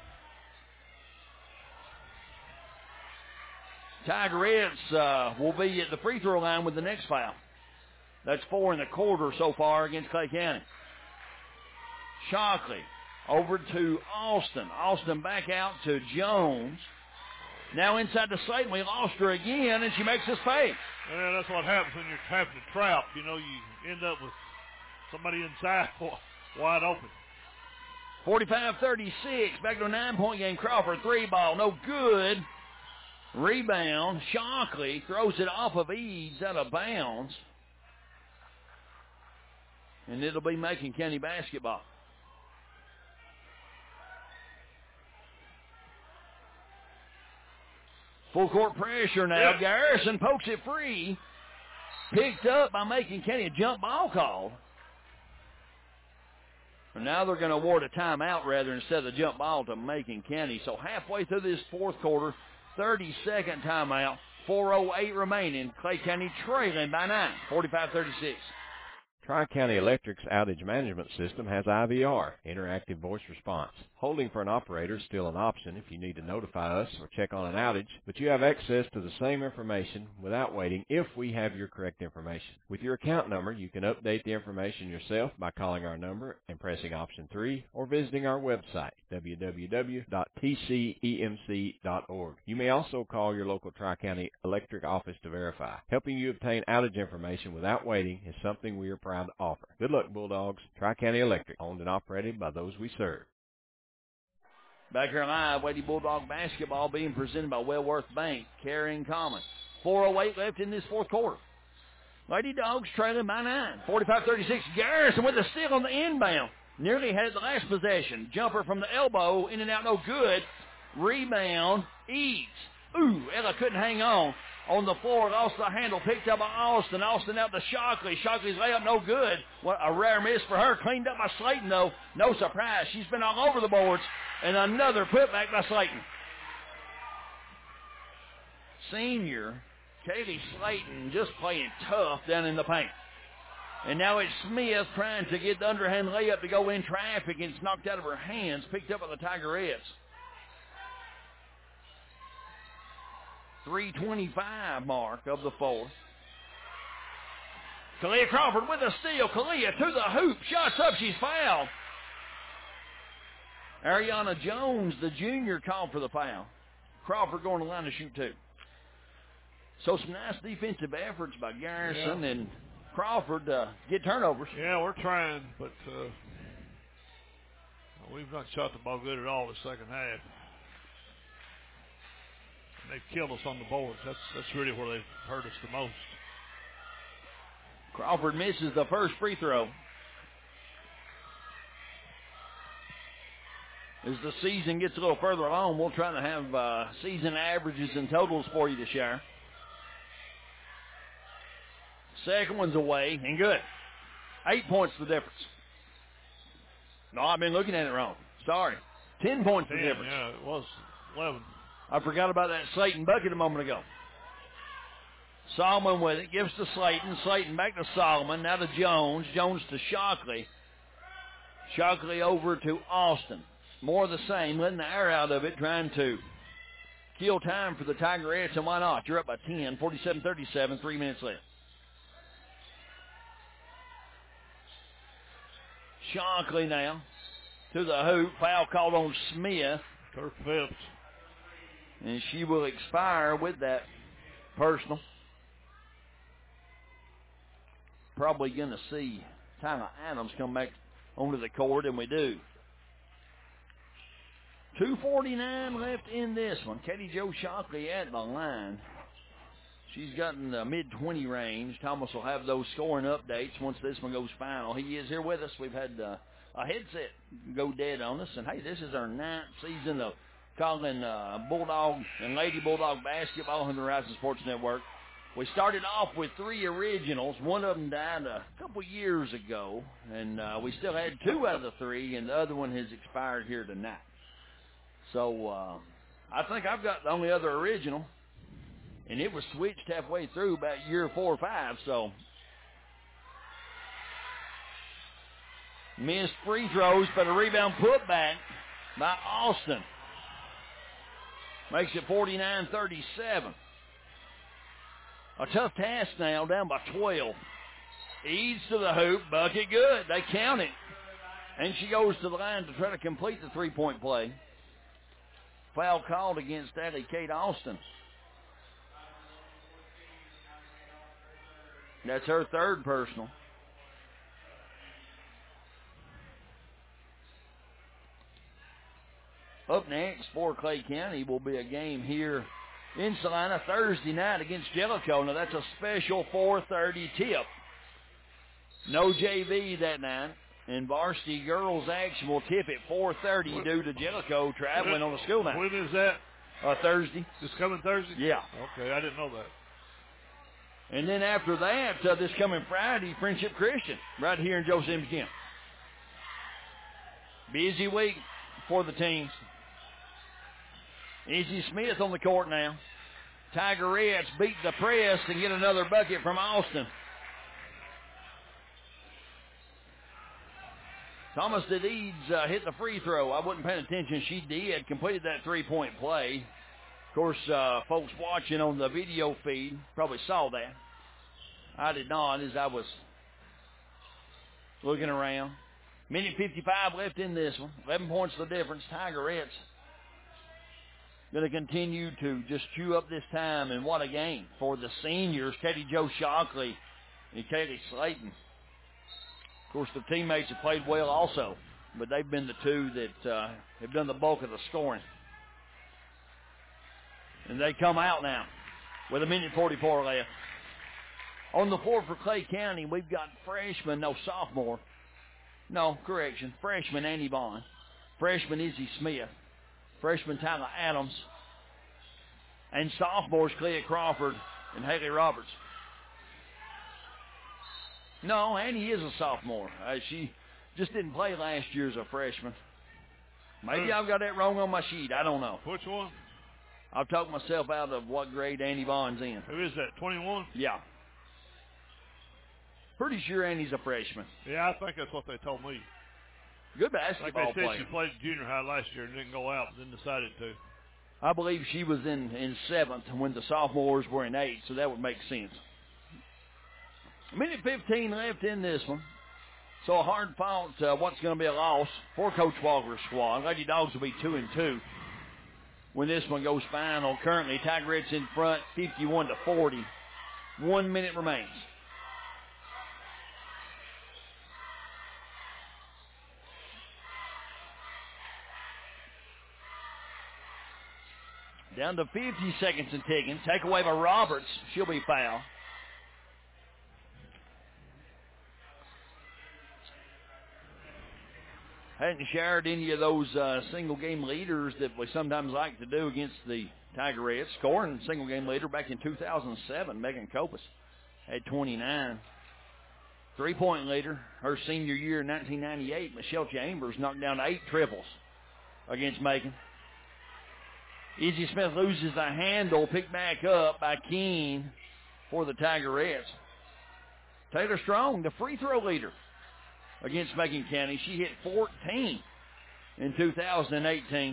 Tigerettes uh, will be at the free throw line with the next foul. That's four in the quarter so far against Clay County. Shockley over to Austin. Austin back out to Jones. Now inside to Slayton. We lost her again, and she makes us pay. Yeah, that's what happens when you're having a trap. You know, you end up with somebody inside wide open. forty-five thirty-six. Back to a nine-point game. Crawford, three ball. No good. Rebound. Shockley throws it off of Eads out of bounds. And it'll be Macon County basketball. Full court pressure now. Yeah. Garrison pokes it free. Picked up by Macon County. A jump ball call. And now they're going to award a timeout rather instead of the jump ball to Macon County. So halfway through this fourth quarter, thirty-second timeout, four oh eight remaining. Clay County trailing by nine, forty-five thirty-six. Tri-County Electric's outage management system has I V R, interactive voice response. Holding for an operator is still an option if you need to notify us or check on an outage, but you have access to the same information without waiting if we have your correct information. With your account number, you can update the information yourself by calling our number and pressing option three or visiting our website, w w w dot t c e m c dot org. You may also call your local Tri-County Electric office to verify. Helping you obtain outage information without waiting is something we are proud to offer. Good luck, Bulldogs. Tri-County Electric, owned and operated by those we serve. Back here live, Lady Bulldog basketball being presented by Wellworth Bank, Caring Common. four oh eight left in this fourth quarter. Lady Dogs trailing by nine, forty-five thirty-six. Garrison with the steal on the inbound. Nearly had the last possession. Jumper from the elbow, in and out, no good. Rebound, Eads. Ooh, Ella couldn't hang on. On the floor, lost the handle, picked up by Austin. Austin out to Shockley. Shockley's layup no good. What a rare miss for her. Cleaned up by Slayton, though. No surprise. She's been all over the boards. And another putback by Slayton. Senior Kaylee Slayton just playing tough down in the paint. And now it's Smith trying to get the underhand layup to go in traffic, and it's knocked out of her hands, picked up by the Tigerettes. three twenty-five mark of the fourth. Kalia Crawford with a steal. Kalia to the hoop. Shots up. She's fouled. Ariana Jones, the junior, called for the foul. Crawford going to the line to shoot two. So some nice defensive efforts by Garrison yeah. and Crawford to get turnovers. Yeah, we're trying, but uh, we've not shot the ball good at all the second half. They've killed us on the boards. That's that's really where they've hurt us the most. Crawford misses the first free throw. As the season gets a little further along, we'll try to have uh, season averages and totals for you to share. Second one's away and good. Eight points the difference. No, I've been looking at it wrong. Sorry. Ten points Ten, the difference. Yeah, it was eleven. I forgot about that Slayton bucket a moment ago. Solomon with it. Gives to Slayton. Slayton back to Solomon. Now to Jones. Jones to Shockley. Shockley over to Austin. More of the same. Letting the air out of it. Trying to kill time for the Tigerettes. And why not? You're up by ten. forty-seven thirty-seven. Three minutes left. Shockley now to the hoop. Foul called on Smith. Kirk Phipps. And she will expire with that personal. Probably going to see Tyler Adams come back onto the court, and we do. two forty-nine left in this one. Katie Jo Shockley at the line. She's got in the mid twenty range. Thomas will have those scoring updates once this one goes final. He is here with us. We've had uh, a headset go dead on us. And, hey, this is our ninth season of calling uh, Bulldog and Lady Bulldog basketball on the Horizon Sports Network. We started off with three originals. One of them died a couple years ago, and uh, we still had two out of the three, and the other one has expired here tonight. So uh, I think I've got the only other original, and it was switched halfway through about year four or five. So Missed free throws, but a rebound put back by Austin. Makes it forty-nine thirty-seven. A tough task now, down by twelve. Eads to the hoop, bucket good. They count it. And she goes to the line to try to complete the three-point play. Foul called against Allie Kate Austin. That's her third personal. Up next for Clay County will be a game here in Salina Thursday night against Jellicoe. Now that's a special four thirty tip. No J V that night. And varsity girls action will tip at four thirty due to Jellicoe traveling on the school night. When is that? Uh, Thursday. This coming Thursday? Yeah. Okay, I didn't know that. And then after that, uh, this coming Friday, Friendship Christian, right here in Joe Sims Gym. Busy week for the teams. Izzy Smith on the court now. Tigerettes beat the press and get another bucket from Austin. Thomas Deeds uh, hit the free throw. I wasn't paying attention. She did. Completed that three-point play. Of course, uh, folks watching on the video feed probably saw that. I did not as I was looking around. Minute fifty-five left in this one. eleven points the difference. Tigerettes going to continue to just chew up this time, and what a game for the seniors, Katie Jo Shockley and Kaylee Slayton. Of course, the teammates have played well also, but they've been the two that uh, have done the bulk of the scoring. And they come out now with a minute forty-four left. On the floor for Clay County, we've got freshman, no, sophomore. No, correction, freshman Annie Vaughn. Freshman Izzy Smith. Freshman Tyler Adams. And sophomores Clea Crawford and Haley Roberts. No, Annie is a sophomore. Uh, she just didn't play last year as a freshman. Maybe I've got that wrong on my sheet. I don't know. Which one? I've talked myself out of what grade Annie Vaughn's in. Who is that, twenty-one? Yeah. Pretty sure Annie's a freshman. Yeah, I think that's what they told me. Good basketball Like they said, player. she played junior high last year and didn't go out, then decided to. I believe she was in, in seventh when the sophomores were in eighth, so that would make sense. Minute fifteen left in this one. So a hard fought, uh, what's going to be a loss for Coach Walker's squad. Lady Dogs will be two and two when this one goes final. Currently, Tigerettes in front, fifty-one to forty. One minute remains. Down to fifty seconds and ticking. Take away by Roberts. She'll be fouled. Hadn't shared any of those uh, single-game leaders that we sometimes like to do against the Tigerettes. Scoring single-game leader back in two thousand seven, Megan Copas had twenty-nine. Three-point leader, her senior year in nineteen ninety-eight, Michelle Chambers knocked down eight triples against Macon. Izzy Smith loses the handle, picked back up by Keene for the Tigerettes. Taylor Strong, the free throw leader against Macon County. She hit fourteen in two thousand eighteen.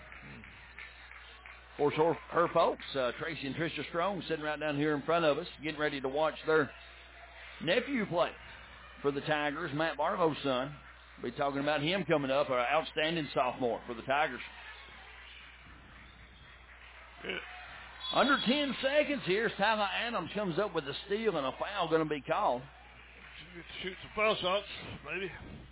Of course, her, her folks, uh, Tracy and Trisha Strong, sitting right down here in front of us, getting ready to watch their nephew play for the Tigers, Matt Barlow's son. We'll be talking about him coming up, an outstanding sophomore for the Tigers. Good. Under ten seconds here, Tyler Adams comes up with a steal, and a foul going to be called. Shoot some foul shots, maybe.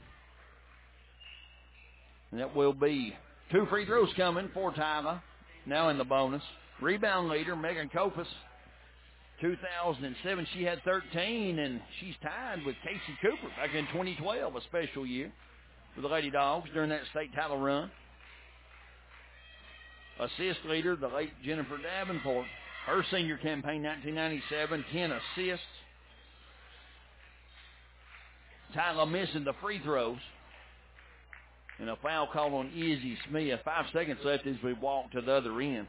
And that will be two free throws coming for Tyler, now in the bonus. Rebound leader, Megan Copas. two thousand seven, she had thirteen, and she's tied with Casey Cooper back in twenty twelve, a special year for the Lady Dogs during that state title run. Assist leader, the late Jennifer Davenport. Her senior campaign, nineteen ninety-seven, ten assists. Tyler missing the free throws. And a foul call on Izzy Smith. Five seconds left as we walk to the other end.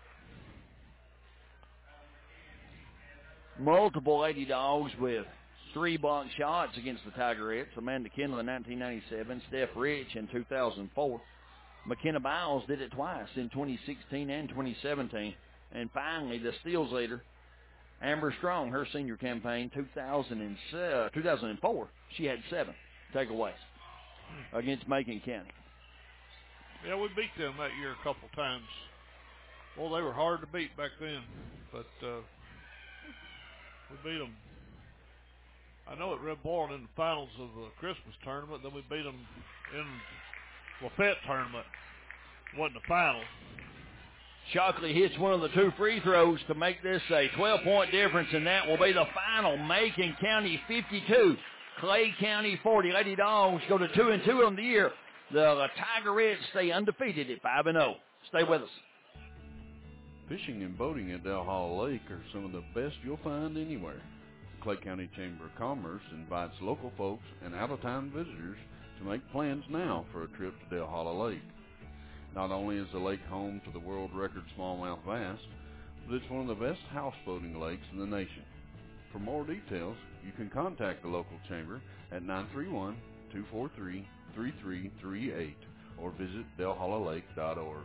Multiple Lady Dogs with three block shots against the Tigerettes. Amanda Kendall in nineteen ninety-seven, Steph Rich in two thousand four. McKenna Biles did it twice in twenty sixteen and twenty seventeen. And finally, the steals leader, Amber Strong, her senior campaign, two thousand four, she had seven takeaways against Macon County. Yeah, we beat them that year a couple times. Well, they were hard to beat back then, but uh, we beat them. I know at Red Bourne in the finals of the Christmas tournament, then we beat them in Lafayette tournament. Wasn't the final. Shockley hits one of the two free throws to make this a twelve-point difference, and that will be the final. Macon County fifty-two, Clay County forty. Lady Dogs go to two and two on the year. The, the Tigerettes stay undefeated at five and oh. Stay with us. Fishing and boating at Dale Hollow Lake are some of the best you'll find anywhere. The Clay County Chamber of Commerce invites local folks and out-of-town visitors to make plans now for a trip to Dale Hollow Lake. Not only is the lake home to the world record smallmouth bass, but it's one of the best houseboating lakes in the nation. For more details, you can contact the local chamber at nine three one, two four three, three three three eight or visit dale hollow lake dot org.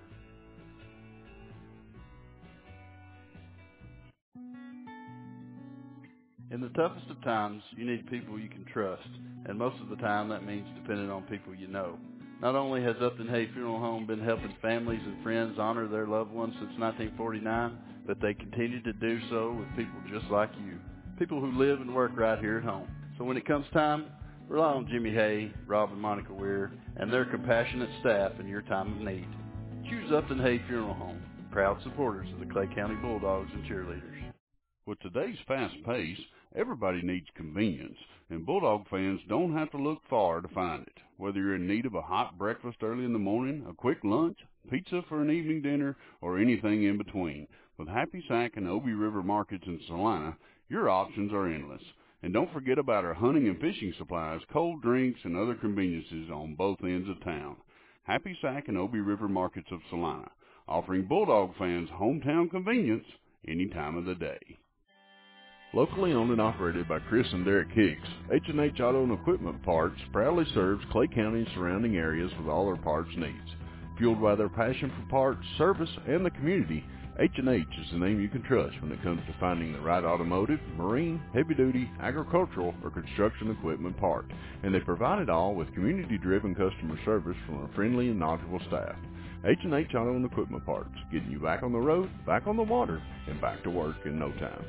In the toughest of times, you need people you can trust, and most of the time that means depending on people you know. Not only has Upton Hay Funeral Home been helping families and friends honor their loved ones since nineteen forty-nine, but they continue to do so with people just like you, people who live and work right here at home. So when it comes time, rely on Jimmy Hay, Rob and Monica Weir, and their compassionate staff in your time of need. Choose Upton Hay Funeral Home, proud supporters of the Clay County Bulldogs and Cheerleaders. With today's fast pace, everybody needs convenience, and Bulldog fans don't have to look far to find it. Whether you're in need of a hot breakfast early in the morning, a quick lunch, pizza for an evening dinner, or anything in between, with Happy Sack and Obie River Markets in Salina, your options are endless. And don't forget about our hunting and fishing supplies, cold drinks, and other conveniences on both ends of town. Happy Sack and Obie River Markets of Salina, offering Bulldog fans hometown convenience any time of the day. Locally owned and operated by Chris and Derek Hicks, H and H Auto and Equipment Parts proudly serves Clay County and surrounding areas with all their parts needs. Fueled by their passion for parts, service, and the community, H and H is the name you can trust when it comes to finding the right automotive, marine, heavy-duty, agricultural, or construction equipment part. And they provide it all with community-driven customer service from a friendly and knowledgeable staff. H and H Auto and Equipment Parts, getting you back on the road, back on the water, and back to work in no time.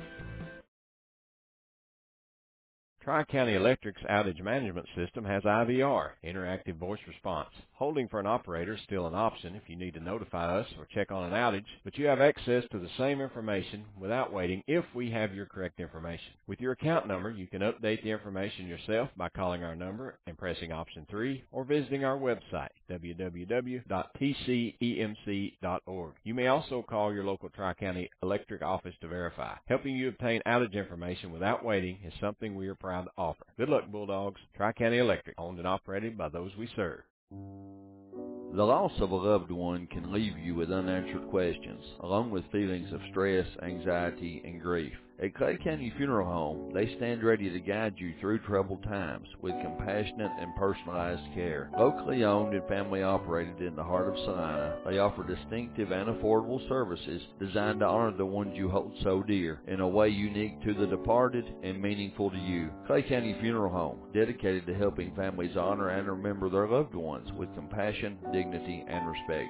Tri-County Electric's outage management system has I V R, interactive voice response. Holding for an operator is still an option if you need to notify us or check on an outage, but you have access to the same information without waiting if we have your correct information. With your account number, you can update the information yourself by calling our number and pressing option three or visiting our website, w w w dot t c e m c dot org. You may also call your local Tri-County Electric office to verify. Helping you obtain outage information without waiting is something we are proud to offer. Good luck, Bulldogs. Tri-County Electric, owned and operated by those we serve. The loss of a loved one can leave you with unanswered questions, along with feelings of stress, anxiety, and grief. At Clay County Funeral Home, they stand ready to guide you through troubled times with compassionate and personalized care. Locally owned and family operated in the heart of Salina, they offer distinctive and affordable services designed to honor the ones you hold so dear in a way unique to the departed and meaningful to you. Clay County Funeral Home, dedicated to helping families honor and remember their loved ones with compassion, dignity, and respect.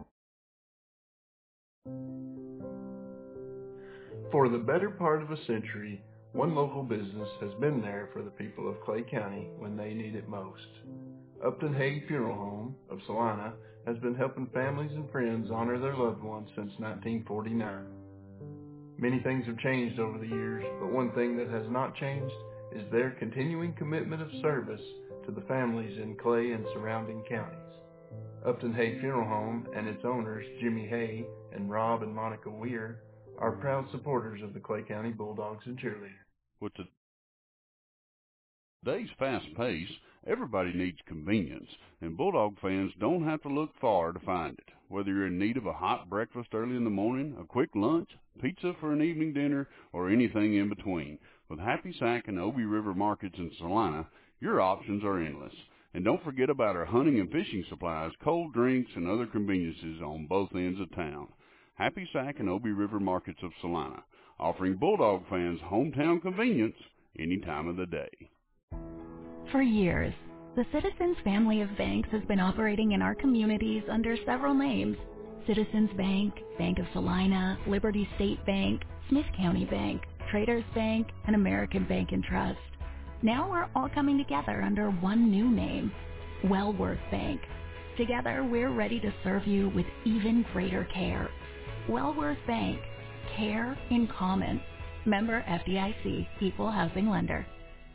For the better part of a century, one local business has been there for the people of Clay County when they need it most. Upton Hay Funeral Home of Salina has been helping families and friends honor their loved ones since nineteen forty-nine. Many things have changed over the years, but one thing that has not changed is their continuing commitment of service to the families in Clay and surrounding counties. Upton Hay Funeral Home and its owners, Jimmy Hay and Rob and Monica Weir, are proud supporters of the Clay County Bulldogs and Cheerleaders. With today's fast pace, Everybody needs convenience, and Bulldog fans don't have to look far to find it. Whether you're in need of a hot breakfast early in the morning, a quick lunch, pizza for an evening dinner, or anything in between, with Happy Sack and Obi River Markets in Salina, your options are endless. And don't forget about our hunting and fishing supplies, cold drinks, and other conveniences on both ends of town. Happy Sack and Obi River Markets of Salina, offering Bulldog fans hometown convenience any time of the day. For years, the Citizens family of banks has been operating in our communities under several names: Citizens Bank, Bank of Salina, Liberty State Bank, Smith County Bank, Traders Bank, and American Bank and Trust. Now we're all coming together under one new name, Wellworth Bank. Together, we're ready to serve you with even greater care. Wellworth Bank, care in common. Member F D I C, Equal Housing Lender.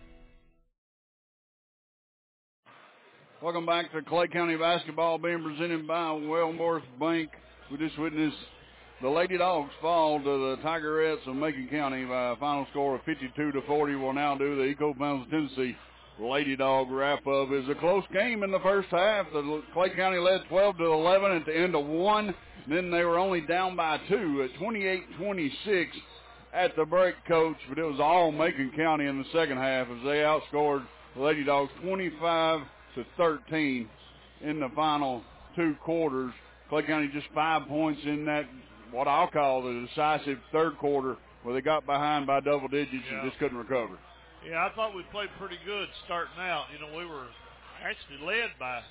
Welcome back to Clay County Basketball, being presented by Wellworth Bank. We just witnessed the Lady Dogs fall to the Tigerettes of Macon County by a final score of fifty-two to forty. We'll now do the Eco Pounds of Tennessee Lady Dog wrap-up. It was a close game in the first half. The Clay County led twelve to eleven at the end of one. Then they were only down by two at twenty-eight twenty-six at the break, Coach. But it was all Macon County in the second half as they outscored the Lady Dogs twenty-five to thirteen in the final two quarters. Clay County just five points in that, what I'll call the decisive third quarter, where they got behind by double digits yeah. and just couldn't recover. Yeah, I thought we played pretty good starting out. You know, we were actually led by,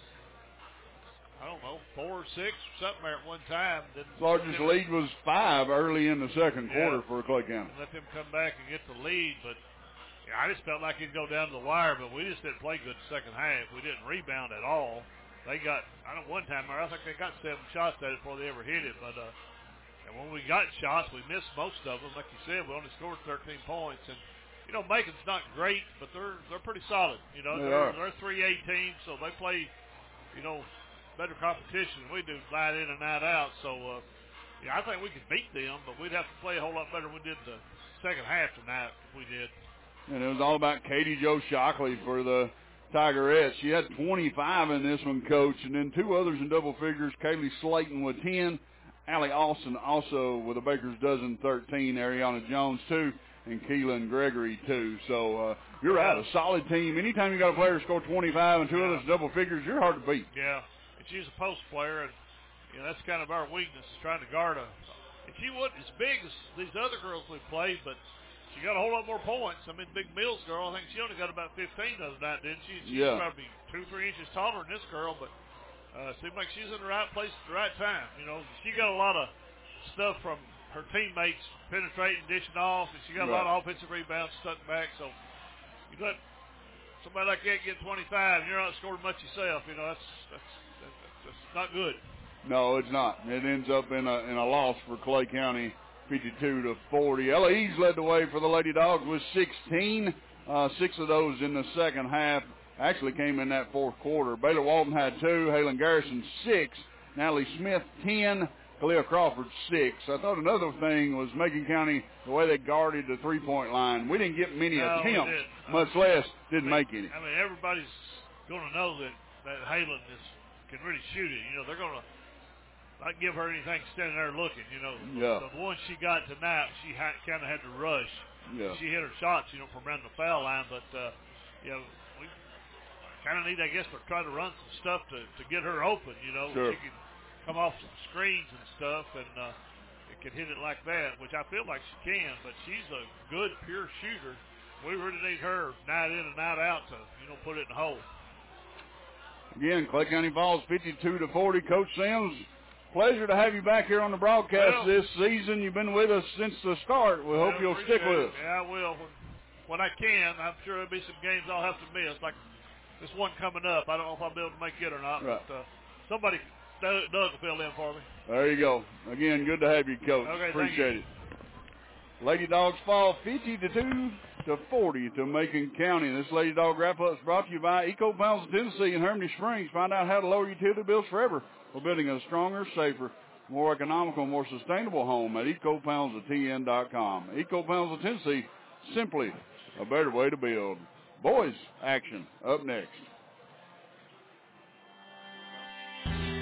I don't know, four or six or something there at one time. Then largest lead was five early in the second yeah, quarter for Clay County. Let them come back and get the lead, but yeah, I just felt like it'd go down to the wire, but we just didn't play good the second half. We didn't rebound at all. They got, I don't know, one time, I think they got seven shots at it before they ever hit it, but uh, and when we got shots, we missed most of them. Like you said, we only scored thirteen points, and you know, Macon's not great, but they're they're pretty solid. You know, they they're, are. they're a three A team, so they play, you know, better competition than we do, light in and night out. So, uh, yeah, I think we could beat them, but we'd have to play a whole lot better than we did the second half tonight if we did. And it was all about Katie Jo Shockley for the Tigerettes. She had twenty-five in this one, Coach, and then two others in double figures. Kaylee Slayton with ten. Allie Austin also with a baker's dozen, thirteen. Ariana Jones, two. And Keelan Gregory, two. So uh, you're right, a solid team. Anytime you got a player score twenty-five and two others double figures, you're hard to beat. Yeah, and she's a post player, and you know, that's kind of our weakness, is trying to guard her. And she wasn't as big as these other girls we played, but she got a whole lot more points. I mean, Big Mills girl, I think she only got about fifteen the other night, didn't she? She's yeah. probably two, three inches taller than this girl, but uh, seemed like she's in the right place at the right time. You know, she got a lot of stuff from her teammates penetrating, dishing off, and she got right. a lot of offensive rebounds stuck back. So you let somebody like that get twenty-five, and you're not scoring much yourself. You know, that's that's that's, that's not good. No, it's not. It ends up in a in a loss for Clay County, fifty-two to forty. Eloise led the way for the Lady Dogs with sixteen. Uh, six of those in the second half actually came in that fourth quarter. Baylor Walton had two. Halen Garrison, six. Natalie Smith, ten. Kalia Crawford, six. I thought another thing was Macon County, the way they guarded the three-point line. We didn't get many no, attempts, much less didn't I mean, make any. I mean, everybody's going to know that, that Halen is, can really shoot it. You know, they're going to not give her anything standing there looking. You know, yeah. the one she got tonight, she ha- kind of had to rush. Yeah. She hit her shots, you know, from around the foul line. But, uh, you know, we kind of need, I guess, to try to run some stuff to, to get her open, you know. Sure. She can come off some screens and stuff, and uh, it can hit it like that, which I feel like she can, but she's a good, pure shooter. We really need her night in and night out to, you know, put it in the hole. Again, Clay County falls fifty-two to forty. Coach Sims, pleasure to have you back here on the broadcast well, this season. You've been with us since the start. We hope you'll stick with us. Yeah, I will. When, when I can, I'm sure there'll be some games I'll have to miss, like this one coming up. I don't know if I'll be able to make it or not, right. but uh, somebody... Doug will fill in for me. There you go. Again, good to have you, Coach. Okay, appreciate it. Lady Dogs fall fifty-two to forty to Macon County. This Lady Dog wrap-up is brought to you by Eco Pounds of Tennessee and Harmony Springs. Find out how to lower utility bills forever. We're building a stronger, safer, more economical, more sustainable home at eco pounds of t n dot com. Eco Pounds of Tennessee, simply a better way to build. Boys action up next.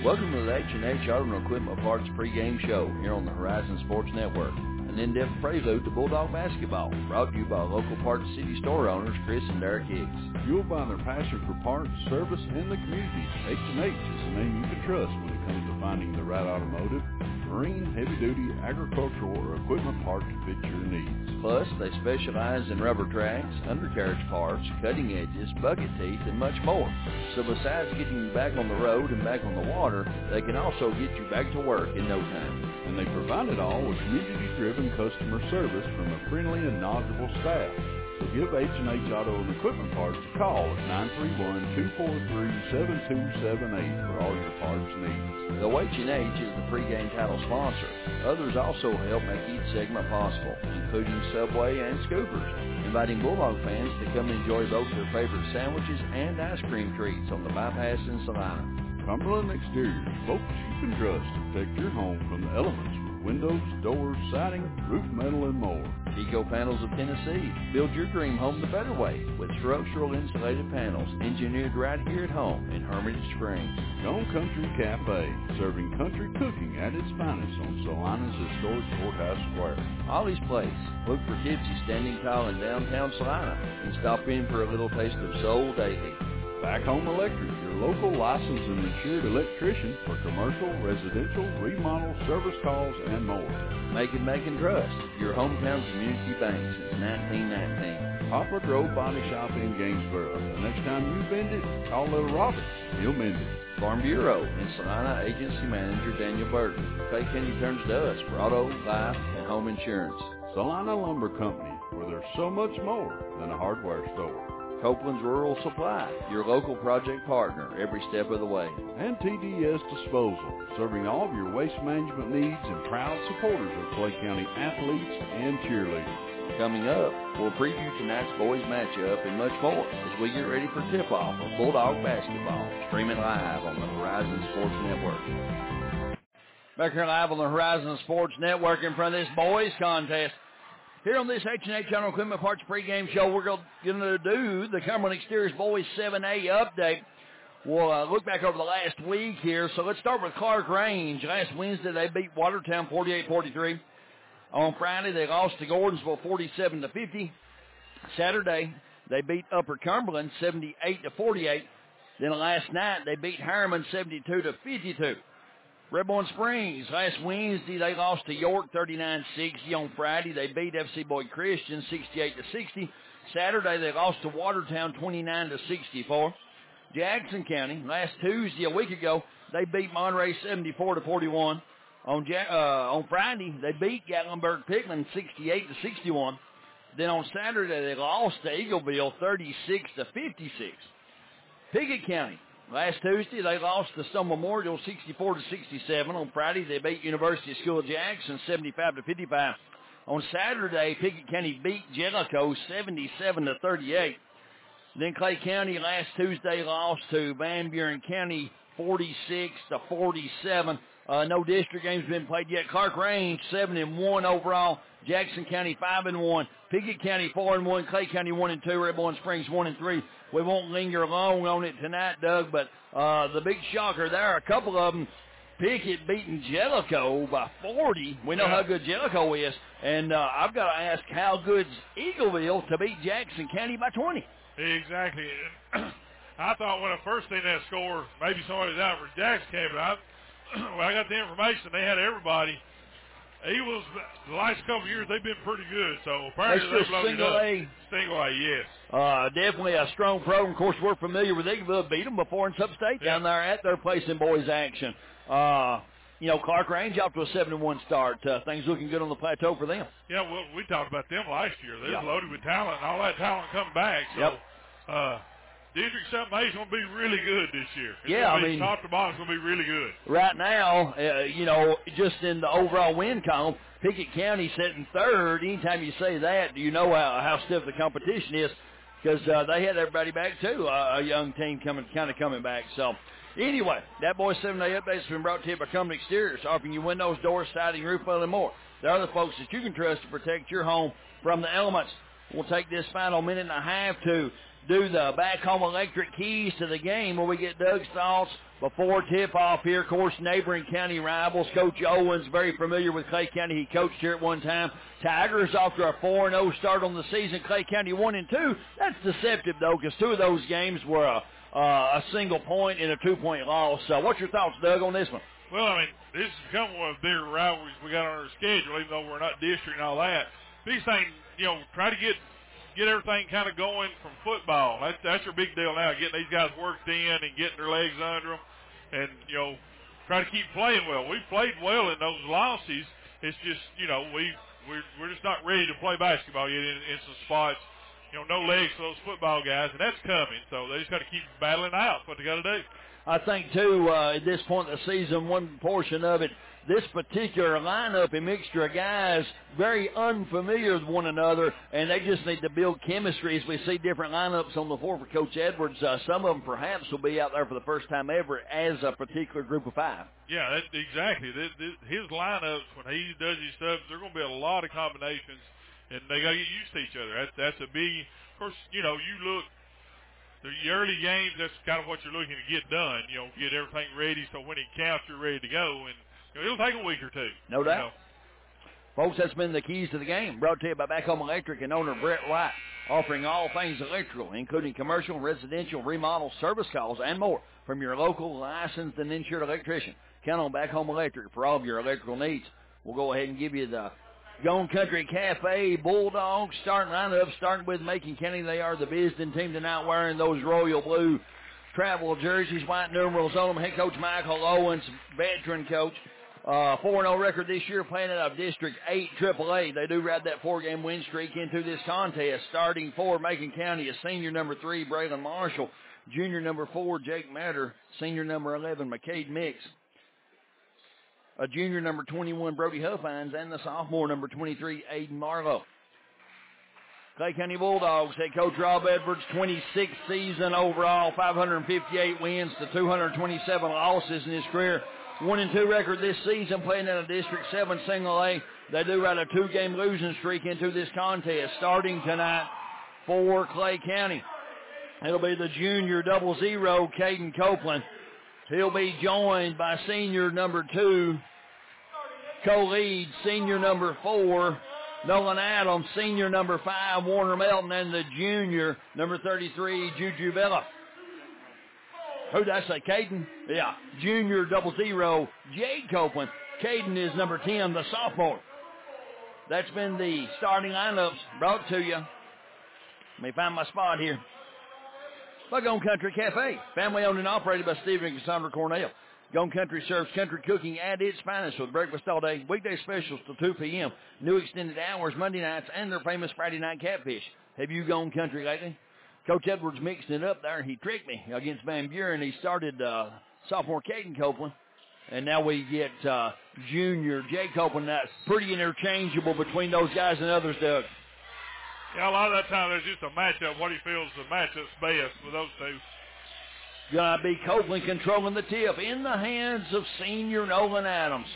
Welcome to the H and H Auto and Equipment Parts pregame show here on the Horizon Sports Network. An in-depth prelude to Bulldog basketball, brought to you by local Parts City store owners Chris and Derek Hicks. You'll find their passion for parts, service, and the community. H and H is the name you can trust when it comes to finding the right automotive, marine, heavy-duty, agricultural, or equipment part to fit your needs. Plus, they specialize in rubber tracks, undercarriage parts, cutting edges, bucket teeth, and much more. So besides getting you back on the road and back on the water, they can also get you back to work in no time. And they provide it all with community-driven customer service from a friendly and knowledgeable staff. So give H and H Auto and Equipment Parts a call at nine three one, two four three, seven two seven eight for all your parts needs. Though H and H is the pregame title sponsor, others also help make each segment possible, including Subway and Scoopers, inviting Bulldog fans to come enjoy both their favorite sandwiches and ice cream treats on the bypass in Salina. Cumberland Exteriors, folks you can trust to protect your home from the elements with windows, doors, siding, roof metal, and more. Eco Panels of Tennessee. Build your dream home the better way with structural insulated panels engineered right here at home in Hermitage Springs. Gone Country Cafe, serving country cooking at its finest on Salina's historic courthouse square. Ollie's Place. Look for Tipsy standing tall in downtown Salina and stop in for a little taste of soul daily. Back Home Electric, your local licensed and insured electrician for commercial, residential, remodel, service calls, and more. Make it Make and Trust, your hometown community bank since nineteen nineteen. Poplar Grove Body Shop in Gainesboro. The next time you bend it, call Little Robert. He'll mend it. Farm Bureau in Salina Agency Manager Daniel Burton. Clay County turns to us for auto, life, and home insurance. Salina Lumber Company, where there's so much more than a hardware store. Copeland's Rural Supply, your local project partner every step of the way. And T D S Disposal, serving all of your waste management needs and proud supporters of Clay County athletes and cheerleaders. Coming up, we'll preview tonight's boys matchup and much more as we get ready for tip-off of Bulldog basketball, streaming live on the Horizon Sports Network. Back here live on the Horizon Sports Network in front of this boys contest. Here on this H and H Auto Equipment Parts pregame show, we're going to do the Cumberland Exteriors Boys seven A update. We'll uh, look back over the last week here. So let's start with Clark Range. Last Wednesday, they beat Watertown forty-eight forty-three. On Friday, they lost to Gordonsville forty-seven to fifty. Saturday, they beat Upper Cumberland seventy-eight to forty-eight. Then last night, they beat Harriman seventy-two to fifty-two. Redbourne Springs, last Wednesday, they lost to York thirty-nine sixty. On Friday, they beat F C Boyd Christian sixty-eight to sixty. Saturday, they lost to Watertown twenty-nine to sixty-four. Jackson County, last Tuesday, a week ago, they beat Monterey seventy-four to forty-one. On ja- uh, on Friday, they beat Gatlinburg-Pickman sixty-eight to sixty-one. Then on Saturday, they lost to Eagleville thirty-six to fifty-six. Pickett County, last Tuesday, they lost to Stone Memorial sixty-four to sixty-seven. On Friday, they beat University School of Jackson seventy-five to fifty-five. On Saturday, Pickett County beat Jellicoe seventy-seven to thirty-eight. Then Clay County last Tuesday lost to Van Buren County forty-six to forty-seven. Uh, no district games been played yet. Clark Range seven and one overall. Jackson County five and one. Pickett County four and one. Clay County one and two. Redbourne Springs one and three. We won't linger long on it tonight, Doug, but uh, the big shocker there, a couple of them, Pickett beating Jellicoe by forty. We know yeah. how good Jellicoe is, and uh, I've got to ask how good's Eagleville to beat Jackson County by twenty. Exactly. I thought when I first seen that score, maybe somebody's out for Jackson County, but I, when I got the information, they had everybody. Eagles, the last couple of years, they've been pretty good. So apparently they they've loaded single up. A. Single A, yes. Uh, definitely a strong program. Of course, we're familiar with Eagleville. Beat them before in Sub-State yeah. down there at their place in boys action. Uh, you know, Clark Range off to a seven and one start. Uh, things looking good on the plateau for them. Yeah, well, we talked about them last year. They're yep. loaded with talent, and all that talent come back. So, yep. uh, District seven A is going to be really good this year. It's yeah, I mean, top to bottom is going to be really good. Right now, uh, you know, just in the overall win column, Pickett County sitting third. Anytime you say that, you know how, how stiff the competition is because uh, they had everybody back too. Uh, a young team coming, kind of coming back. So, anyway, that boys seven A update has been brought to you by Cumberland Exteriors, offering you windows, doors, siding, roof, well, and more. There are the folks that you can trust to protect your home from the elements. We'll take this final minute and a half to do the Back Home Electric keys to the game, where we get Doug's thoughts before tip-off here. Of course, neighboring county rivals. Coach Owens, very familiar with Clay County. He coached here at one time. Tigers off to a four and oh start on the season. Clay County one and two. That's deceptive, though, because two of those games were a, uh, a single point and a two-point loss. So what's your thoughts, Doug, on this one? Well, I mean, this has become one of the bigger rivalries we got on our schedule, even though we're not district and all that. These things, you know, try to get get everything kind of going from football. That's, that's your big deal now, getting these guys worked in and getting their legs under them and, you know, try to keep playing well. We've played well in those losses. It's just, you know, we, we're, we're just not ready to play basketball yet in, in some spots. You know, no legs for those football guys, and that's coming. So they just got to keep battling out. That's what they got to do. I think, too, uh, at this point in the season, one portion of it, this particular lineup and mixture of guys very unfamiliar with one another, and they just need to build chemistry as we see different lineups on the floor for Coach Edwards. Uh, some of them perhaps will be out there for the first time ever as a particular group of five. Yeah, that, exactly. This, this, his lineups, when he does his stuff, there are going to be a lot of combinations, and they got to get used to each other. That's, that's a big, of course, you know, you look, the early games, that's kind of what you're looking to get done, you know, get everything ready so when it counts, you're ready to go, and you know, it'll take a week or two. No doubt. You know. Folks, that's been the keys to the game, brought to you by Back Home Electric and owner Brett White, offering all things electrical, including commercial, residential, remodel, service calls, and more from your local licensed and insured electrician. Count on Back Home Electric for all of your electrical needs. We'll go ahead and give you the Gone Country Cafe Bulldogs starting lineup, starting with Macon County. They are the Bisden team tonight, wearing those royal blue travel jerseys, white numerals on them. Head coach Michael Owens, veteran coach. Uh, four and oh record this year, playing out of District eight triple A. They do ride that four-game win streak into this contest. Starting for Macon County is senior number three, Braylon Marshall. Junior number four, Jake Matter. Senior number eleven, McCade Mix. A junior number twenty-one, Brody Huffines, and the sophomore number twenty-three, Aiden Marlowe. Clay County Bulldogs head coach Rob Edwards, twenty-sixth season overall, five hundred fifty-eight wins to two hundred twenty-seven losses in his career. One and two record this season, playing in a District seven single A. They do ride a two-game losing streak into this contest. Starting tonight for Clay County, it'll be the junior double zero, Caden Copeland. He'll be joined by senior number two, co-lead senior number four, Nolan Adams, senior number five, Warner Melton, and the junior number thirty-three, Juju Bella. Who did I say, Caden? Yeah, junior double zero, Jade Copeland. Caden is number ten, the sophomore. That's been the starting lineups brought to you. Let me find my spot here. By Gone Country Cafe, family owned and operated by Stephen and Cassandra Cornell. Gone Country serves country cooking at its finest with breakfast all day, weekday specials till two p.m., new extended hours Monday nights, and their famous Friday night catfish. Have you gone country lately? Coach Edwards mixed it up there. He tricked me against Van Buren. He started uh, sophomore Caden Copeland, and now we get uh, junior Jay Copeland. That's pretty interchangeable between those guys and others, Doug. Yeah, a lot of that time there's just a matchup, what he feels the matchup's best with those two. Gonna be Copeland controlling the tip in the hands of senior Nolan Adams.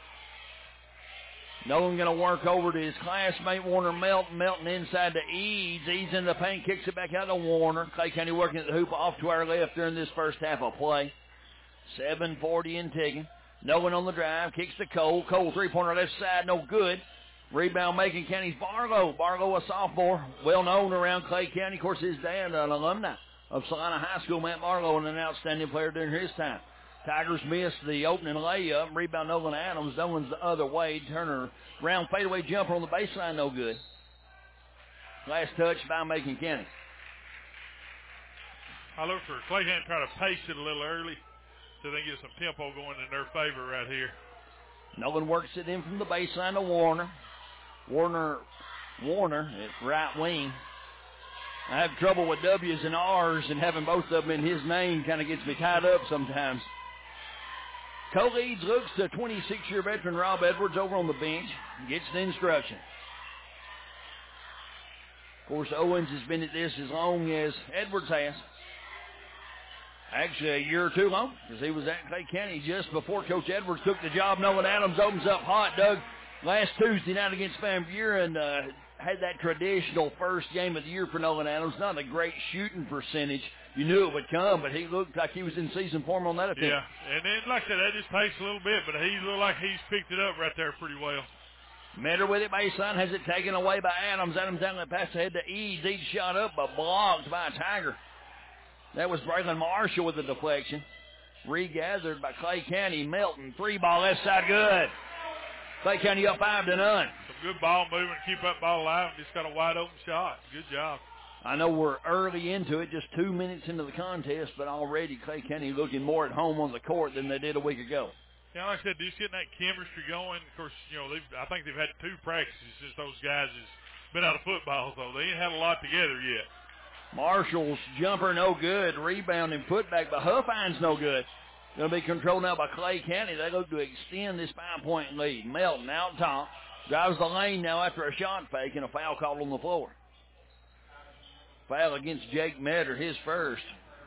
Nolan going to work over to his classmate, Warner Melton. Melton inside to Eads. Eads in the paint, kicks it back out to Warner. Clay County working at the hoop off to our left during this first half of play. seven forty and ticking. Nolan on the drive, kicks to Cole. Cole three-pointer left side, no good. Rebound Macon County's Barlow. Barlow, a sophomore, well known around Clay County. Of course, his dad, an alumni of Salina High School, Matt Barlow, and an outstanding player during his time. Tigers missed the opening layup. Rebound Nolan Adams. That one's the other way. Turner round fadeaway jumper on the baseline, no good. Last touch by Macon County. I look for Clay County trying to pace it a little early so they can get some tempo going in their favor right here. Nolan works it in from the baseline to Warner. Warner, Warner at right wing. I have trouble with W's and R's, and having both of them in his name kind of gets me tied up sometimes. Co-leads looks to twenty-six-year veteran Rob Edwards over on the bench. Gets the instruction. Of course, Owens has been at this as long as Edwards has. Actually, a year or two long, because he was at Clay County just before Coach Edwards took the job. Nolan Adams opens up hot, Doug. last Tuesday night against Van Buren, uh, had that traditional first game of the year for Nolan Adams. Not a great shooting percentage. You knew it would come, but he looked like he was in season form on that attempt. Yeah, and then like I said, that just takes a little bit, but he looked like he's picked it up right there pretty well. Metter with it baseline, has it taken away by Adams. Adams down the pass ahead to Eads. Eads shot up, but blocked by a Tiger. That was Braylon Marshall with the deflection. Regathered by Clay County. Melton, three ball left side, good. Clay County up five to none. Some good ball movement, keep that ball alive, and just got a wide open shot. Good job. I know we're early into it, just two minutes into the contest, but already Clay County looking more at home on the court than they did a week ago. Yeah, like I said, just getting that chemistry going. Of course, you know, they've, I think they've had two practices since those guys has been out of football, so they ain't had a lot together yet. Marshall's jumper no good. Rebound and putback, but Huffines no good. Going to be controlled now by Clay County. They look to extend this five-point lead. Melton out top. Drives the lane now after a shot fake and a foul called on the floor. Foul against Jake Metter, his first.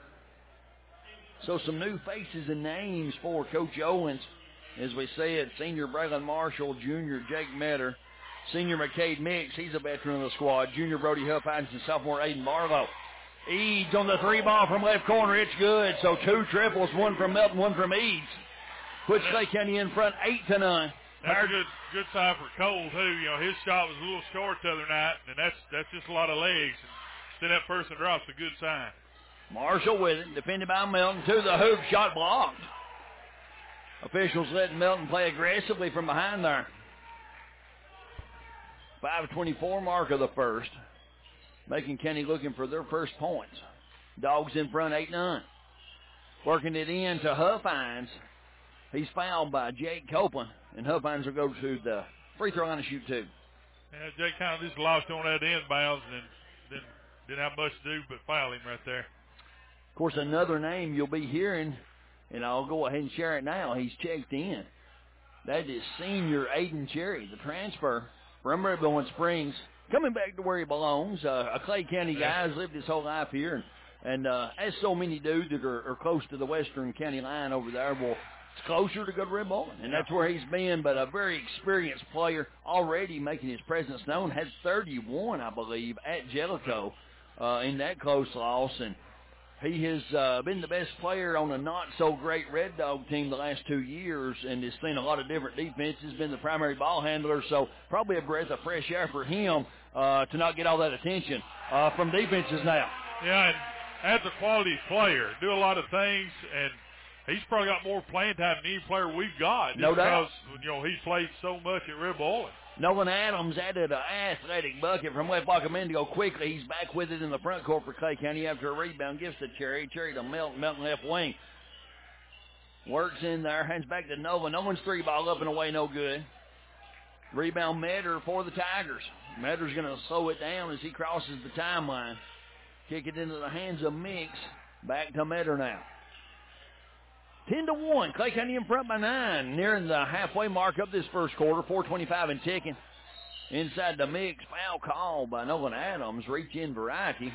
So some new faces and names for Coach Owens. As we said, senior Braylon Marshall, junior Jake Metter, senior McCade Mix, he's a veteran of the squad, junior Brody Huffines, and sophomore Aiden Barlow. Eads on the three ball from left corner, it's good. So two triples, one from Melton, one from Eads. Puts Clay County in front, eight to none. That's a good, good sign for Cole, too. You know, his shot was a little short the other night, and that's that's just a lot of legs. And then that person drops a good sign. Marshall with it, defended by Melton, to the hoop, shot blocked. Officials letting Melton play aggressively from behind there. five twenty-four mark of the first. Macon County looking for their first points. Dogs in front, eight none. Working it in to Huffines. He's fouled by Jake Copeland, and Huffines will go to the free throw line to shoot two. Yeah, Jake kind of just lost on that inbounds and then didn't have much to do but foul him right there. Of course, another name you'll be hearing, and I'll go ahead and share it now. He's checked in. That is senior Aiden Cherry, the transfer from Riverville Springs, coming back to where he belongs. Uh, a Clay County guy, has lived his whole life here, and, and uh, as so many do that are, are close to the Western County line over there, well, it's closer to go to Red Bull, and that's where he's been, but a very experienced player, already making his presence known. Has thirty-one, I believe, at Jellicoe uh, in that close loss, and he has uh, been the best player on a not-so-great Red Dog team the last two years and has seen a lot of different defenses, been the primary ball handler, so probably a breath of fresh air for him uh, to not get all that attention uh, from defenses now. Yeah, and as a quality player, do a lot of things, and he's probably got more playing time than any player we've got. No doubt. Because, you know, he's played so much at Red Bull. Nolan Adams added an athletic bucket from left block a minute ago quickly. He's back with it in the front court for Clay County after a rebound. Gives to Cherry. Cherry to Melton. Melton left wing. Works in there. Hands back to Nova. Nolan's three ball up and away. No good. Rebound Metter for the Tigers. Metter's going to slow it down as he crosses the timeline. Kick it into the hands of Mix. Back to Metter now. ten to one. Clay County in front by nine. Nearing the halfway mark of this first quarter. four twenty-five and ticking. Inside the Mix. Foul call by Nolan Adams. Reach in variety.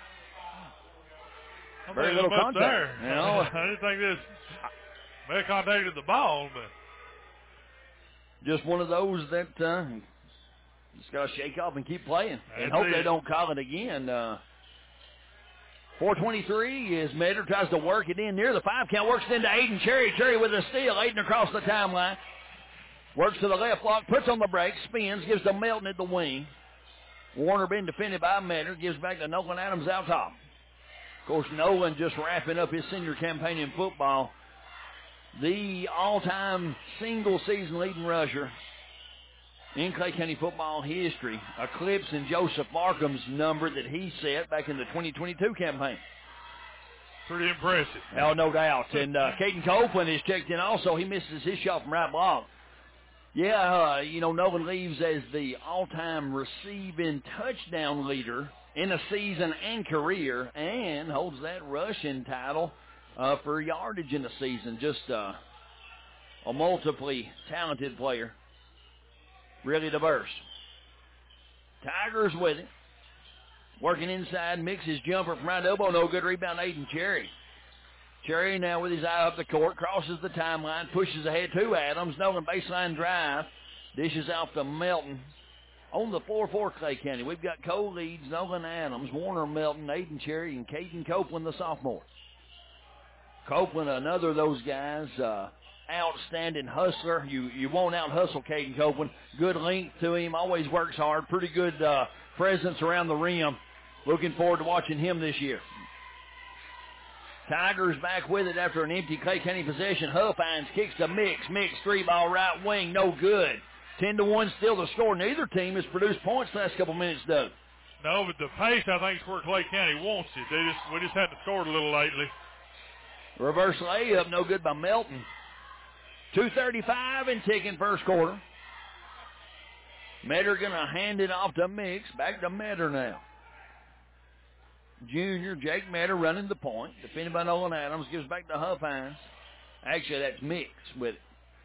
Very little contact. There. You know? I didn't think this may have contacted the ball, but just one of those that uh, just got to shake off and keep playing and That's hope it. they don't call it again. Uh, four twenty-three is Metter tries to work it in near the five count. Works it into Aiden Cherry. Cherry with a steal. Aiden across the timeline. Works to the left block. Puts on the brakes. Spins. Gives to Melton at the wing. Warner being defended by Metter. Gives back to Nolan Adams out top. Of course, Nolan just wrapping up his senior campaign in football. The all-time single-season leading rusher in Clay County football history, eclipsing Joseph Markham's number that he set back in the twenty twenty-two campaign. Pretty impressive. Oh, no doubt. And uh, Caden Copeland is checked in also. He misses his shot from right block. Yeah, uh, you know, Nolan leaves as the all-time receiving touchdown leader in a season and career, and holds that rushing title uh, for yardage in a season. Just uh, a multiply talented player. Really diverse. Tigers with it. Working inside, mixes jumper from right elbow. No good. Rebound, Aiden Cherry. Cherry now with his eye up the court. Crosses the timeline. Pushes ahead to Adams. Nolan baseline drive. Dishes off to Melton. On the floor for Clay County, we've got Cole Leeds, Nolan Adams, Warner Melton, Aiden Cherry, and Caden Copeland, the sophomore. Copeland, another of those guys, uh, outstanding hustler. You you won't out-hustle Caden Copeland. Good length to him, always works hard. Pretty good uh, presence around the rim. Looking forward to watching him this year. Tigers back with it after an empty Clay County possession. Huffines kicks to Mix. Mix three-ball right wing, no good. ten to one still the score. Neither team has produced points the last couple minutes, Doug. No, but the pace, I think, is where Clay County wants it. They just We just haven't scored a little lately. Reverse layup, no good by Melton. two thirty-five and ticking first quarter. Metter going to hand it off to Mix. Back to Metter now. Junior Jake Metter running the point. Defended by Nolan Adams. Gives back to Huffines. Actually, that's Mix with it.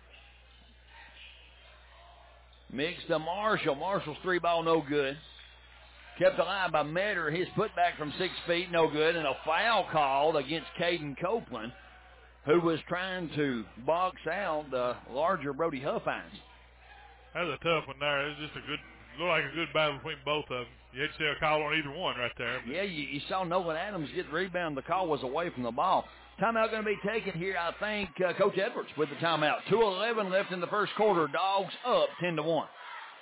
Mix to Marshall. Marshall's three ball, no good. Kept alive by Metter. His putback from six feet, no good. And a foul called against Caden Copeland, who was trying to box out the larger Brody Huffines. That was a tough one there. It was just a good, looked like a good battle between both of them. You had to see a call on either one right there. Yeah, you, you saw Nolan Adams get the rebound. The call was away from the ball. Timeout going to be taken here, I think, uh, Coach Edwards with the timeout. two eleven left in the first quarter. Dogs up ten to one.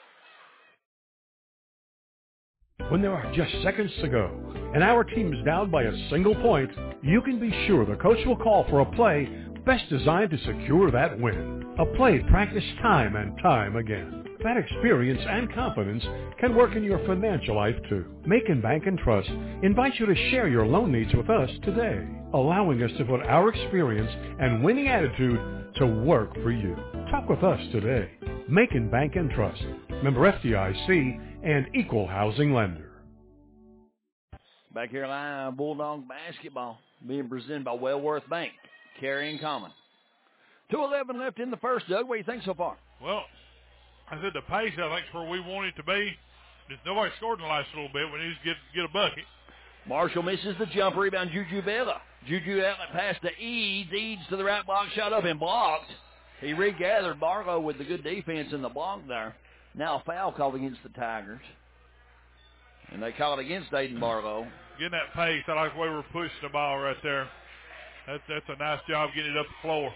When there are just seconds to go and our team is down by a single point, you can be sure the coach will call for a play best designed to secure that win. A play practiced time and time again. That experience and confidence can work in your financial life too. Macon Bank and Trust invites you to share your loan needs with us today, allowing us to put our experience and winning attitude to work for you. Talk with us today. Macon Bank and Trust, member F D I C and equal housing lender. Back here live, Bulldog basketball being presented by Wellworth Bank, carrying common. two eleven left in the first, Doug. What do you think so far? Well, I said the pace, I think, is where we want it to be. Just nobody scored in the last little bit. We need to get, get a bucket. Marshall misses the jump rebound. Juju Vela. Juju outlet pass to Eads. Eads to the right block, shot up and blocked. He regathered Barlow with the good defense in the block there. Now a foul called against the Tigers. And they call it against Aiden Barlow. Getting that pace, I like the way we're pushing the ball right there. That's, that's a nice job getting it up the floor.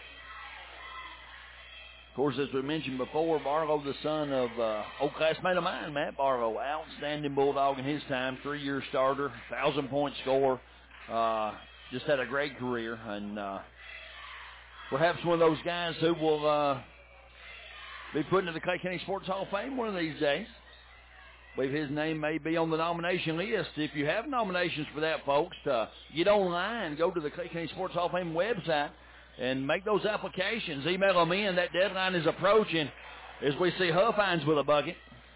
Of course, as we mentioned before, Barlow, the son of uh, old classmate of mine, Matt Barlow, outstanding Bulldog in his time, three-year starter, thousand-point scorer, uh, just had a great career, and uh, perhaps one of those guys who will uh, be put into the Clay County Sports Hall of Fame one of these days. I believe his name may be on the nomination list. If you have nominations for that, folks, uh, get online, go to the Clay County Sports Hall of Fame website, and make those applications. Email them in. That deadline is approaching as we see Huffines with a bucket.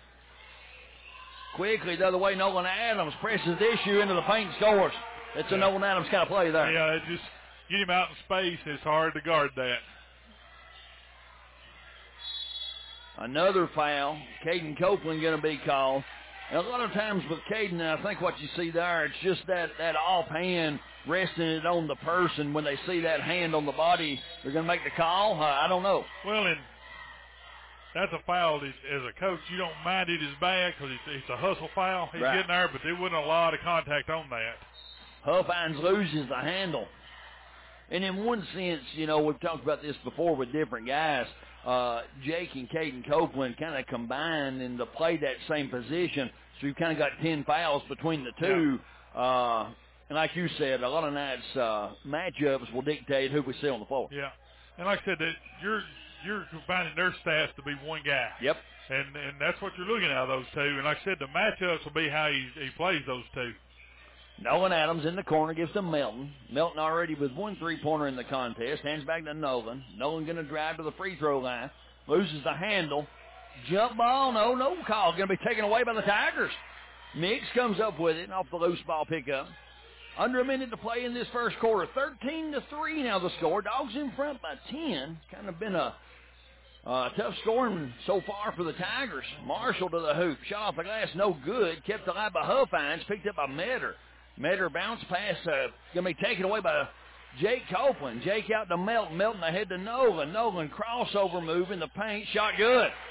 Quickly the other way, Nolan Adams presses the issue into the paint and scores. It's a Nolan Adams kind of play there. Yeah, it just get him out in space. It's hard to guard that. Another foul. Caden Copeland going to be called. And a lot of times with Caden, I think what you see there, it's just that, that offhand resting it on the person. When they see that hand on the body, they're going to make the call. Uh, I don't know. Well, and that's a foul. As, as a coach, you don't mind it as bad because it's, it's a hustle foul. He's right. getting there, but there wasn't a lot of contact on that. Huffines loses the handle. And in one sense, you know, we've talked about this before with different guys. Uh, Jake and Caden Copeland kind of combined and to play that same position. So you've kind of got ten fouls between the two. Yeah. Uh, and like you said, a lot of nights uh, matchups will dictate who we see on the floor. Yeah. And like I said, that you're you're combining their stats to be one guy. Yep. And and that's what you're looking at of those two. And like I said, the matchups will be how he, he plays those two. Nolan Adams in the corner gives to Melton. Melton already with one three-pointer in the contest. Hands back to Nolan. Nolan going to drive to the free throw line. Loses the handle. Jump ball. No, no call. Going to be taken away by the Tigers. Mix comes up with it off the loose ball pickup. Under a minute to play in this first quarter. thirteen to three now the score. Dogs in front by ten. Kind of been a uh, tough scoring so far for the Tigers. Marshall to the hoop. Shot off the glass. No good. Kept alive by Huffines. Picked up by Metter. Metter bounce pass, uh, going to be taken away by Jake Copeland. Jake out to Melton. Melton ahead to Nolan. Nolan crossover move in the paint. Shot good.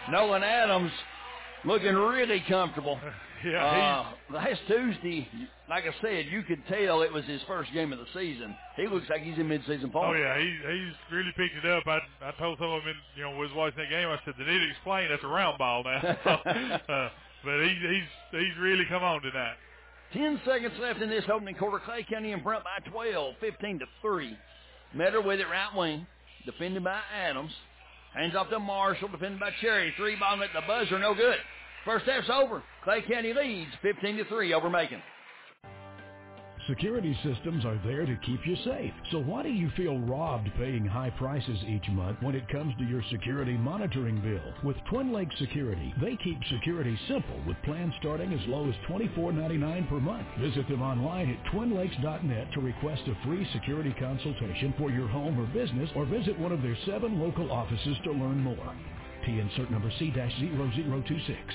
Nolan Adams looking really comfortable. Yeah. Uh, last Tuesday, like I said, you could tell it was his first game of the season. He looks like he's in mid-season form. Oh yeah, he he's really picked it up. I I told some of them, in, you know, was watching that game. I said they need to explain that's a round ball now. uh, but he, he's he's really come on tonight. Ten seconds left in this opening quarter. Clay County in front by twelve, fifteen to three. Metter with it right wing, defended by Adams. Hands off to Marshall, defended by Cherry. Three ball at the buzzer, no good. First half's over. Clay County leads fifteen to three over Macon. Security systems are there to keep you safe. So why do you feel robbed paying high prices each month when it comes to your security monitoring bill? With Twin Lakes Security, they keep security simple with plans starting as low as twenty-four ninety-nine per month. Visit them online at twin lakes dot net to request a free security consultation for your home or business, or visit one of their seven local offices to learn more. T insert number C zero zero two six.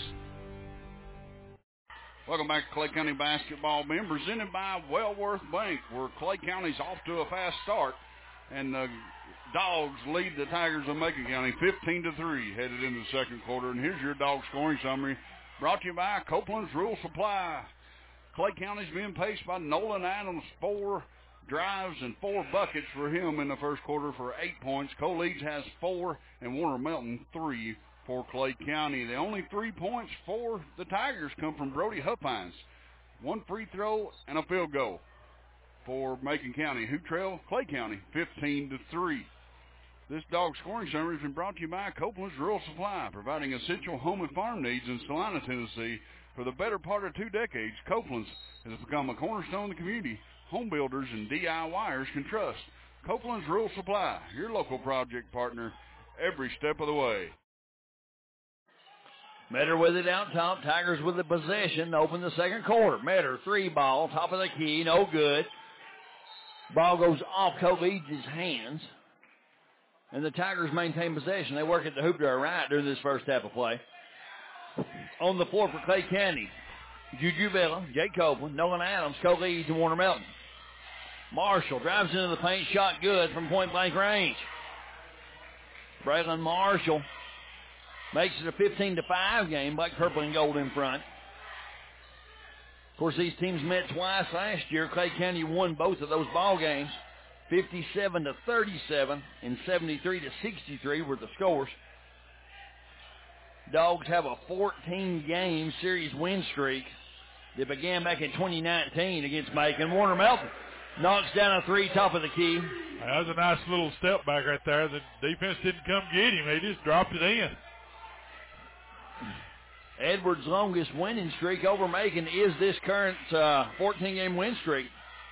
Welcome back to Clay County basketball, being presented by Wellworth Bank, where Clay County's off to a fast start, and the Dogs lead the Tigers of Macon County fifteen to three headed into the second quarter. And here's your dog scoring summary, brought to you by Copeland's Rural Supply. Clay County's being paced by Nolan Adams, four drives and four buckets for him in the first quarter for eight points. Cole Leeds has four, and Warner Melton three for Clay County. The only three points for the Tigers come from Brody Huffines. One free throw and a field goal for Macon County, who trail Clay County fifteen to three. This dog scoring summary has been brought to you by Copeland's Rural Supply, providing essential home and farm needs in Salina, Tennessee. For the better part of two decades, Copeland's has become a cornerstone of the community home builders and DIYers can trust. Copeland's Rural Supply, your local project partner every step of the way. Metter with it out top. Tigers with the possession to open the second quarter. Metter, three ball, top of the key, no good. Ball goes off Cole Leeds' hands. And the Tigers maintain possession. They work at the hoop to our right during this first half of play. On the floor for Clay County, Juju Villa, Jake Copeland, Nolan Adams, Cole Leeds, and Warner Melton. Marshall drives into the paint, shot good from point-blank range. Braylon Marshall makes it a fifteen to five game, black, purple, and gold in front. Of course, these teams met twice last year. Clay County won both of those ball games. fifty-seven to thirty-seven and seventy-three to sixty-three were the scores. Dogs have a fourteen game series win streak that began back in twenty nineteen against Macon. Warner Melton knocks down a three, top of the key. That was a nice little step back right there. The defense didn't come get him. They just dropped it in. Edwards' longest winning streak over Macon is this current fourteen game win streak.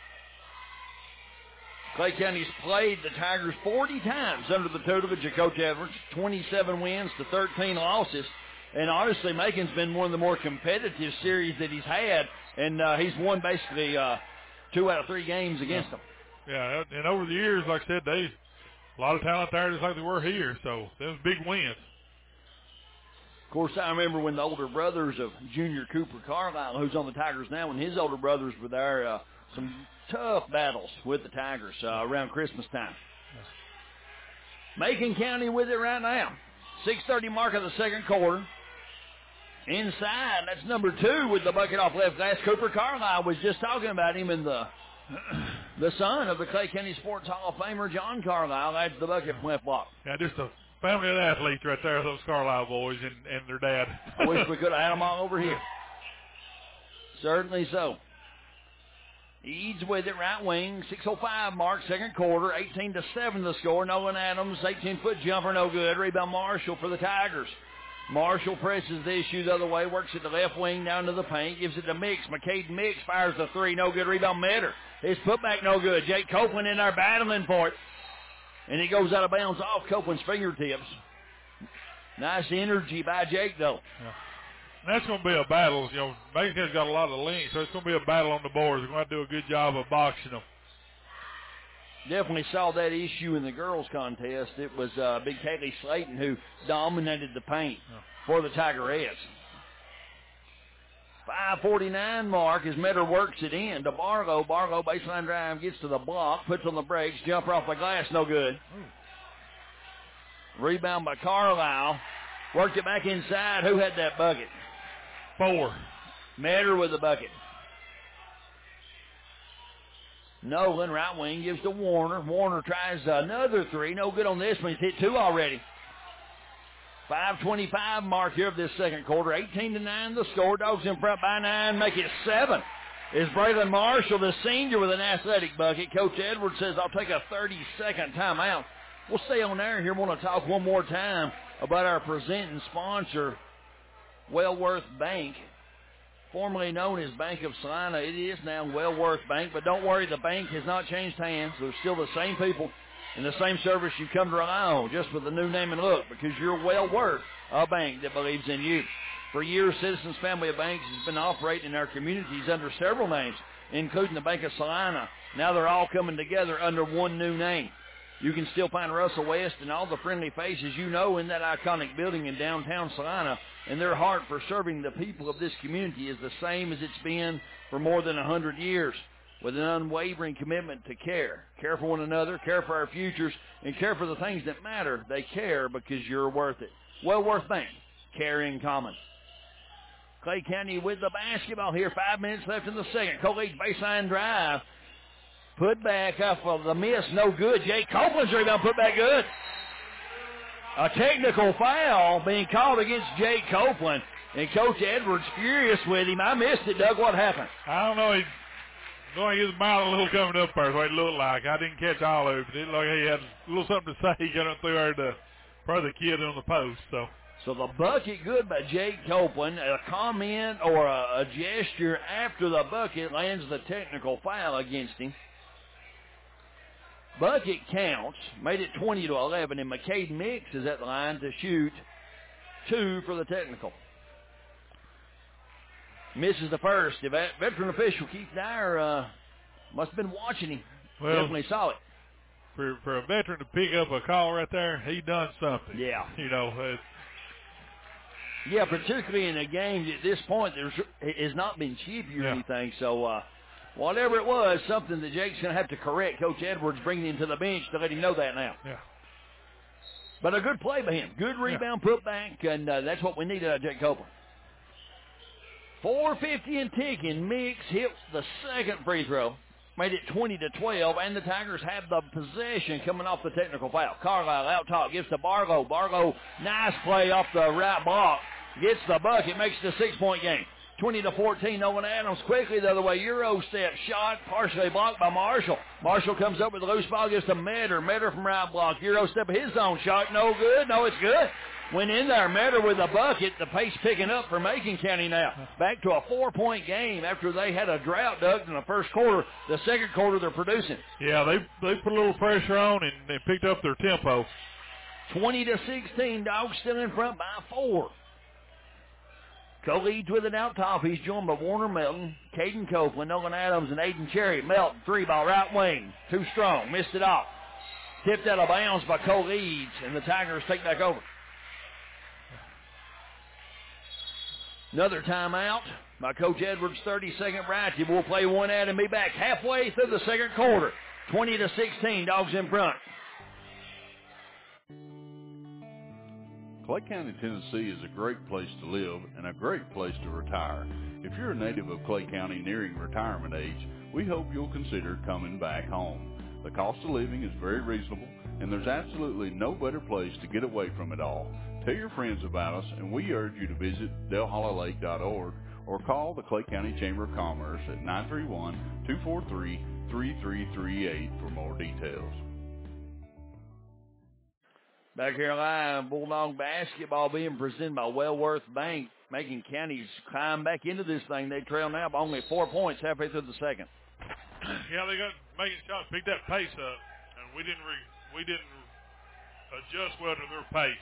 Clay County's played the Tigers forty times under the tutelage of Coach Edwards, twenty-seven wins to thirteen losses. And honestly, Macon's been one of the more competitive series that he's had, and uh, he's won basically uh, two out of three games against them. Yeah, and over the years, like I said, they a lot of talent there just like they were here, so those big wins. Of course, I remember when the older brothers of Junior Cooper Carlisle, who's on the Tigers now, when his older brothers were there, uh, some tough battles with the Tigers uh, around Christmas time. Macon County with it right now. six thirty mark of the second quarter. Inside, that's number two with the bucket off left glass. Cooper Carlisle was just talking about him, and the the son of the Clay County Sports Hall of Famer, John Carlisle, adds the bucket from left block. Yeah, just a family of athletes right there, those Carlisle boys and, and their dad. I wish we could have had them all over here. Certainly so. Eads with it, right wing, six oh five mark, second quarter, eighteen to seven the score. Nolan Adams, eighteen-foot jumper, no good. Rebound Marshall for the Tigers. Marshall presses the issue the other way, works it to left wing down to the paint, gives it to Mix. McCade Mix fires the three, no good. Rebound Metter. His putback, no good. Jake Copeland in there battling for it. And he goes out of bounds off Copeland's fingertips. Nice energy by Jake, though. Yeah. That's going to be a battle. You know, Macon's got a lot of length, so it's going to be a battle on the boards. They're going to do a good job of boxing them. Definitely saw that issue in the girls' contest. It was uh, Big Kaylee Slayton who dominated the paint yeah. for the Tigerettes. five forty-nine mark as Metter works it in to Barlow. Barlow baseline drive, gets to the block, puts on the brakes, jumper off the glass, no good. Ooh. Rebound by Carlisle. Worked it back inside. Who had that bucket? Four. Metter with the bucket. Nolan, right wing, gives to Warner. Warner tries another three. No good on this one. He's hit two already. five twenty-five mark here of this second quarter. eighteen to nine the score. Dogs in front by nine. Make it seven. Is Braylon Marshall, the senior, with an athletic bucket. Coach Edwards says, I'll take a thirty-second timeout. We'll stay on air here. I want to talk one more time about our presenting sponsor, Wellworth Bank, formerly known as Bank of Salina. It is now Wellworth Bank, but don't worry, the bank has not changed hands. They're still the same people and the same service you come to rely on, just with a new name and look, because you're well worth a bank that believes in you. For years, Citizens Family of Banks has been operating in our communities under several names, including the Bank of Salina. Now they're all coming together under one new name. You can still find Russell West and all the friendly faces you know in that iconic building in downtown Salina, and their heart for serving the people of this community is the same as it's been for more than one hundred years, with an unwavering commitment to care. Care for one another, care for our futures, and care for the things that matter. They care because you're worth it. Wellworth Bank, care in common. Clay County with the basketball here. Five minutes left in the second. Collegiate baseline drive. Put back off of the miss. No good. Jake Copeland's rebound. Put back good. A technical foul being called against Jake Copeland. And Coach Edwards furious with him. I missed it, Doug. What happened? I don't know. He looked like his mouth a little coming up there. That's what it looked like. I didn't catch all of it. It looked like he had a little something to say. He got up through there to probably the kid on the post. So. So the bucket good by Jake Copeland. A comment or a, a gesture after the bucket lands the technical foul against him. Bucket counts, made it twenty to eleven, and McCade Mix is at the line to shoot two for the technical. Misses the first. The veteran official, Keith Dyer, uh, must have been watching him. Well, definitely saw it. For, for a veteran to pick up a call right there, he done something. Yeah. You know, uh, yeah, particularly in a game at this point, there's it has not been cheapy or yeah. anything, so uh, whatever it was, something that Jake's going to have to correct. Coach Edwards bringing him to the bench to let him know that now. Yeah. But a good play by him. Good rebound, yeah. put back, and uh, that's what we needed out of Jake Copeland. four fifty and ticking. Mix hits the second free throw. Made it twenty to twelve, and the Tigers have the possession coming off the technical foul. Carlisle out top, gives to Barlow. Barlow, nice play off the right block. Gets the bucket, makes it a six-point game. twenty to fourteen, Nolan Adams quickly the other way. Euro step shot, partially blocked by Marshall. Marshall comes up with a loose ball, gives to Metter. Metter from right block. Euro step, his own shot, no good. No, it's good. Went in there, Metter with a bucket. The pace picking up for Macon County now. Back to a four-point game after they had a drought, Doug, in the first quarter. The second quarter, they're producing. Yeah, they they put a little pressure on and they picked up their tempo. twenty to sixteen, Dogs still in front by four. Co-leads with it out top. He's joined by Warner Melton, Caden Copeland, Nolan Adams, and Aiden Cherry. Melton, three ball right wing. Too strong. Missed it off. Tipped out of bounds by co-leads, and the Tigers take back over. Another timeout by Coach Edwards, thirty-second right. We'll play one out and be back halfway through the second quarter. twenty to sixteen, Dogs in front. Clay County, Tennessee is a great place to live and a great place to retire. If you're a native of Clay County nearing retirement age, we hope you'll consider coming back home. The cost of living is very reasonable, and there's absolutely no better place to get away from it all. Tell your friends about us, and we urge you to visit Del Hollow Lake dot org or call the Clay County Chamber of Commerce at nine three one, two four three, three three three eight for more details. Back here live, Bulldog basketball being presented by Wellworth Bank. Macon County's climb back into this thing. They trail now by only four points halfway through the second. Yeah, they got making shots, pick that pace up, and we didn't re, we didn't adjust well to their pace.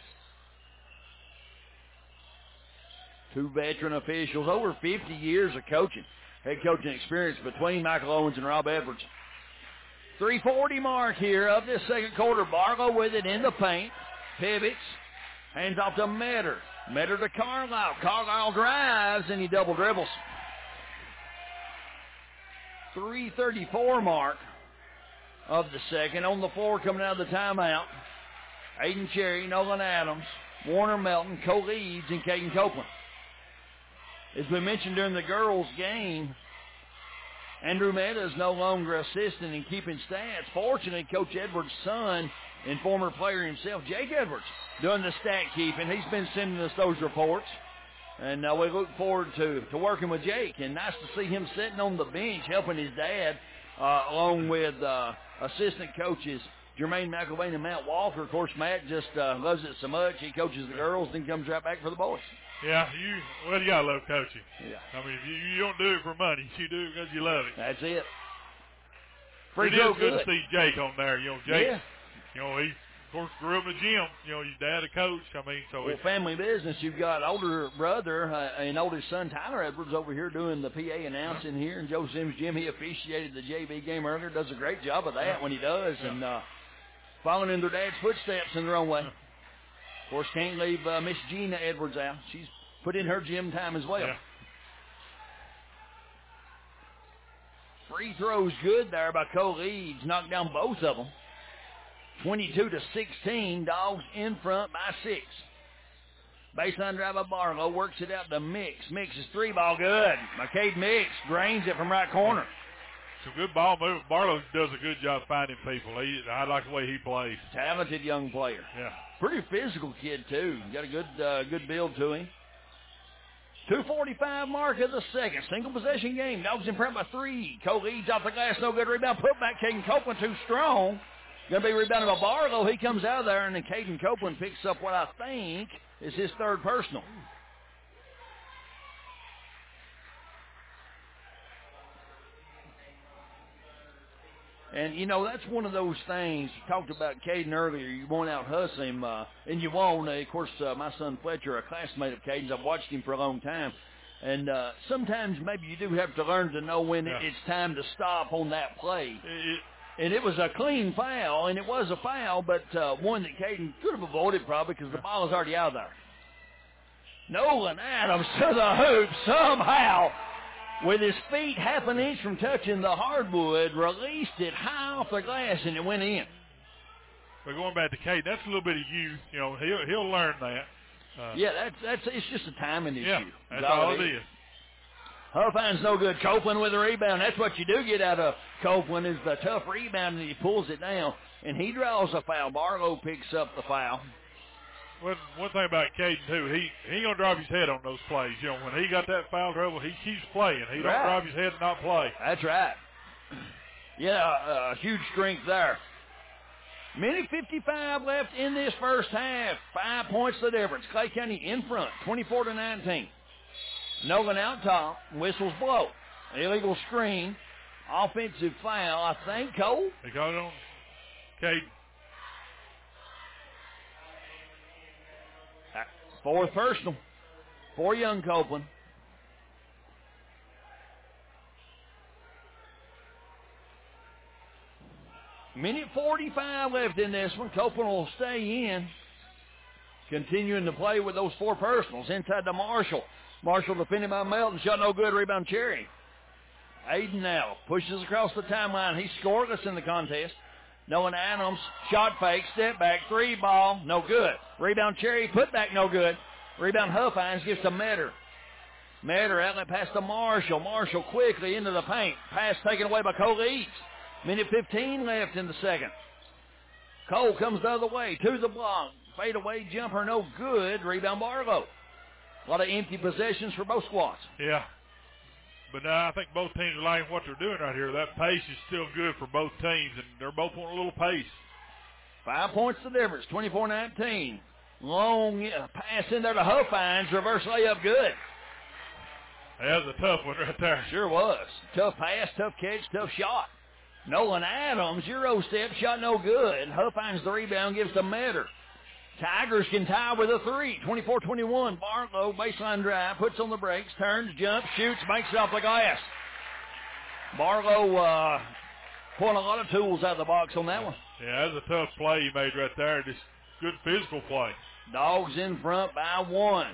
Two veteran officials, over fifty years of coaching. Head coaching experience between Michael Owens and Rob Edwards. three forty mark here of this second quarter. Barlow with it in the paint. Pivots. Hands off to Metter. Metter to Carlisle. Carlisle drives and he double dribbles. three thirty-four mark of the second. On the floor coming out of the timeout. Aiden Cherry, Nolan Adams. Warner Melton, Cole Eads, and Caden Copeland. As we mentioned during the girls' game, Andrew Meta is no longer assisting in keeping stats. Fortunately, Coach Edwards' son and former player himself, Jake Edwards, doing the stat keeping. He's been sending us those reports. And uh, we look forward to, to working with Jake. And nice to see him sitting on the bench helping his dad, uh, along with uh, assistant coaches Jermaine McElvain and Matt Walker. Of course, Matt just uh, loves it so much. He coaches the girls, then comes right back for the boys. Yeah, you well, you gotta love coaching. Yeah. I mean, you, you don't do it for money. You do it because you love it. That's it. It is good, good to see Jake on there. You know, Jake. Yeah. You know, he of course grew up in the gym. You know, his dad a coach. I mean, so well, it's family business. You've got older brother uh, and oldest son Tyler Edwards over here doing the P A announcing here, and Joe Sims Jim. He officiated the J V game earlier. Does a great job of that when he does, and uh, following in their dad's footsteps in their own way. Of course, can't leave uh, Miss Gina Edwards out. She's put in her gym time as well. Yeah. Free throws good there by Cole Eads. Knocked down both of them. twenty-two to sixteen. Dogs in front by six. Baseline drive by Barlow. Works it out to Mix. Mix is three ball good. McCade Mix drains it from right corner. Some good ball move. Barlow does a good job finding people. He, I like the way he plays. Talented young player. Yeah. Pretty physical kid, too. Got a good uh, good build to him. two forty-five mark of the second. Single possession game. Dogs in front by three. Cole Eads off the glass. No good rebound. Put back. Caden Copeland too strong. Going to be rebounded by Barlow. He comes out of there, and then Caden Copeland picks up what I think is his third personal. And, you know, that's one of those things. You talked about Caden earlier. You won't out-hustle him, uh, and you won't. Uh, of course, uh, my son Fletcher, a classmate of Caden's, I've watched him for a long time. And uh, sometimes maybe you do have to learn to know when yeah. it's time to stop on that play. It, and it was a clean foul, and it was a foul, but uh, one that Caden could have avoided probably because the ball is already out there. Nolan Adams to the hoop somehow. With his feet half an inch from touching the hardwood, released it high off the glass, and it went in. But going back to Caden, that's a little bit of youth. You know, he'll he'll learn that. Uh, yeah, that's that's it's just a timing issue. Yeah, that's, that's all it is. is. Huffines no good. Copeland with a rebound. That's what you do get out of Copeland is the tough rebound, and he pulls it down, and he draws a foul. Barlow picks up the foul. Well, one thing about Caden, too, he, he ain't going to drop his head on those plays. You know, when he got that foul trouble, he keeps playing. He don't right. drop his head and not play. That's right. Yeah, uh, huge strength there. Minute fifty-five left in this first half. Five points the difference. Clay County in front, twenty-four to nineteen. Nolan out top, whistles blow. Illegal screen, offensive foul, I think, Cole. They got it on Caden. Fourth personal for young Copeland. Minute forty-five left in this one. Copeland will stay in. Continuing to play with those four personals. Inside to Marshall. Marshall defended by Melton. Shot no good. Rebound Cherry. Aiden now pushes across the timeline. He's scoreless in the contest. Nolan Adams, shot fake, step back, three ball, no good. Rebound Cherry, put back, no good. Rebound Huffines gives to Metter. Metter outlet pass to Marshall. Marshall quickly into the paint. Pass taken away by Cole Eads. Minute fifteen left in the second. Cole comes the other way to the block. Fade away jumper, no good. Rebound Barlow. A lot of empty possessions for both squads. Yeah. But now I think both teams are liking what they're doing right here. That pace is still good for both teams, and they're both wanting a little pace. Five points the difference, twenty-four nineteen. Long pass in there to Huffines. Reverse layup good. That was a tough one right there. Sure was. Tough pass, tough catch, tough shot. Nolan Adams, Euro step, shot no good. Huffines the rebound, gives to Metter. Tigers can tie with a three. twenty-four twenty-one. Barlow, baseline drive, puts on the brakes, turns, jumps, shoots, makes it off the glass. Barlow uh, pulling a lot of tools out of the box on that one. Yeah, that was a tough play he made right there. Just good physical play. Dogs in front by one.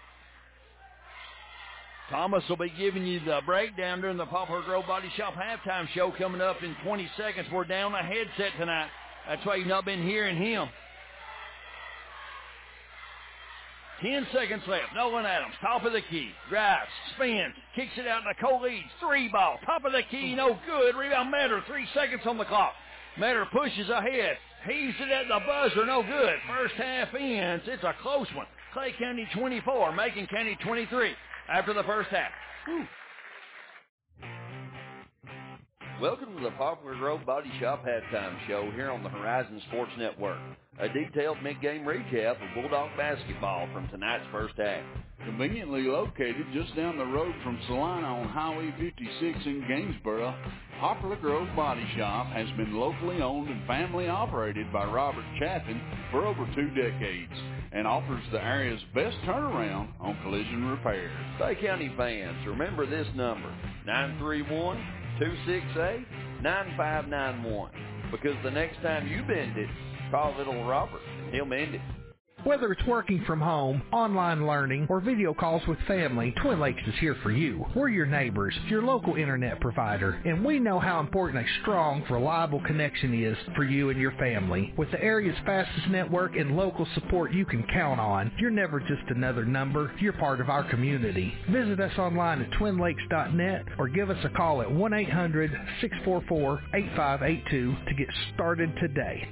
Thomas will be giving you the breakdown during the Poplar Grove Body Shop halftime show coming up in twenty seconds. We're down a headset tonight. That's why you've not been hearing him. Ten seconds left. Nolan Adams, top of the key. Drives, spins, kicks it out to Cole Leeds. Three ball, top of the key, no good. Rebound Metter, three seconds on the clock. Metter pushes ahead. Heaves it at the buzzer, no good. First half ends. It's a close one. Clay County twenty-four, Macon County twenty-three after the first half. Whew. Welcome to the Poplar Grove Body Shop halftime show here on the Horizon Sports Network. A detailed mid-game recap of Bulldog basketball from tonight's first half. Conveniently located just down the road from Salina on Highway fifty-six in Gainesboro, Poplar Grove Body Shop has been locally owned and family operated by Robert Chaffin for over two decades and offers the area's best turnaround on collision repairs. Clay County fans, remember this number, nine three one, two six eight, nine five nine one, because the next time you bend it, call little Robert and he'll mend it. Whether it's working from home, online learning, or video calls with family, Twin Lakes is here for you. We're your neighbors, your local internet provider, and we know how important a strong, reliable connection is for you and your family. With the area's fastest network and local support you can count on, you're never just another number, you're part of our community. Visit us online at twin lakes dot net or give us a call at one eight hundred, six four four, eight five eight two to get started today.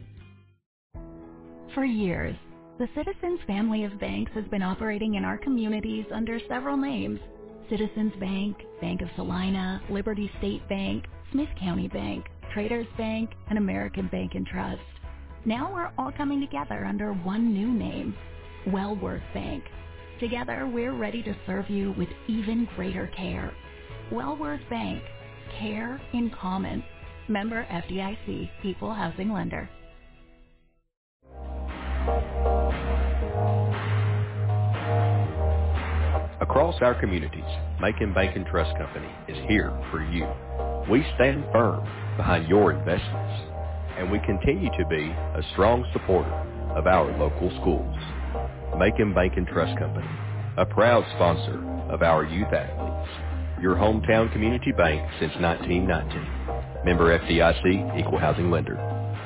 For years, the Citizens family of banks has been operating in our communities under several names: Citizens Bank, Bank of Salina, Liberty State Bank, Smith County Bank, Traders Bank, and American Bank and Trust. Now we're all coming together under one new name, Wellworth Bank. Together, we're ready to serve you with even greater care. Wellworth Bank, care in common. Member F D I C, Equal Housing Lender. Across our communities, Macon Bank and Trust Company is here for you. We stand firm behind your investments, and we continue to be a strong supporter of our local schools. Macon Bank and Trust Company, a proud sponsor of our youth athletes. Your hometown community bank since nineteen nineteen. Member F D I C, Equal Housing Lender.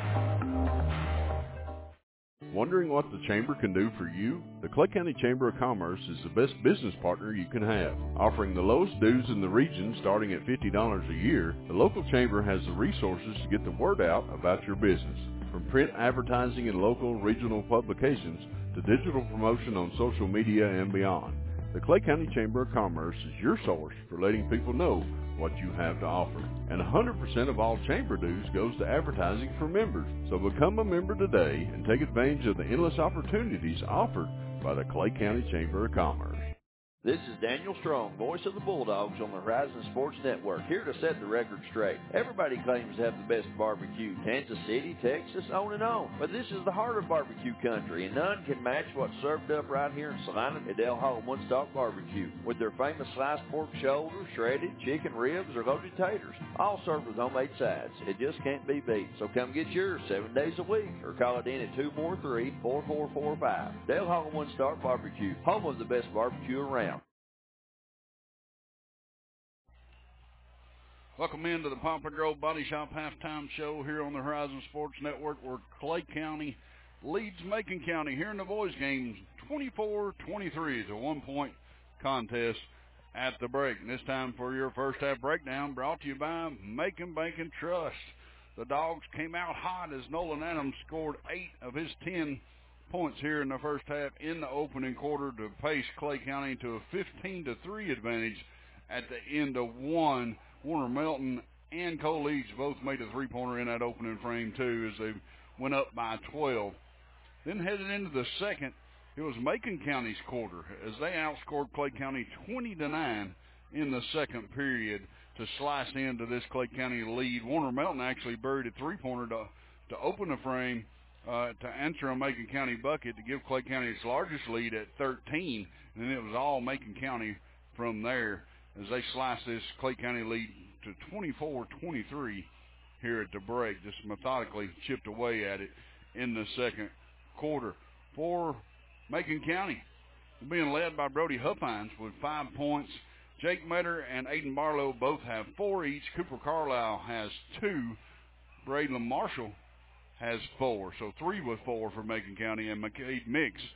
Wondering what the Chamber can do for you? The Clay County Chamber of Commerce is the best business partner you can have. Offering the lowest dues in the region starting at fifty dollars a year, the local Chamber has the resources to get the word out about your business. From print advertising in local regional publications to digital promotion on social media and beyond. The Clay County Chamber of Commerce is your source for letting people know what you have to offer. And one hundred percent of all chamber dues goes to advertising for members. So become a member today and take advantage of the endless opportunities offered by the Clay County Chamber of Commerce. This is Daniel Strong, voice of the Bulldogs on the Horizon Sports Network, here to set the record straight. Everybody claims to have the best barbecue, Kansas City, Texas, on and on. But this is the heart of barbecue country, and none can match what's served up right here in Salina at Del Hall One Stop Barbecue, with their famous sliced pork shoulder, shredded chicken ribs, or loaded taters, all served with homemade sides. It just can't be beat. So come get yours seven days a week, or call it in at two four three, four four four five. Del Hall One Stop Barbecue, home of the best barbecue around. Welcome into the Poplar Grove Body Shop halftime show here on the Horizon Sports Network, where Clay County leads Macon County here in the boys' games twenty-four twenty-three. It's a one-point contest at the break. And this time for your first half breakdown, brought to you by Macon Bank and Trust. The Dogs came out hot as Nolan Adams scored eight of his ten points here in the first half in the opening quarter to pace Clay County to a fifteen to three advantage at the end of one. Warner Melton and Cole Leeds both made a three-pointer in that opening frame, too, as they went up by twelve. Then headed into the second, it was Macon County's quarter, as they outscored Clay County twenty to nine in the second period to slice into this Clay County lead. Warner Melton actually buried a three-pointer to, to open the frame uh, to answer a Macon County bucket to give Clay County its largest lead at thirteen, and then it was all Macon County from there, as they slice this Clay County lead to twenty-four twenty-three here at the break, just methodically chipped away at it in the second quarter. For Macon County, being led by Brody Huffines with five points. Jake Metter and Aiden Barlow both have four each. Cooper Carlisle has two. Braylon Marshall has four. So three with four for Macon County, and McCade Mix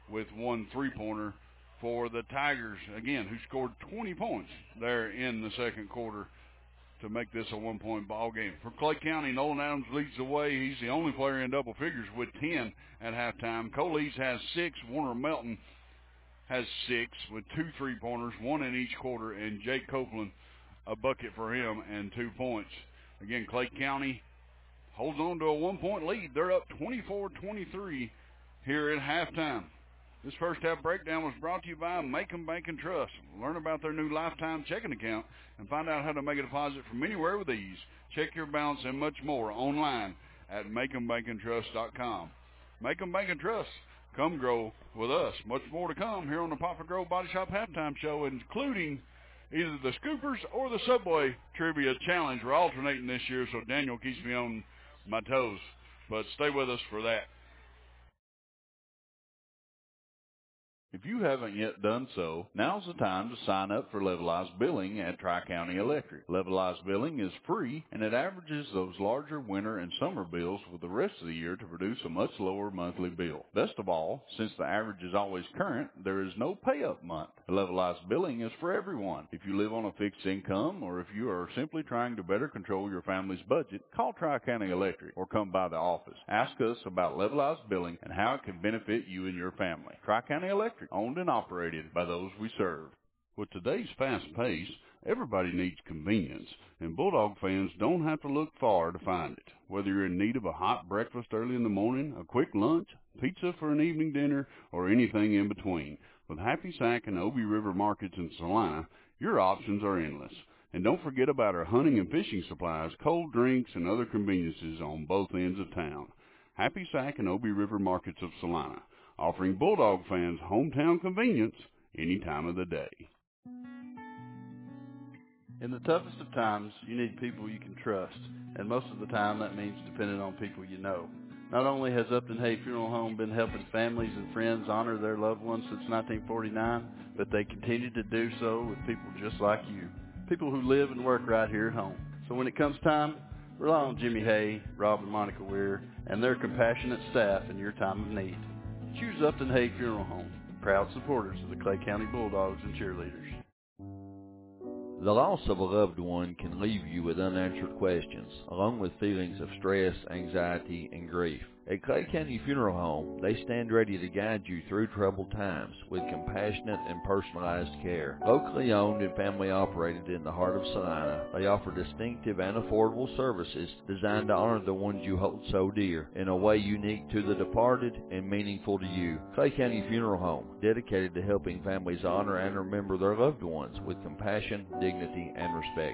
with one three-pointer for the Tigers, again, who scored twenty points there in the second quarter to make this a one-point ball game. For Clay County, Nolan Adams leads the way. He's the only player in double figures with ten at halftime. Coleese has six. Warner Melton has six with two three-pointers, one in each quarter, and Jake Copeland, a bucket for him and two points. Again, Clay County holds on to a one-point lead. They're up twenty-four twenty-three here at halftime. This first half breakdown was brought to you by Macon Bank and Trust. Learn about their new lifetime checking account and find out how to make a deposit from anywhere with ease. Check your balance and much more online at macon bank and trust dot com. Macon Bank and Trust, come grow with us. Much more to come here on the Poplar Grove Body Shop Halftime Show, including either the Scoopers or the Subway Trivia Challenge. We're alternating this year, so Daniel keeps me on my toes. But stay with us for that. If you haven't yet done so, now's the time to sign up for Levelized Billing at Tri-County Electric. Levelized Billing is free, and it averages those larger winter and summer bills with the rest of the year to produce a much lower monthly bill. Best of all, since the average is always current, there is no pay-up month. Levelized Billing is for everyone. If you live on a fixed income, or if you are simply trying to better control your family's budget, call Tri-County Electric or come by the office. Ask us about Levelized Billing and how it can benefit you and your family. Tri-County Electric, owned and operated by those we serve. With today's fast pace, everybody needs convenience, and Bulldog fans don't have to look far to find it. Whether you're in need of a hot breakfast early in the morning, a quick lunch, pizza for an evening dinner, or anything in between, with Happy Sack and Obie River Markets in Salina, your options are endless. And don't forget about our hunting and fishing supplies, cold drinks, and other conveniences on both ends of town. Happy Sack and Obie River Markets of Salina, offering Bulldog fans hometown convenience any time of the day. In the toughest of times, you need people you can trust, and most of the time that means depending on people you know. Not only has Upton Hay Funeral Home been helping families and friends honor their loved ones since nineteen forty-nine, but they continue to do so with people just like you, people who live and work right here at home. So when it comes time, rely on Jimmy Hay, Rob and Monica Weir, and their compassionate staff in your time of need. Choose Upton Hay Funeral Home, proud supporters of the Clay County Bulldogs and cheerleaders. The loss of a loved one can leave you with unanswered questions, along with feelings of stress, anxiety, and grief. At Clay County Funeral Home, they stand ready to guide you through troubled times with compassionate and personalized care. Locally owned and family operated in the heart of Salina, they offer distinctive and affordable services designed to honor the ones you hold so dear in a way unique to the departed and meaningful to you. Clay County Funeral Home, dedicated to helping families honor and remember their loved ones with compassion, dignity, and respect.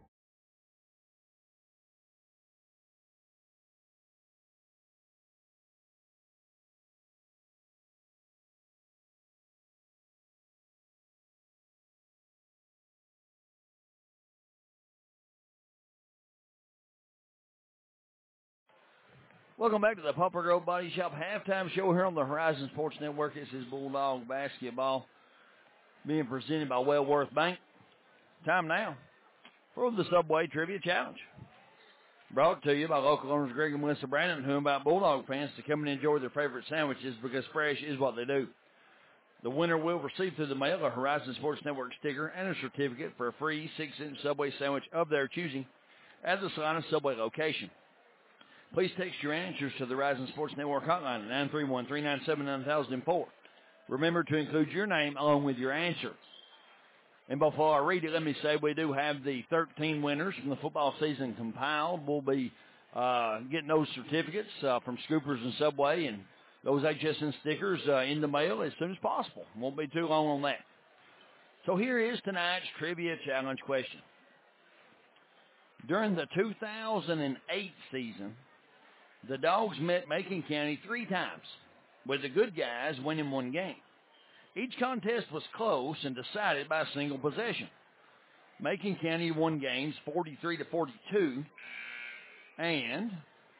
Welcome back to the Poplar Grove Body Shop Halftime Show here on the Horizon Sports Network. This is Bulldog Basketball being presented by Wellworth Bank. Time now for the Subway Trivia Challenge. Brought to you by local owners Greg and Melissa Brandon, who invite Bulldog fans to come and enjoy their favorite sandwiches because fresh is what they do. The winner will receive through the mail a Horizon Sports Network sticker and a certificate for a free six-inch Subway sandwich of their choosing at the Salina Subway location. Please text your answers to the Horizon Sports Network hotline at nine three one, three nine seven, nine thousand four. Remember to include your name along with your answer. And before I read it, let me say we do have the thirteen winners from the football season compiled. We'll be uh, getting those certificates uh, from Scoopers and Subway and those H S N stickers uh, in the mail as soon as possible. Won't be too long on that. So here is tonight's Trivia Challenge question. During the two thousand eight season, the Dogs met Macon County three times, with the good guys winning one game. Each contest was close and decided by a single possession. Macon County won games forty-three to forty-two and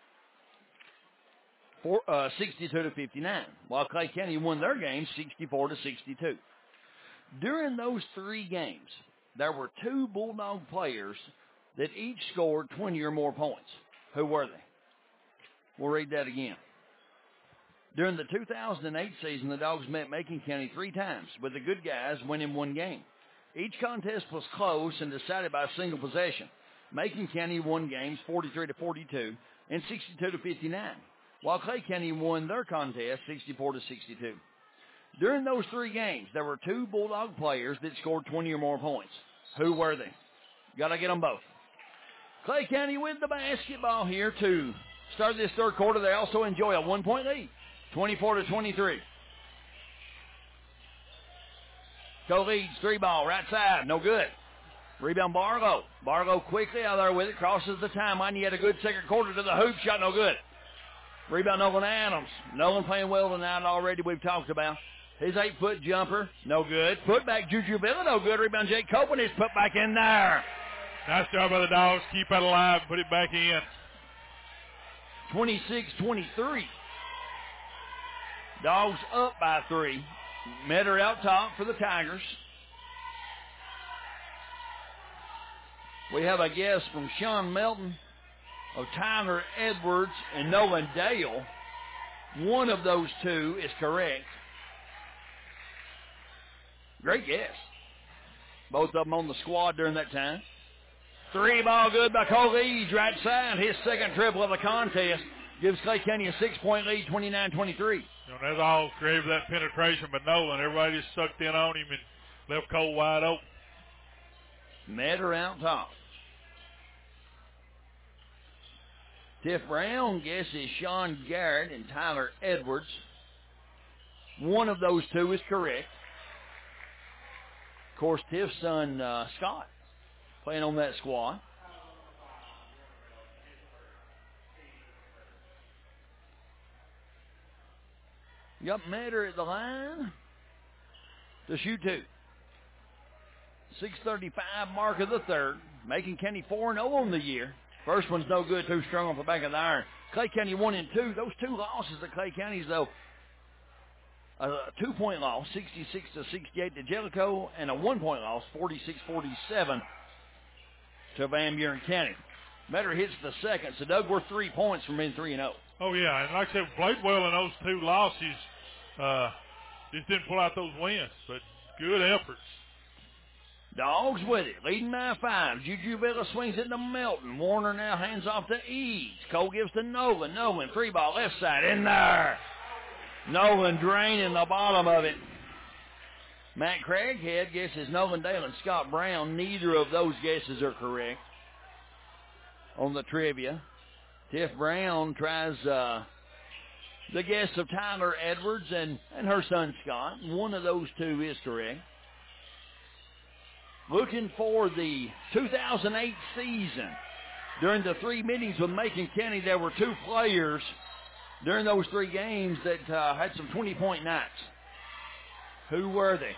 four, uh, sixty-two to fifty-nine, while Clay County won their games sixty-four to sixty-two. During those three games, there were two Bulldog players that each scored twenty or more points. Who were they? We'll read that again. During the two thousand eight season, the Dogs met Macon County three times, with the good guys winning one game. Each contest was close and decided by a single possession. Macon County won games forty-three to forty-two and sixty-two to fifty-nine, while Clay County won their contest sixty-four to sixty-two. During those three games, there were two Bulldog players that scored twenty or more points. Who were they? Got to get them both. Clay County with the basketball here to start this third quarter. They also enjoy a one-point lead, twenty-four to twenty-three. Go leads, three ball, right side, no good. Rebound Barlow. Barlow quickly out there with it, crosses the timeline. He had a good second quarter to the hoop shot, no good. Rebound Nolan Adams. Nolan playing well tonight already, we've talked about. His eight-foot jumper, no good. Put back Juju Villa, no good. Rebound Jake Copeland is put back in there. Nice job by the Dogs. Keep it alive, put it back in. twenty-six twenty-three. Dogs up by three. Metter out top for the Tigers. We have a guess from Sean Melton of Tyler Edwards and Nolan Dale. One of those two is correct. Great guess. Both of them on the squad during that time. Three ball good by Cole Eads, right side. His second triple of the contest gives Clay County a six-point lead, twenty-nine twenty-three. You know, that's all created that penetration by Nolan. Everybody just sucked in on him and left Cole wide open. Metter out top. Tiff Brown guesses Sean Garrett and Tyler Edwards. One of those two is correct. Of course, Tiff's son, uh, Scott, playing on that squad. Got Metter at the line to shoot two. six thirty-five mark of the third. Macon County four and oh on the year. First one's no good, too strong off the back of the iron. Clay County one and two. Those two losses at Clay County's, though, a two-point loss, sixty-six to sixty-eight to Jellicoe, and a one-point loss, forty-six forty-seven to Van Buren County. Metter hits the second, so Doug, we're three points from being three and oh. Oh, yeah, and like I said, played well in those two losses. Uh, just didn't pull out those wins, but good efforts. Dogs with it, leading by five. Juju Villa swings it to Melton. Warner now hands off to Eads. Cole gives to Nolan. Nolan, three ball, left side, in there. Nolan draining the bottom of it. Matt Craighead guesses Nolan Dale and Scott Brown. Neither of those guesses are correct on the trivia. Tiff Brown tries uh, the guess of Tyler Edwards and, and her son Scott. One of those two is correct. Looking for the two thousand eight season. During the three meetings with Macon County, there were two players during those three games that uh, had some twenty-point nights. Who were they?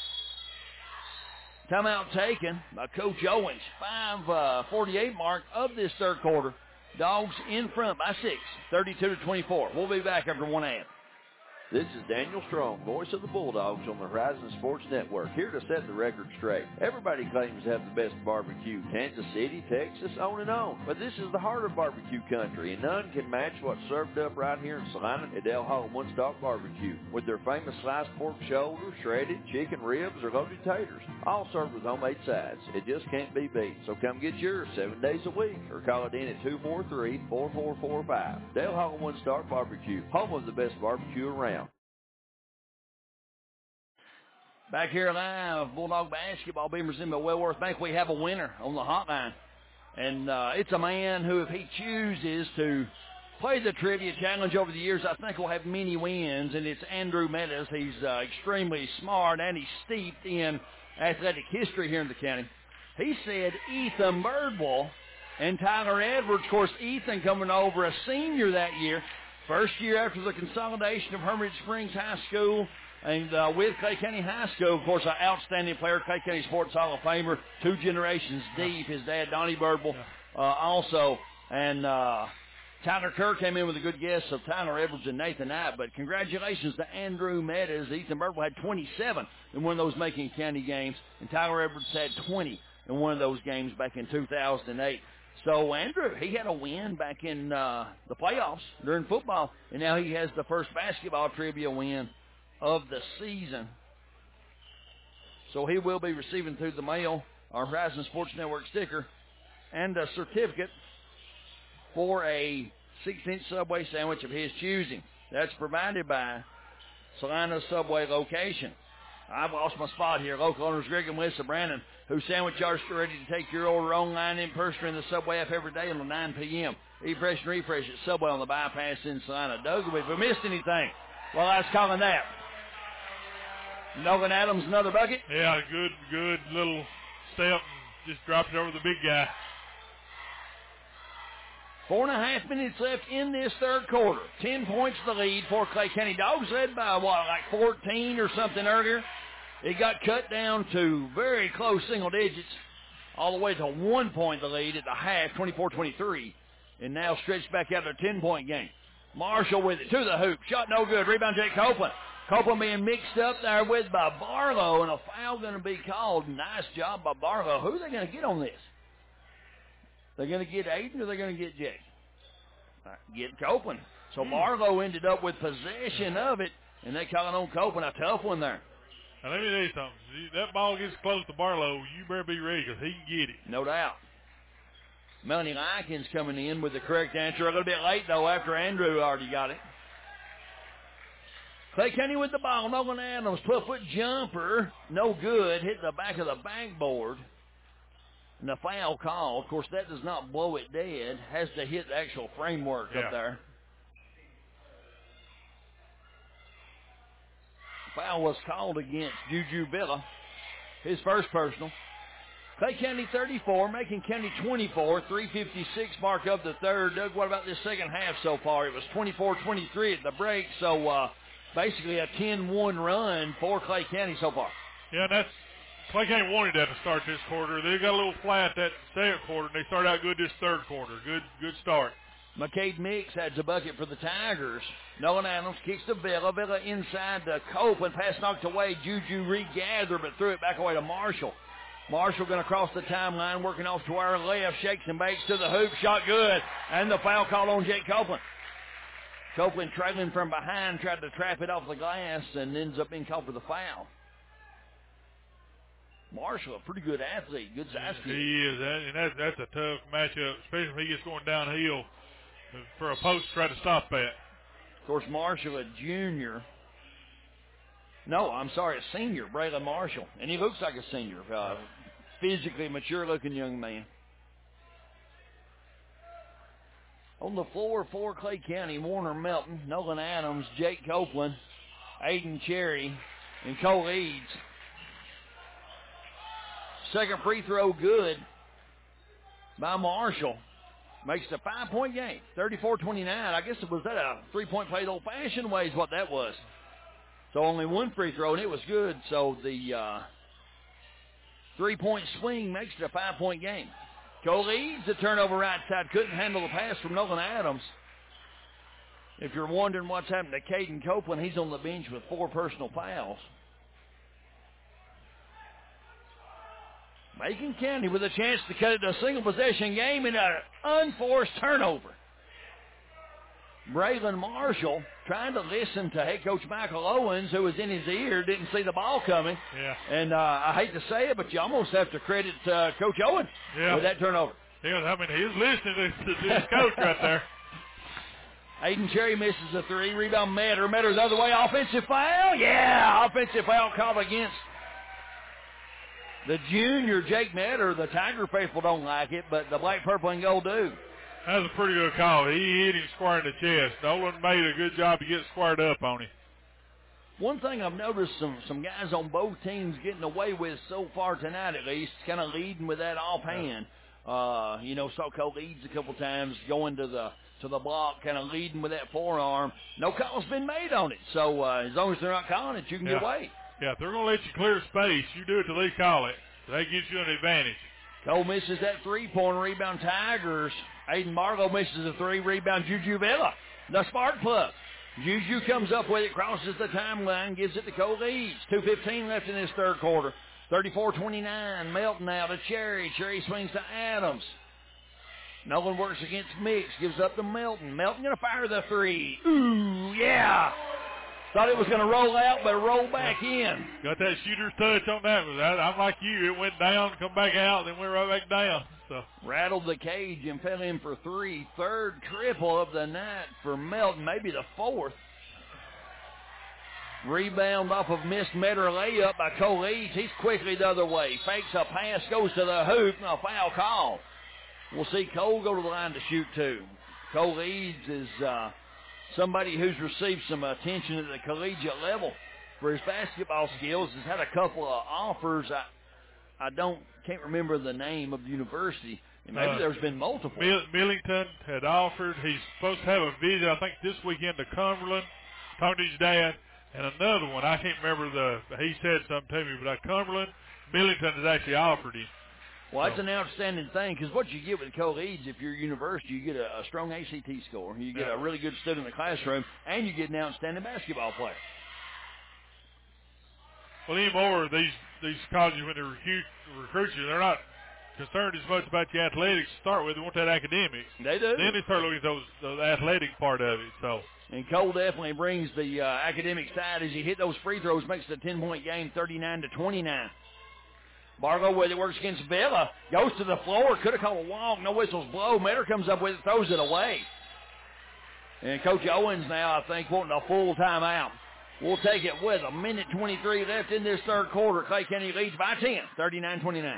Timeout taken by Coach Owens. five forty-eight mark of this third quarter. Dogs in front by six, thirty-two to twenty-four. We'll be back after one half. This is Daniel Strong, voice of the Bulldogs on the Horizon Sports Network, here to set the record straight. Everybody claims to have the best barbecue, Kansas City, Texas, on and on. But this is the heart of barbecue country, and none can match what's served up right here in Salina at Del Hall One Stop Barbecue, with their famous sliced pork shoulder, shredded chicken ribs, or loaded taters, all served with homemade sides. It just can't be beat. So come get yours seven days a week, or call it in at two four three, four four four five. Del Hall One Stop Barbecue, home of the best barbecue around. Back here live, Bulldog basketball, Beamer Zimbabwe Wellworth Bank. We have a winner on the hotline. And uh, it's a man who, if he chooses to play the trivia challenge over the years, I think will have many wins. And it's Andrew Meadows. He's uh, extremely smart, and he's steeped in athletic history here in the county. He said Ethan Birdwell and Tyler Edwards. Of course, Ethan coming over a senior that year. First year after the consolidation of Hermitage Springs High School. And uh, with Clay County High School, of course, an outstanding player, Clay County Sports Hall of Famer, two generations deep. His dad, Donnie Birdwell, uh, also. And uh, Tyler Kerr came in with a good guess of Tyler Edwards and Nathan Knight. But congratulations to Andrew Meadows. Ethan Birdwell had twenty-seven in one of those Macon County games, and Tyler Edwards had twenty in one of those games back in two thousand eight. So, Andrew, he had a win back in uh, the playoffs during football, and now he has the first basketball trivia win of the season. So he will be receiving through the mail our Horizon Sports Network sticker and a certificate for a six-inch Subway sandwich of his choosing. That's provided by Salina Subway location. I've lost my spot here. Local owners Greg and Melissa Brandon, whose sandwich yards are ready to take your order online in person in the Subway app every day until nine p.m. Eat fresh and refresh at Subway on the bypass in Salina. Doug, if we missed anything, well, I was calling that. Nolan Adams, another bucket. Yeah, good, good little step. Just dropped it over the big guy. Four and a half minutes left in this third quarter. Ten points the lead for Clay County. Dogs led by, what, like fourteen or something earlier. It got cut down to very close single digits, all the way to one point the lead at the half, twenty-four twenty-three, and now stretched back out to a ten-point game. Marshall with it to the hoop. Shot no good. Rebound, Jake Copeland. Copeland being mixed up there with by Barlow, and a foul going to be called. Nice job by Barlow. Who are they going to get on this? They're going to get Aiden or they're going to get Jake? Right, get Copeland. So Barlow ended up with possession of it, and they calling on Copeland. A tough one there. Now, let me tell you something. That ball gets close to Barlow, you better be ready because he can get it. No doubt. Melanie Likens coming in with the correct answer. A little bit late, though, after Andrew already got it. Clay County with the ball. Nolan Adams, twelve-foot jumper. No good. Hit the back of the backboard. And the foul call. Of course, that does not blow it dead. Has to hit the actual framework yeah. up there. Foul was called against Juju Villa. His first personal. Clay County thirty-four, Macon County twenty-four, three fifty-six mark of the third. Doug, what about this second half so far? It was twenty-four twenty-three at the break, so uh, basically a ten one run for Clay County so far. Yeah, that's Clay County wanted that to start this quarter. They got a little flat that second quarter, and they started out good this third quarter. Good good start. McCade Mix adds a bucket for the Tigers. Nolan Adams kicks to Villa. Villa inside to Copeland. Pass knocked away. Juju regathered, but threw it back away to Marshall. Marshall going to cross the timeline, working off to our left. Shakes and bakes to the hoop. Shot good. And the foul called on Jake Copeland. Copeland trailing from behind, tried to trap it off the glass, and ends up being called for the foul. Marshall, a pretty good athlete, good size kid. He is, that, and that, that's a tough matchup, especially if he gets going downhill for a post to try to stop that. Of course, Marshall, a junior. No, I'm sorry, a senior, Braylon Marshall. And he looks like a senior, uh, physically mature-looking young man. On the floor for Clay County, Warner Melton, Nolan Adams, Jake Copeland, Aiden Cherry, and Cole Eads. Second free throw good by Marshall. Makes it a five-point game, thirty-four twenty-nine. I guess it was that a three-point play the old-fashioned way is what that was. So only one free throw, and it was good. So the uh, three-point swing makes it a five-point game. Cole Eads, the turnover right side, couldn't handle the pass from Nolan Adams. If you're wondering what's happened to Caden Copeland, he's on the bench with four personal fouls. Macon County with a chance to cut it to a single possession game and an unforced turnover. Braylon Marshall trying to listen to head coach Michael Owens, who was in his ear, didn't see the ball coming. Yeah. And uh, I hate to say it, but you almost have to credit uh, Coach Owens yeah. with that turnover. Yeah, I mean, he's listening to, to his coach right there. Aiden Cherry misses a three. Rebound Metter. Metter the other way. Offensive foul. Yeah, offensive foul called against the junior, Jake Metter. The Tiger faithful don't like it, but the black, purple, and gold do. That was a pretty good call. He hit him square in the chest. Nolan made a good job to get squared up on him. One thing I've noticed some, some guys on both teams getting away with so far tonight, at least, kind of leading with that offhand. Uh, you know, saw Cole Eads a couple times going to the to the block, kind of leading with that forearm. No call's been made on it. So uh, as long as they're not calling it, you can yeah. get away. Yeah, if they're going to let you clear space, you do it till they call it. That gives you an advantage. Cole misses that three-point rebound. Tigers. Aiden Marlowe misses a three. Rebound Juju Villa. The spark plug. Juju comes up with it, crosses the timeline, gives it to Cole Eads. two fifteen left in this third quarter. thirty-four twenty-nine. Melton now to Cherry. Cherry swings to Adams. Nolan works against Mix, gives up to Melton. Melton going to fire the three. Ooh, yeah. Thought it was going to roll out, but roll back in. Got that shooter's touch on that one. I'm like you. It went down, come back out, then went right back down. So rattled the cage and fell in for three. Third triple of the night for Melton, maybe the fourth. Rebound off of missed Metter layup by Cole Eads. He's quickly the other way. Fakes a pass, goes to the hoop, and a foul call. We'll see Cole go to the line to shoot two. Cole Eads is uh, somebody who's received some attention at the collegiate level for his basketball skills. Has had a couple of offers. I, I don't can't remember the name of the university. And maybe uh, there's been multiple. Mill- Millington had offered. He's supposed to have a visit, I think, this weekend to Cumberland. Talked to his dad. And another one, I can't remember the, he said something to me, but at Cumberland, Millington has actually offered him. Well, that's an outstanding thing, because what you get with Cole Eads, if you're a university, you get a, a strong A C T score, you get yeah. a really good student in the classroom, and you get an outstanding basketball player. Well, anymore, these these colleges, when they recruit, recruit you, they're not concerned as much about your athletics to start with. They want that academics. They do. Then they start looking at those, those athletic part of it. So. And Cole definitely brings the uh, academic side as he hit those free throws, makes it a ten-point game, thirty-nine to twenty-nine. Barlow with it, works against Villa, goes to the floor, could have called a walk, no whistles blow. Metter comes up with it, throws it away. And Coach Owens now, I think, wanting a full timeout. We'll take it with a minute twenty-three left in this third quarter. Clay County leads by ten, thirty-nine twenty-nine.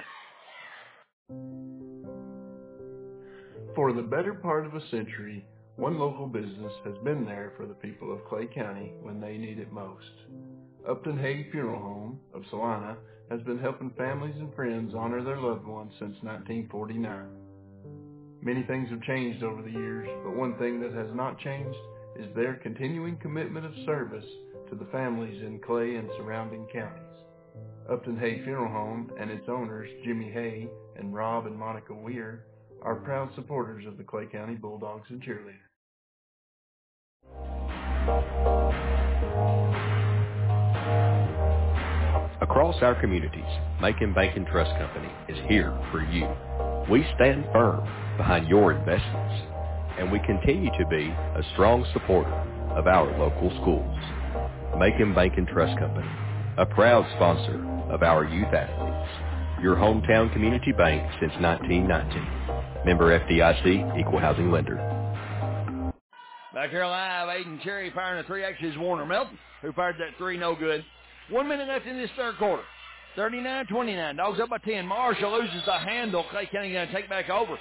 For the better part of a century, one local business has been there for the people of Clay County when they need it most. Upton Hay Funeral Home of Salina has been helping families and friends honor their loved ones since nineteen forty-nine. Many things have changed over the years, but one thing that has not changed is their continuing commitment of service to the families in Clay and surrounding counties. Upton Hay Funeral Home and its owners, Jimmy Hay and Rob and Monica Weir, are proud supporters of the Clay County Bulldogs and Cheerleaders. Across our communities, Macon Bank and Trust Company is here for you. We stand firm behind your investments, and we continue to be a strong supporter of our local schools. Macon Bank and Trust Company, a proud sponsor of our youth athletes. Your hometown community bank since nineteen nineteen. Member F D I C, Equal Housing Lender. Back here live, Aiden Cherry firing a three. Actually, it's Warner Melton who fired that three, no good. One minute left in this third quarter. thirty-nine twenty-nine. Dogs up by ten. Marshall loses the handle. Clay County going to take back over.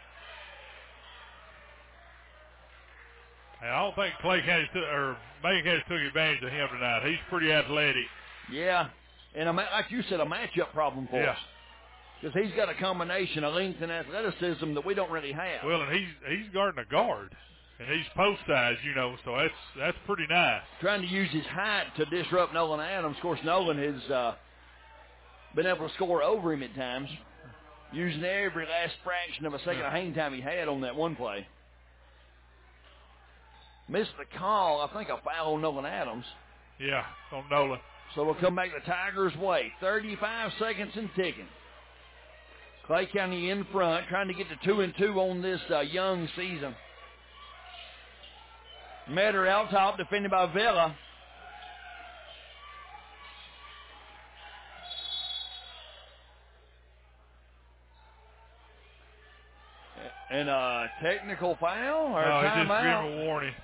I don't think Clay County took, or Macon County took advantage of him tonight. He's pretty athletic. Yeah, and a, like you said, a matchup problem for yeah. us. Because he's got a combination of length and athleticism that we don't really have. Well, and he's he's guarding a guard, and he's post size, you know, so that's that's pretty nice. Trying to use his height to disrupt Nolan Adams. Of course, Nolan has uh, been able to score over him at times, using every last fraction of a second yeah. of hang time he had on that one play. Missed the call, I think, a foul on Nolan Adams. Yeah, on Nolan. So we'll come back the Tigers' way. thirty-five seconds and ticking. Clay County in front, trying to get to two and two on this uh, young season. Metter out top, defended by Villa. And a technical foul or no, a timeout? No, just give him a warning.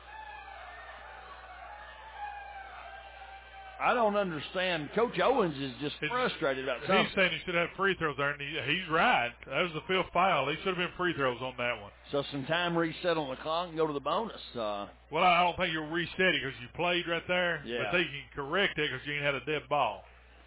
I don't understand. Coach Owens is just it's, frustrated about something. He's saying he should have free throws there, and he, he's right. That was the fifth foul. He should have been free throws on that one. So some time reset on the clock and go to the bonus. Uh, well, I don't think you'll reset it because you played right there. Yeah. But they can correct it because you ain't had a dead ball.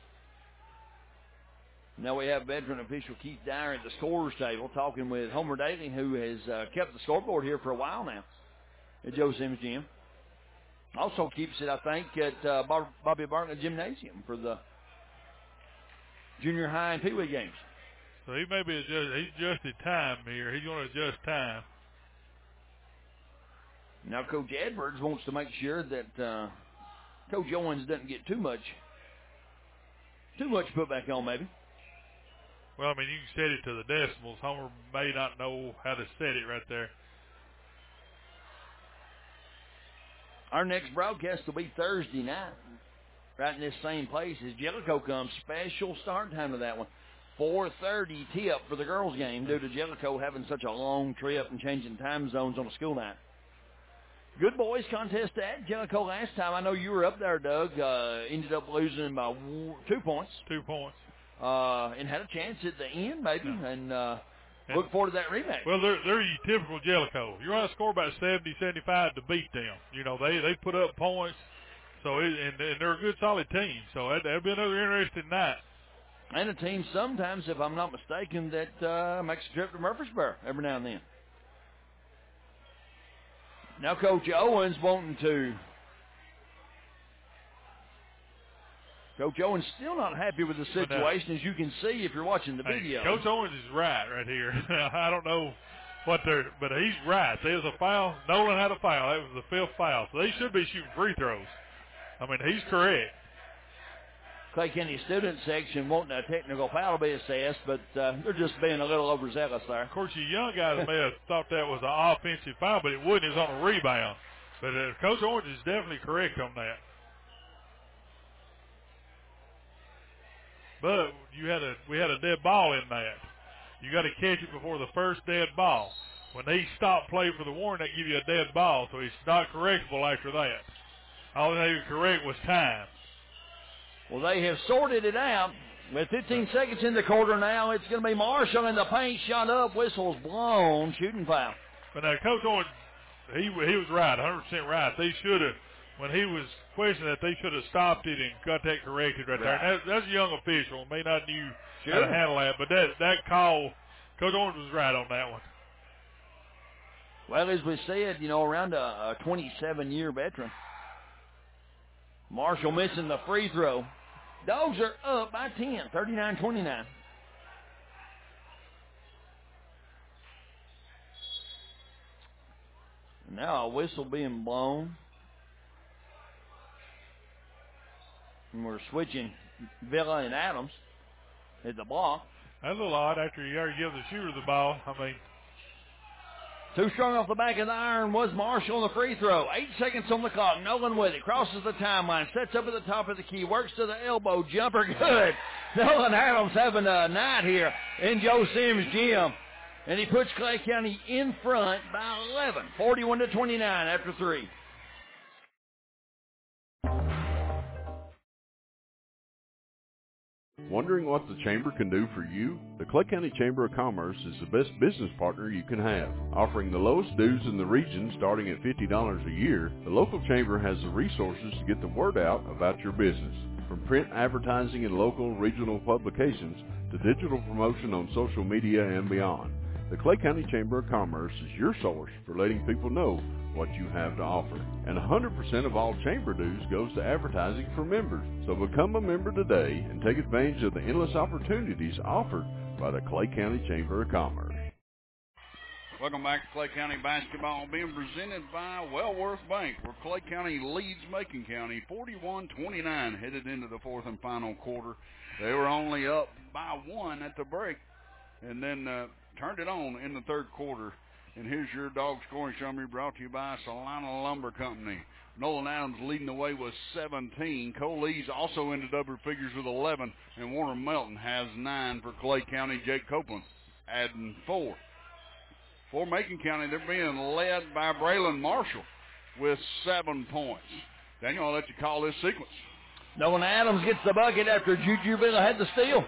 Now we have veteran official Keith Dyer at the scorer's table talking with Homer Daly, who has uh, kept the scoreboard here for a while now at Joe Sims Gym. Also keeps it, I think, at uh, Bobby Bartlett Gymnasium for the junior high and peewee games. So he may be adjust, he's adjusted time here. He's going to adjust time. Now Coach Edwards wants to make sure that uh, Coach Owens doesn't get too much, too much put back on, maybe. Well, I mean, you can set it to the decimals. Homer may not know how to set it right there. Our next broadcast will be Thursday night, right in this same place as Jellicoe comes. Special start time to that one. four thirty tip for the girls' game due to Jellicoe having such a long trip and changing time zones on a school night. Good boys contest at Jellicoe last time. I know you were up there, Doug. Uh, ended up losing by two points. Two points. Uh, and had a chance at the end, maybe, Yeah. and uh, and, look forward to that rematch. Well, they're, they're your typical Jellicoe. You want to score about seventy, seventy-five to beat them. You know, they, they put up points, so it, and, and they're a good, solid team. So that, that'll be another interesting night. And a team sometimes, if I'm not mistaken, that uh, makes a trip to Murfreesboro every now and then. Now Coach Owens wanting to. Coach Owens still not happy with the situation, as you can see if you're watching the Hey, video. Coach Owens is right right here. I don't know what they're, but he's right. There's a foul. Nolan had a foul. That was the fifth foul. So they should be shooting free throws. I mean, he's correct. Clay County student section wanting a technical foul to be assessed, but uh, they're just being a little overzealous there. Of course, you young guys may have thought that was an offensive foul, but it wasn't. It was on a rebound. But uh, Coach Owens is definitely correct on that. But you had a we had a dead ball in that. You got to catch it before the first dead ball. When they stop play for the warning, they give you a dead ball, so it's not correctable after that. All they could correct was time. Well, they have sorted it out. With fifteen seconds in the quarter now, it's going to be Marshall in the paint, shot up, whistles blown, shooting foul. But now, Coach Owens, he he was right, one hundred percent right. They should have, when he was questioning that, they should have stopped it and got that corrected right, right. there. And that's, that's a young official, may not knew sure. how to handle that, but that that call, Coach Owens was right on that one. Well, as we said, you know, around a twenty-seven-year veteran. Marshall missing the free throw. Dogs are up by ten, thirty-nine twenty-nine. Now a whistle being blown. And we're switching Villa and Adams at the block. That's a lot after you already give the shooter the ball. I mean, too strong off the back of the iron was Marshall on the free throw. Eight seconds on the clock. Nolan with it. Crosses the timeline. Sets up at the top of the key. Works to the elbow. Jumper good. Nolan Adams having a night here in Joe Sims' gym. And he puts Clay County in front by eleven. forty-one to twenty-nine after three. Wondering what the Chamber can do for you? The Clay County Chamber of Commerce is the best business partner you can have. Offering the lowest dues in the region starting at fifty dollars a year, the local chamber has the resources to get the word out about your business. From print advertising in local regional publications to digital promotion on social media and beyond, the Clay County Chamber of Commerce is your source for letting people know what you have to offer. And one hundred percent of all chamber dues goes to advertising for members. So become a member today and take advantage of the endless opportunities offered by the Clay County Chamber of Commerce. Welcome back to Clay County Basketball, being presented by Wellworth Bank, where Clay County leads Macon County forty-one twenty-nine headed into the fourth and final quarter. They were only up by one at the break and then uh, turned it on in the third quarter. And here's your dog scoring summary brought to you by Salina Lumber Company. Nolan Adams leading the way with seventeen. Cole Lees also into double figures with eleven. And Warner Melton has nine for Clay County. Jake Copeland adding four. For Macon County, they're being led by Braylon Marshall with seven points. Daniel, I'll let you call this sequence. Nolan Adams gets the bucket after Juju Villa had the steal.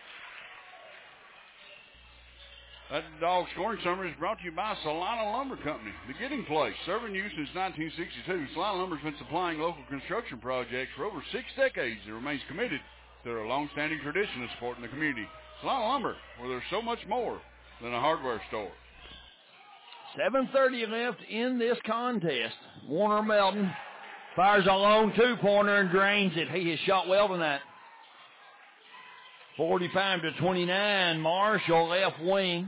That dog scoring summary is brought to you by Salina Lumber Company, the Getting Place. Serving you since nineteen sixty-two, Salina Lumber's been supplying local construction projects for over six decades and remains committed to their long-standing tradition of supporting the community. Salina Lumber, where there's so much more than a hardware store. seven thirty left in this contest. Warner Melton fires a long two-pointer and drains it. He has shot well tonight. forty-five to twenty-nine, Marshall left wing.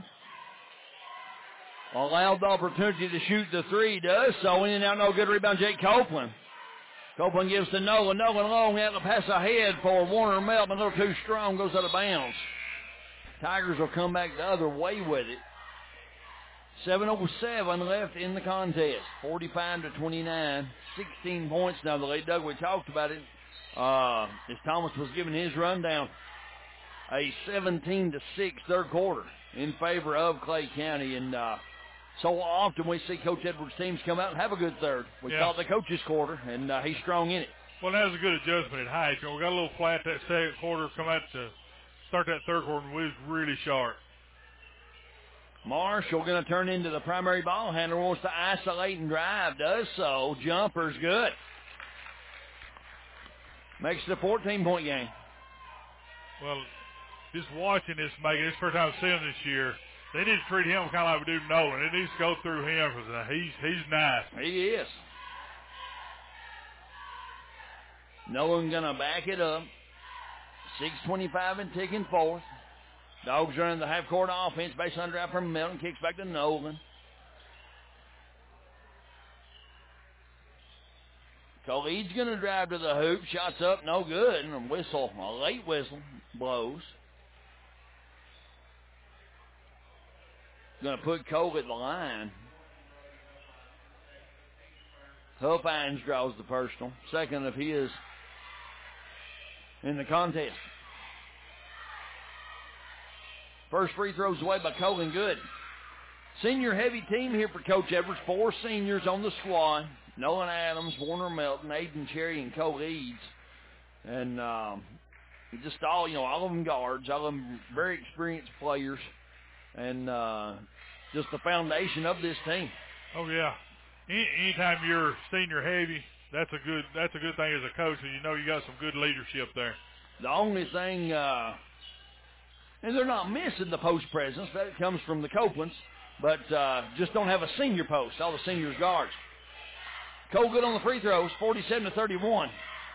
Allowed the opportunity to shoot the three, does so. In and out, no good rebound, Jake Copeland. Copeland gives to Nolan. Nolan long out the pass ahead for Warner Melton. A little too strong, goes out of bounds. Tigers will come back the other way with it. seven oh seven left in the contest. forty-five to twenty-nine. sixteen points now. The lead, Doug, we talked about it uh, as Thomas was giving his rundown. A seventeen to six third quarter in favor of Clay County. And uh, so often we see Coach Edwards' teams come out and have a good third. We yeah. call it the coach's quarter, and uh, he's strong in it. Well, that was a good adjustment at height. You know, we got a little flat that second quarter, come out to start that third quarter, and we was really sharp. Marshall going to turn into the primary ball handler, wants to isolate and drive, does so. Jumper's good. Makes it a fourteen-point game. Well, just watching this, Megan, this first time I've seen him this year, they need to treat him kind of like we do Nolan. It needs to go through him because he's, he's nice. He is. Nolan going to back it up. six twenty-five and ticking fourth. Dogs running the half-court offense. Baseline drive from Melton. Kicks back to Nolan. Khalid's going to drive to the hoop. Shots up, no good. And a whistle, a late whistle, blows. Going to put Cole at the line. Huffines draws the personal. Second of his in the contest. First free throws away by Colin Good. Senior heavy team here for Coach Edwards. Four seniors on the squad. Nolan Adams, Warner Melton, Aiden Cherry, and Cole Eads. And um, just all, you know, all of them guards, all of them very experienced players. And uh, just the foundation of this team. Oh, yeah. Any, anytime you're senior heavy, that's a good that's a good thing as a coach, and you know you got some good leadership there. The only thing... Uh, And they're not missing the post presence. That comes from the Copelands. But uh, just don't have a senior post. All the seniors guards. Cole Good on the free throws, forty-seven to thirty-one.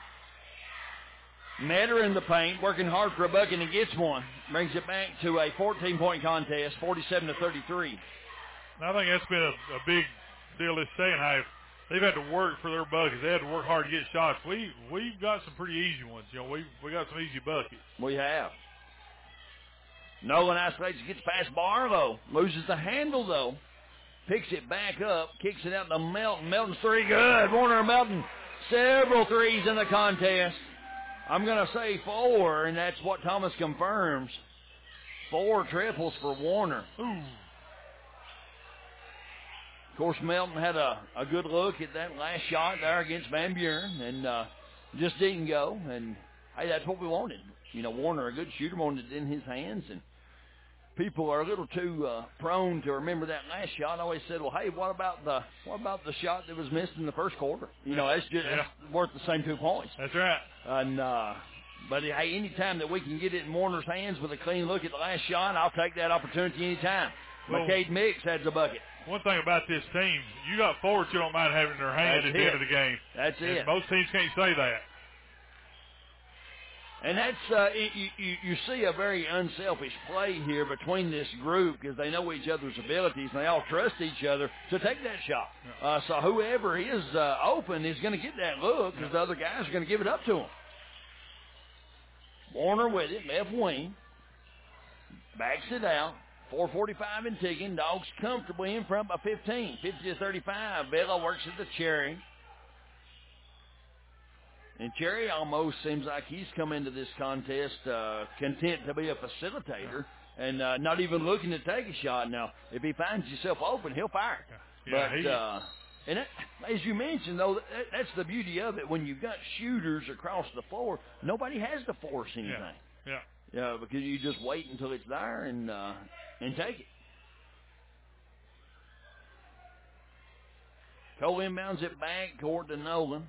Metter in the paint, working hard for a bucket and gets one. Brings it back to a fourteen-point contest, forty-seven to thirty-three. I think that's been a, a big deal this second half. They've had to work for their buckets. They had to work hard to get shots. We, we've got some pretty easy ones. You know, we we got some easy buckets. We have. Nolan isolates, gets past Barlow. Loses the handle, though. Picks it back up. Kicks it out to Melton. Melton's three good. Warner Melton, several threes in the contest. I'm going to say four, and that's what Thomas confirms. Four triples for Warner. Ooh. Of course, Melton had a, a good look at that last shot there against Van Buren, and uh, just didn't go. And, hey, that's what we wanted. You know, Warner, a good shooter, wanted it in his hands, and people are a little too uh, prone to remember that last shot. I always said, well, hey, what about the what about the shot that was missed in the first quarter? You know, that's just yeah. that's worth the same two points. That's right. And uh, but hey, anytime that we can get it in Warner's hands with a clean look at the last shot, I'll take that opportunity anytime. Well, McCade Mix adds a bucket. One thing about this team, you got forwards you don't mind having in their hand that's at it. the end of the game. That's and it. Most teams can't say that. And that's, uh, you, you, you see a very unselfish play here between this group because they know each other's abilities and they all trust each other to take that shot. Yeah. Uh, so whoever is uh, open is going to get that look because the other guys are going to give it up to him. Warner with it, left wing. Backs it out. four forty-five and ticking. Dogs comfortably in front by fifteen. fifty to thirty-five. Bella works at the Cherry. And Cherry almost seems like he's come into this contest uh, content to be a facilitator and uh, not even looking to take a shot. Now, if he finds himself open, he'll fire. Yeah, but, he, uh, and that, as you mentioned, though, that, that's the beauty of it. When you've got shooters across the floor, nobody has to force anything. Yeah, yeah. Yeah, because you just wait until it's there and uh, and take it. Cole inbounds it back court to Nolan.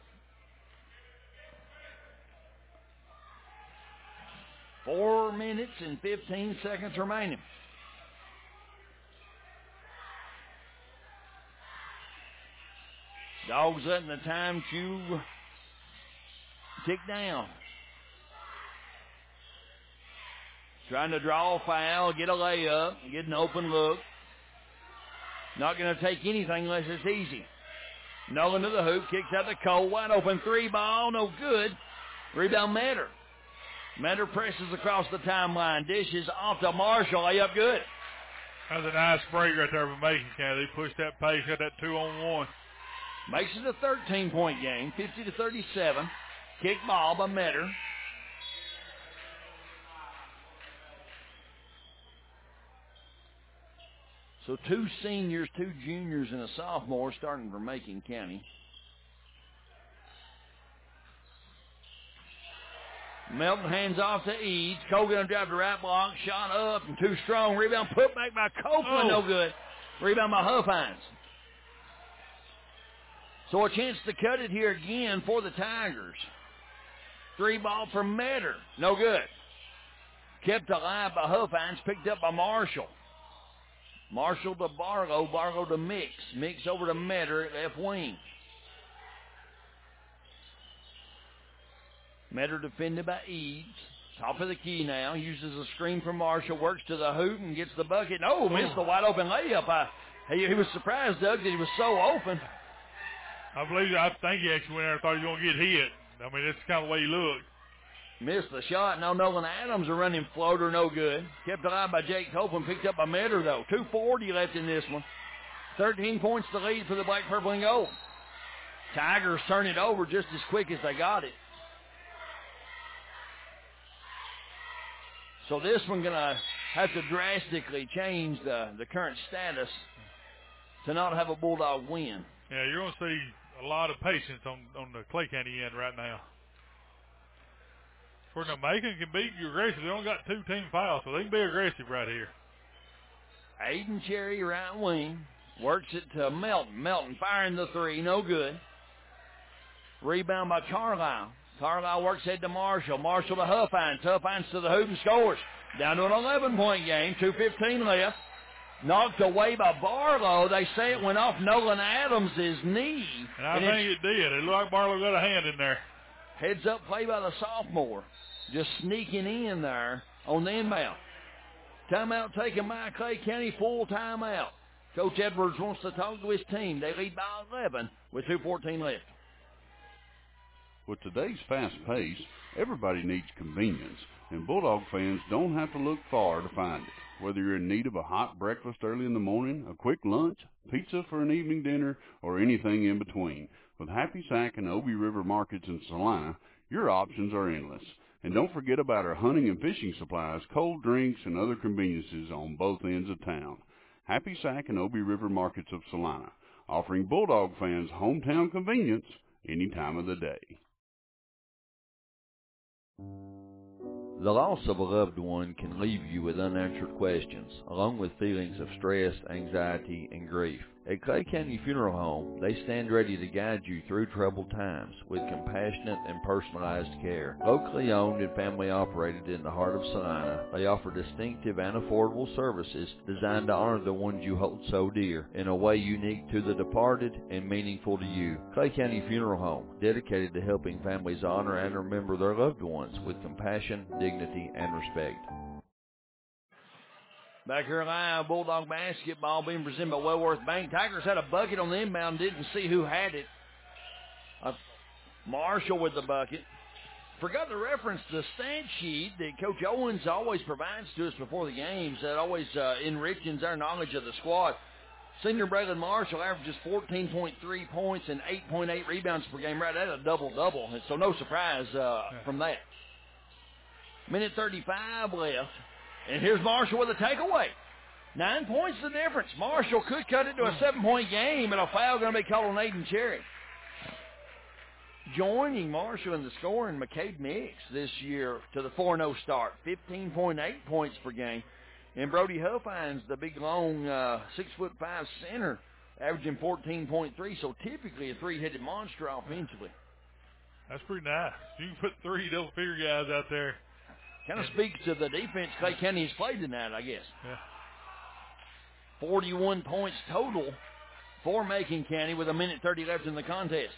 Four minutes and fifteen seconds remaining. Dogs letting the time to tick down. Trying to draw a foul, get a layup, get an open look. Not going to take anything unless it's easy. Nolan to the hoop, kicks out to Cole, wide open three ball, no good. Rebound Metter. Metter presses across the timeline. Dishes off to Marshall. Layup good. That was a nice break right there for Macon County. They pushed that pace, got that two on one. Makes it a thirteen-point game, fifty to thirty-seven. Kick ball by Metter. So two seniors, two juniors, and a sophomore starting for Macon County. Melton hands off to Eads. Cole going to drive the right block. Shot up and too strong. Rebound put back by Copeland. Oh. No good. Rebound by Huffines. So a chance to cut it here again for the Tigers. Three ball for Metter. No good. Kept alive by Huffines. Picked up by Marshall. Marshall to Barlow. Barlow to Mix. Mix over to Metter at left wing. Metter defended by Eads. Top of the key now. Uses a screen from Marshall. Works to the hoop and gets the bucket. Oh, missed the wide open layup. I, he, he was surprised, Doug, that he was so open. I believe, I think he actually went there and thought he was going to get hit. I mean, that's kind of the way he looked. Missed the shot. Now Nolan Adams, a running floater, no good. Kept alive by Jake Copeland. Picked up by Metter, though. two forty left in this one. thirteen points to lead for the Black, Purple, and Gold. Tigers turn it over just as quick as they got it. So this one going to have to drastically change the, the current status to not have a Bulldog win. Yeah, you're going to see a lot of patience on, on the Clay County end right now. For now, Macon can beat you aggressive. They only got two team fouls, so they can be aggressive right here. Aiden Cherry, right wing, works it to Melton. Melton firing the three, no good. Rebound by Carlisle. Carlisle works head to Marshall. Marshall to Huffines. Huffines to the hoop and scores. Down to an eleven-point game. two fifteen left. Knocked away by Barlow. They say it went off Nolan Adams' knee. And I and think it did. It looked like Barlow got a hand in there. Heads up play by the sophomore. Just sneaking in there on the inbound. Timeout taken by Clay County. Full timeout. Coach Edwards wants to talk to his team. They lead by eleven with two fourteen left. With today's fast pace, everybody needs convenience, and Bulldog fans don't have to look far to find it. Whether you're in need of a hot breakfast early in the morning, a quick lunch, pizza for an evening dinner, or anything in between, with Happy Sack and Obie River Markets in Salina, your options are endless. And don't forget about our hunting and fishing supplies, cold drinks, and other conveniences on both ends of town. Happy Sack and Obie River Markets of Salina, offering Bulldog fans hometown convenience any time of the day. The loss of a loved one can leave you with unanswered questions, along with feelings of stress, anxiety, and grief. At Clay County Funeral Home, they stand ready to guide you through troubled times with compassionate and personalized care. Locally owned and family operated in the heart of Salina, they offer distinctive and affordable services designed to honor the ones you hold so dear in a way unique to the departed and meaningful to you. Clay County Funeral Home, dedicated to helping families honor and remember their loved ones with compassion, dignity, and respect. Back here live, Bulldog basketball being presented by Wellworth Bank. Tigers had a bucket on the inbound, didn't see who had it. Uh, Marshall with the bucket. Forgot to reference the stat sheet that Coach Owens always provides to us before the games. That always uh, enriches our knowledge of the squad. Senior Braylon Marshall averages fourteen point three points and eight point eight rebounds per game, right at a double-double. And so no surprise uh, from that. Minute thirty-five left. And here's Marshall with a takeaway. Nine points the difference. Marshall could cut it to a seven-point game, and a foul going to be called on Aiden Cherry. Joining Marshall in the scoring, McCabe Mix this year to the four and oh start. fifteen point eight points per game. And Brody Huffines, the big, long, uh, six foot five center, averaging fourteen point three, so typically a three-headed monster offensively. That's pretty nice. You can put three double-figure guys out there. Kind of speaks to the defense Clay County has played tonight, I guess. Yeah. forty-one points total for Macon County with a minute thirty left in the contest.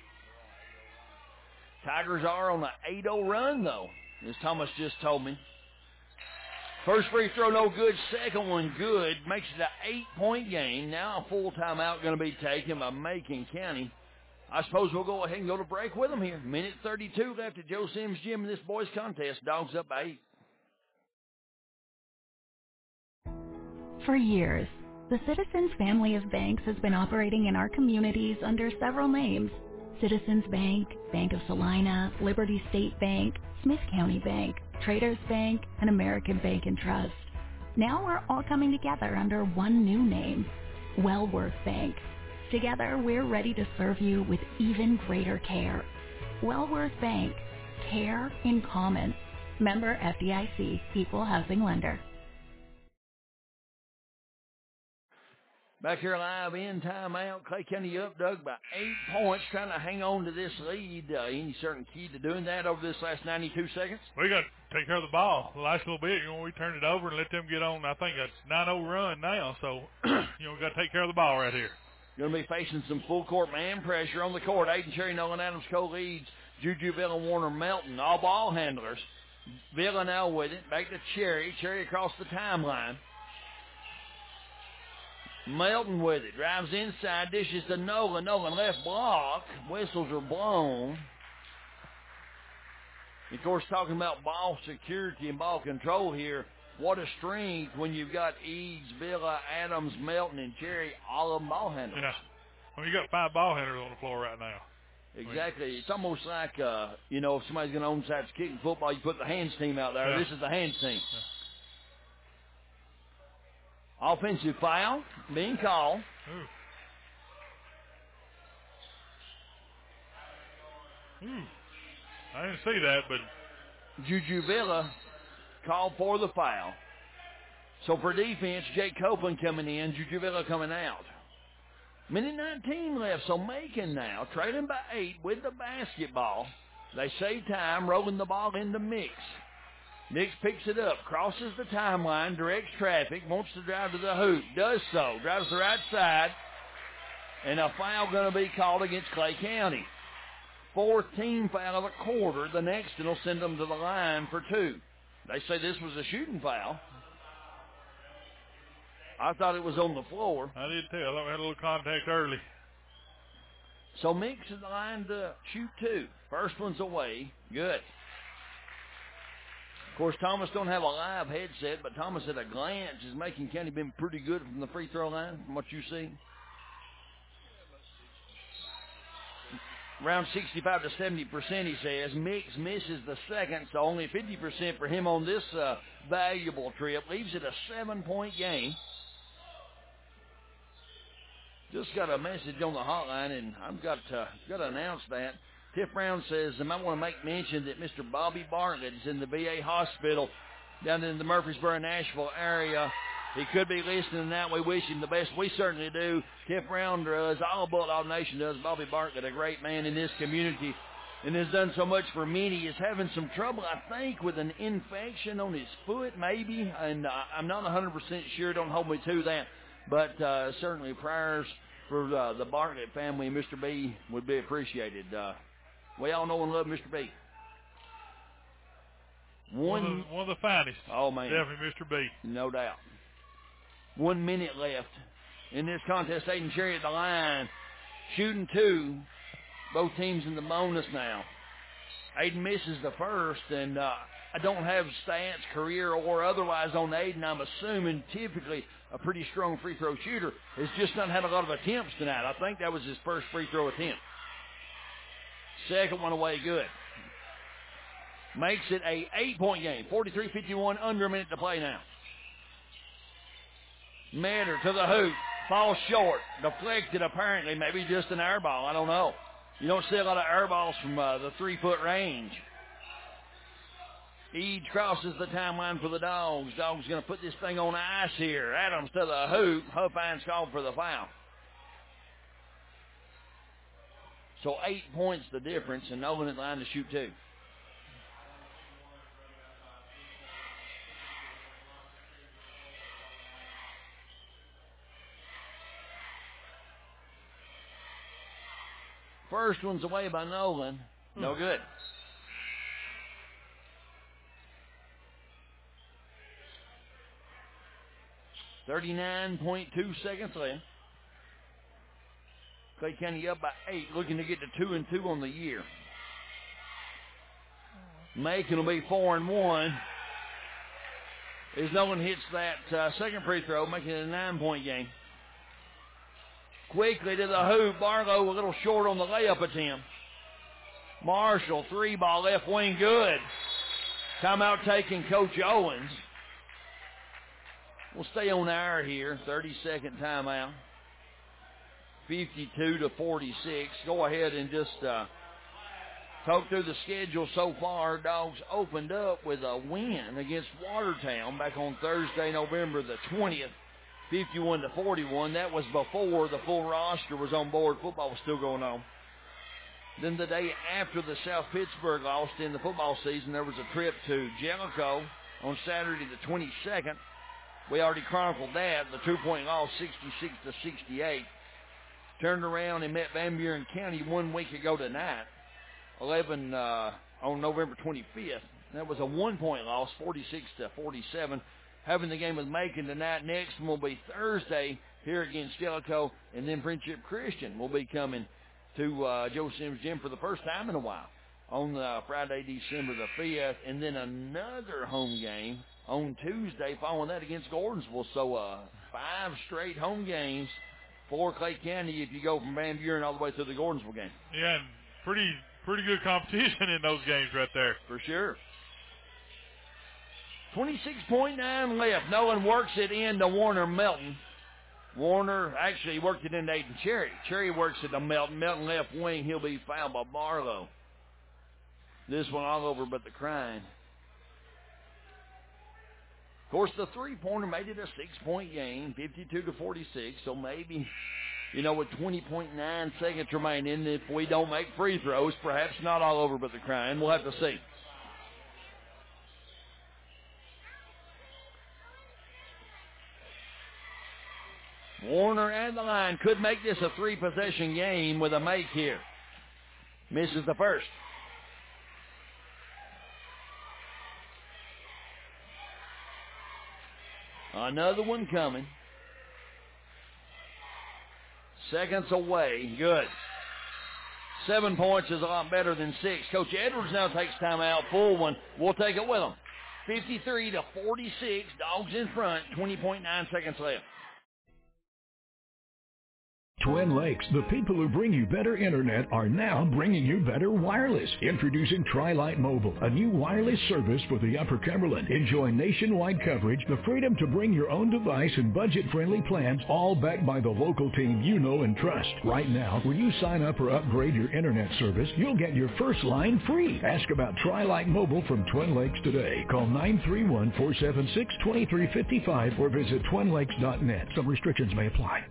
Tigers are on an eight oh run, though, as Thomas just told me. First free throw, no good. Second one, good. Makes it an eight-point game. Now a full timeout going to be taken by Macon County. I suppose we'll go ahead and go to break with them here. Minute thirty-two left at Joe Sims Gym in this boys contest. Dogs up by eight. For years, the Citizens family of banks has been operating in our communities under several names. Citizens Bank, Bank of Salina, Liberty State Bank, Smith County Bank, Traders Bank, and American Bank and Trust. Now we're all coming together under one new name, Wellworth Bank. Together, we're ready to serve you with even greater care. Wellworth Bank. Care in common. Member F D I C, Equal Housing Lender. Back here live in timeout. Clay County up, Doug, by eight points, trying to hang on to this lead. Uh, any certain key to doing that over this last ninety-two seconds? We got to take care of the ball. The last little bit, you know, we turned it over and let them get on. I think that's nine oh run now, so, you know, we got to take care of the ball right here. Going to be facing some full court man pressure on the court. Aiden Cherry, Nolan Adams co-leads. Juju Villa, Warner Melton, all ball handlers. Villa now with it. Back to Cherry. Cherry across the timeline. Melton with it. Drives inside. Dishes to Nolan. Nolan left block. Whistles are blown. Of course, talking about ball security and ball control here. What a strength when you've got Eads, Villa, Adams, Melton, and Cherry, all of them ball handlers. Yeah. Well, you got five ball handlers on the floor right now. Exactly. It's almost like, uh, you know, if somebody's going to onside kick in football, you put the hands team out there. Yeah. This is the hands team. Yeah. Offensive foul being called. Ooh. Ooh. I didn't see that, but Juju Villa called for the foul. So for defense, Jake Copeland coming in, Juju Villa coming out. Minute nineteen left, so Macon now trailing by eight with the basketball. They save time, rolling the ball into Mix. Mix picks it up, crosses the timeline, directs traffic, wants to drive to the hoop, does so, drives the right side, and a foul going to be called against Clay County. Fourth team foul of the quarter. The next one will send them to the line for two. They say this was a shooting foul. I thought it was on the floor. I did too. I thought we had a little contact early. So Mix is the line to shoot two. First one's away. Good. Of course, Thomas don't have a live headset, but Thomas at a glance is making County been pretty good from the free throw line, from what you see. Around sixty-five to seventy percent, he says. Mix misses the second, so only fifty percent for him on this uh, valuable trip. Leaves it a seven-point game. Just got a message on the hotline, and I've got to, got to announce that. Tiff Brown says, I might want to make mention that Mister Bobby Bartlett is in the V A hospital down in the Murfreesboro, Nashville area. He could be listening now. We wish him the best. We certainly do. Tiff Brown does. All Bulldog Nation does. Bobby Bartlett, a great man in this community, and has done so much for many. He is having some trouble, I think, with an infection on his foot, maybe. And uh, I'm not one hundred percent sure. Don't hold me to that. But uh, certainly prayers for uh, the Bartlett family and Mister B would be appreciated. Uh, we all know and love Mister B. One, one, of, the, one of the finest. Oh, man. Definitely Mister B. No doubt. One minute left in this contest. Aiden Cherry at the line, shooting two. Both teams in the bonus now. Aiden misses the first, and uh, I don't have stats, career or otherwise, on Aiden. I'm assuming typically a pretty strong free throw shooter. Has just not had a lot of attempts tonight. I think that was his first free throw attempt. Second one away, good. Makes it a eight-point game. forty-three fifty-one, under a minute to play now. Matter to the hoop. Falls short. Deflected, apparently. Maybe just an air ball. I don't know. You don't see a lot of air balls from uh, the three-foot range. Eads crosses the timeline for the Dogs. Dogs going to put this thing on ice here. Adams to the hoop. Huffines called for the foul. So eight points the difference, and Nolan at line to shoot two. First one's away by Nolan. No good. thirty-nine point two seconds left. Clay County up by eight, looking to get to two and two on the year. Macon will be four and one. As no one hits that uh, second free throw, making it a nine-point game. Quickly to the hoop. Barlow a little short on the layup attempt. Marshall, three ball left wing, good. Timeout taking Coach Owens. We'll stay on air here. thirty-second timeout. fifty-two to forty-six. Go ahead and just uh, talk through the schedule so far. Dogs opened up with a win against Watertown back on Thursday, November the twentieth, fifty-one to forty-one. That was before the full roster was on board. Football was still going on. Then the day after the South Pittsburgh lost in the football season, there was a trip to Jellicoe on Saturday the twenty-second. We already chronicled that. The two-point loss, sixty-six to sixty-eight. Turned around and met Van Buren County one week ago tonight, eleven uh, on November twenty-fifth. That was a one-point loss, forty-six to forty-seven. Having the game with Macon tonight. Next one will be Thursday here against Jellicoe, and then Friendship Christian will be coming to uh, Joe Sims Gym for the first time in a while on uh, Friday, December the fifth, and then another home game on Tuesday following that against Gordonsville. So uh, five straight home games for Clay County if you go from Van Buren all the way to the Gordonsville game. Yeah, and pretty pretty good competition in those games right there. For sure. twenty-six point nine left. Nolan works it into Warner Melton. Warner actually worked it into Aiden Cherry. Cherry works it to Melton. Melton left wing. He'll be fouled by Barlow. This one all over but the crying. Of course, the three-pointer made it a six-point game, fifty-two to forty-six. So maybe, you know, with twenty point nine seconds remaining, if we don't make free throws, perhaps not all over but the crying. We'll have to see. Warner at the line could make this a three-possession game with a make here. Misses the first. Another one coming. Seconds away. Good. Seven points is a lot better than six. Coach Edwards now takes timeout. Full one. We'll take it with him. fifty-three to forty-six. Dogs in front. twenty point nine seconds left. Twin Lakes, the people who bring you better internet are now bringing you better wireless. Introducing Tri-Lite Mobile, a new wireless service for the Upper Cumberland. Enjoy nationwide coverage, the freedom to bring your own device and budget-friendly plans, all backed by the local team you know and trust. Right now, when you sign up or upgrade your internet service, you'll get your first line free. Ask about Tri-Lite Mobile from Twin Lakes today. Call nine three one, four seven six, two three five five or visit twin lakes dot net. Some restrictions may apply.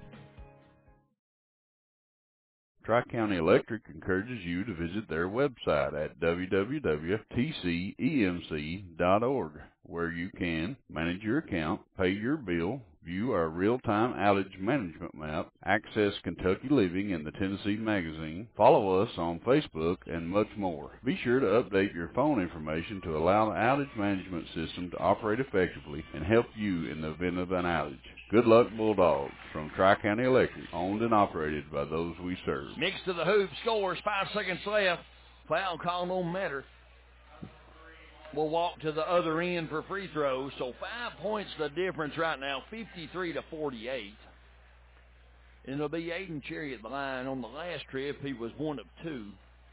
Tri-County Electric encourages you to visit their website at w w w dot t c e m c dot org, where you can manage your account, pay your bill, view our real-time outage management map, access Kentucky Living and the Tennessee Magazine, follow us on Facebook, and much more. Be sure to update your phone information to allow the outage management system to operate effectively and help you in the event of an outage. Good luck, Bulldogs, from Tri-County Electric, owned and operated by those we serve. Mix to the hoop, scores, five seconds left. Foul call on Metter. We'll walk to the other end for free throws. So five points the difference right now, fifty-three to forty-eight. And it'll be Aiden Cherry at the line. On the last trip, he was one of two.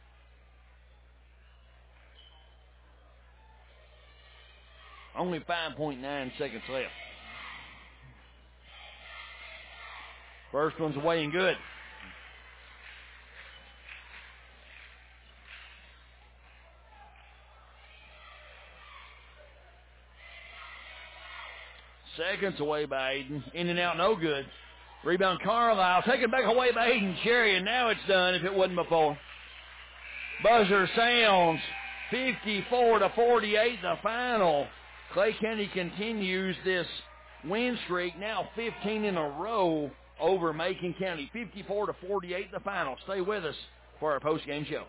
Only five point nine seconds left. First one's away and good. Seconds away by Aiden. In and out, no good. Rebound Carlisle. Taken back away by Aiden Cherry, and now it's done if it wasn't before. Buzzer sounds. fifty-four to forty-eight, the final. Clay County continues this win streak, now fifteen in a row over Macon County. fifty-four to forty-eight, the final. Stay with us for our post-game show.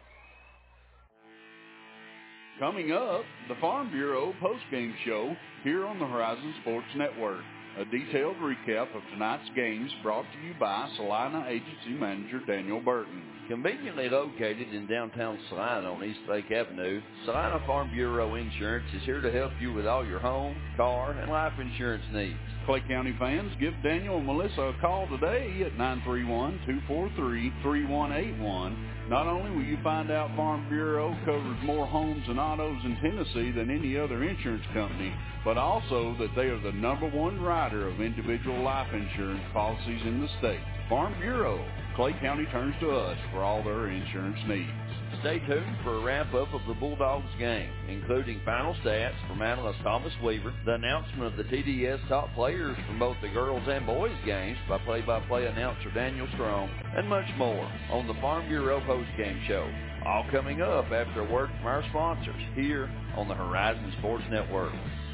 Coming up, the Farm Bureau post-game show here on the Horizon Sports Network. A detailed recap of tonight's games brought to you by Salina Agency Manager Daniel Burton. Conveniently located in downtown Salina on East Lake Avenue, Salina Farm Bureau Insurance is here to help you with all your home, car, and life insurance needs. Clay County fans, give Daniel and Melissa a call today at nine three one, two four three, three one eight one. Not only will you find out Farm Bureau covers more homes and autos in Tennessee than any other insurance company, but also that they are the number one writer of individual life insurance policies in the state. Farm Bureau. Clay County turns to us for all their insurance needs. Stay tuned for a wrap-up of the Bulldogs game, including final stats from analyst Thomas Weaver, the announcement of the T D S top players from both the girls and boys games by play-by-play announcer Daniel Strong, and much more on the Farm Bureau post-game show. All coming up after a word from our sponsors here on the Horizon Sports Network.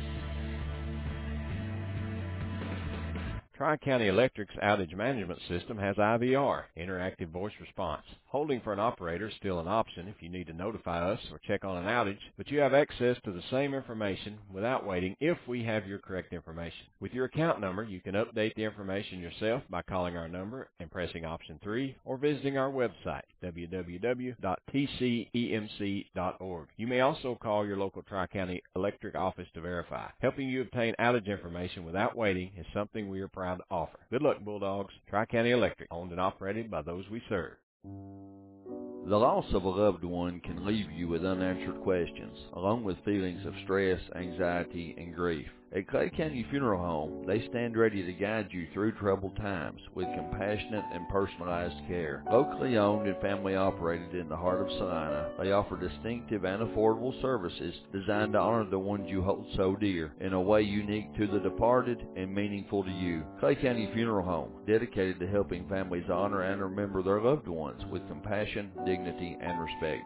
Tri-County Electric's outage management system has I V R, interactive voice response. Holding for an operator is still an option if you need to notify us or check on an outage, but you have access to the same information without waiting if we have your correct information. With your account number, you can update the information yourself by calling our number and pressing option three or visiting our website, w w w dot t c e m c dot org. You may also call your local Tri-County Electric office to verify. Helping you obtain outage information without waiting is something we are proud to offer. Good luck, Bulldogs. Tri-County Electric, owned and operated by those we serve. The loss of a loved one can leave you with unanswered questions, along with feelings of stress, anxiety, and grief. At Clay County Funeral Home, they stand ready to guide you through troubled times with compassionate and personalized care. Locally owned and family operated in the heart of Salina, they offer distinctive and affordable services designed to honor the ones you hold so dear in a way unique to the departed and meaningful to you. Clay County Funeral Home, dedicated to helping families honor and remember their loved ones with compassion, dignity, and respect.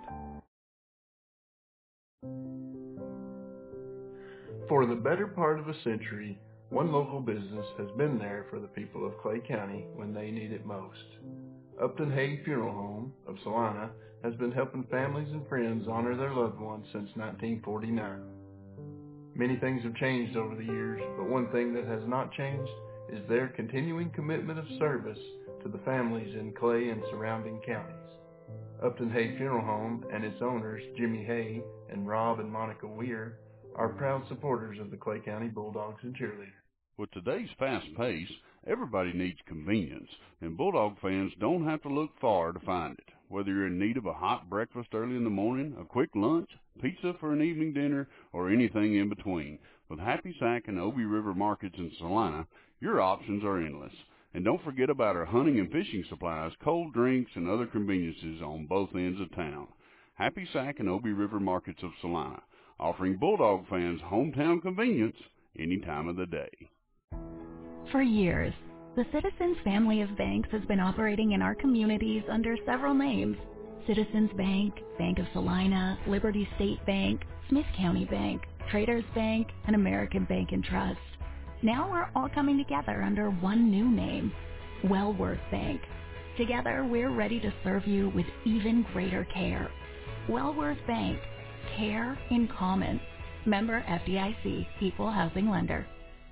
For the better part of a century, one local business has been there for the people of Clay County when they need it most. Upton Hague Funeral Home of Salina has been helping families and friends honor their loved ones since nineteen forty-nine. Many things have changed over the years, but one thing that has not changed is their continuing commitment of service to the families in Clay and surrounding counties. Upton Hague Funeral Home and its owners, Jimmy Hay and Rob and Monica Weir, are proud supporters of the Clay County Bulldogs and Cheerleaders. With today's fast pace, everybody needs convenience, and Bulldog fans don't have to look far to find it. Whether you're in need of a hot breakfast early in the morning, a quick lunch, pizza for an evening dinner, or anything in between, with Happy Sack and Obie River Markets in Salina, your options are endless. And don't forget about our hunting and fishing supplies, cold drinks, and other conveniences on both ends of town. Happy Sack and Obie River Markets of Salina, offering Bulldog fans hometown convenience any time of the day. For years, the Citizens family of banks has been operating in our communities under several names: Citizens Bank, Bank of Salina, Liberty State Bank, Smith County Bank, Traders Bank, and American Bank and Trust. Now we're all coming together under one new name, Wellworth Bank. Together, we're ready to serve you with even greater care. Wellworth Bank. Care in common. Member F D I C, Equal Housing Lender.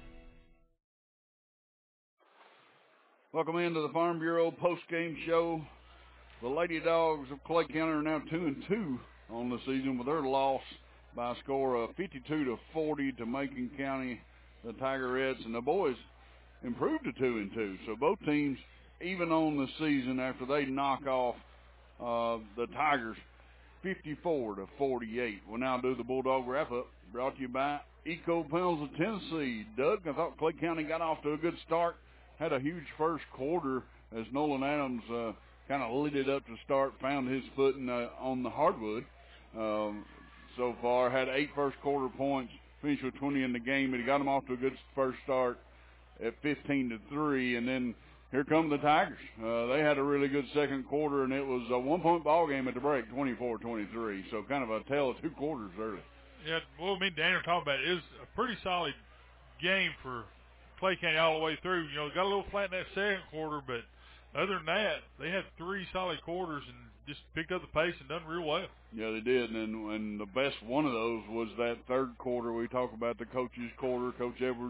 Welcome into the Farm Bureau post-game show. The Lady Dogs of Clay County are now two and two on the season with their loss by a score of fifty-two to forty to Macon County, the Tigerettes, and the boys improved to two and two. So both teams even on the season after they knock off uh, the Tigers fifty-four to forty-eight. We'll now do the Bulldog wrap-up, brought to you by Eco Panels of Tennessee. Doug, I thought Clay County got off to a good start, had a huge first quarter as Nolan Adams uh, kind of lit it up to start, found his footing uh, on the hardwood. Um, so far, had eight first quarter points, finished with twenty in the game, but he got them off to a good first start at fifteen to three, and then here come the Tigers. Uh, they had a really good second quarter, and it was a one-point ball game at the break, twenty-four twenty-three. So kind of a tale of two quarters early. Yeah, well, me and Daniel were talking about it. It was a pretty solid game for Clay County all the way through. You know, got a little flat in that second quarter, but other than that, they had three solid quarters and just picked up the pace and done real well. Yeah, they did, and and the best one of those was that third quarter. We talk about the coaches' quarter. Coach Edwards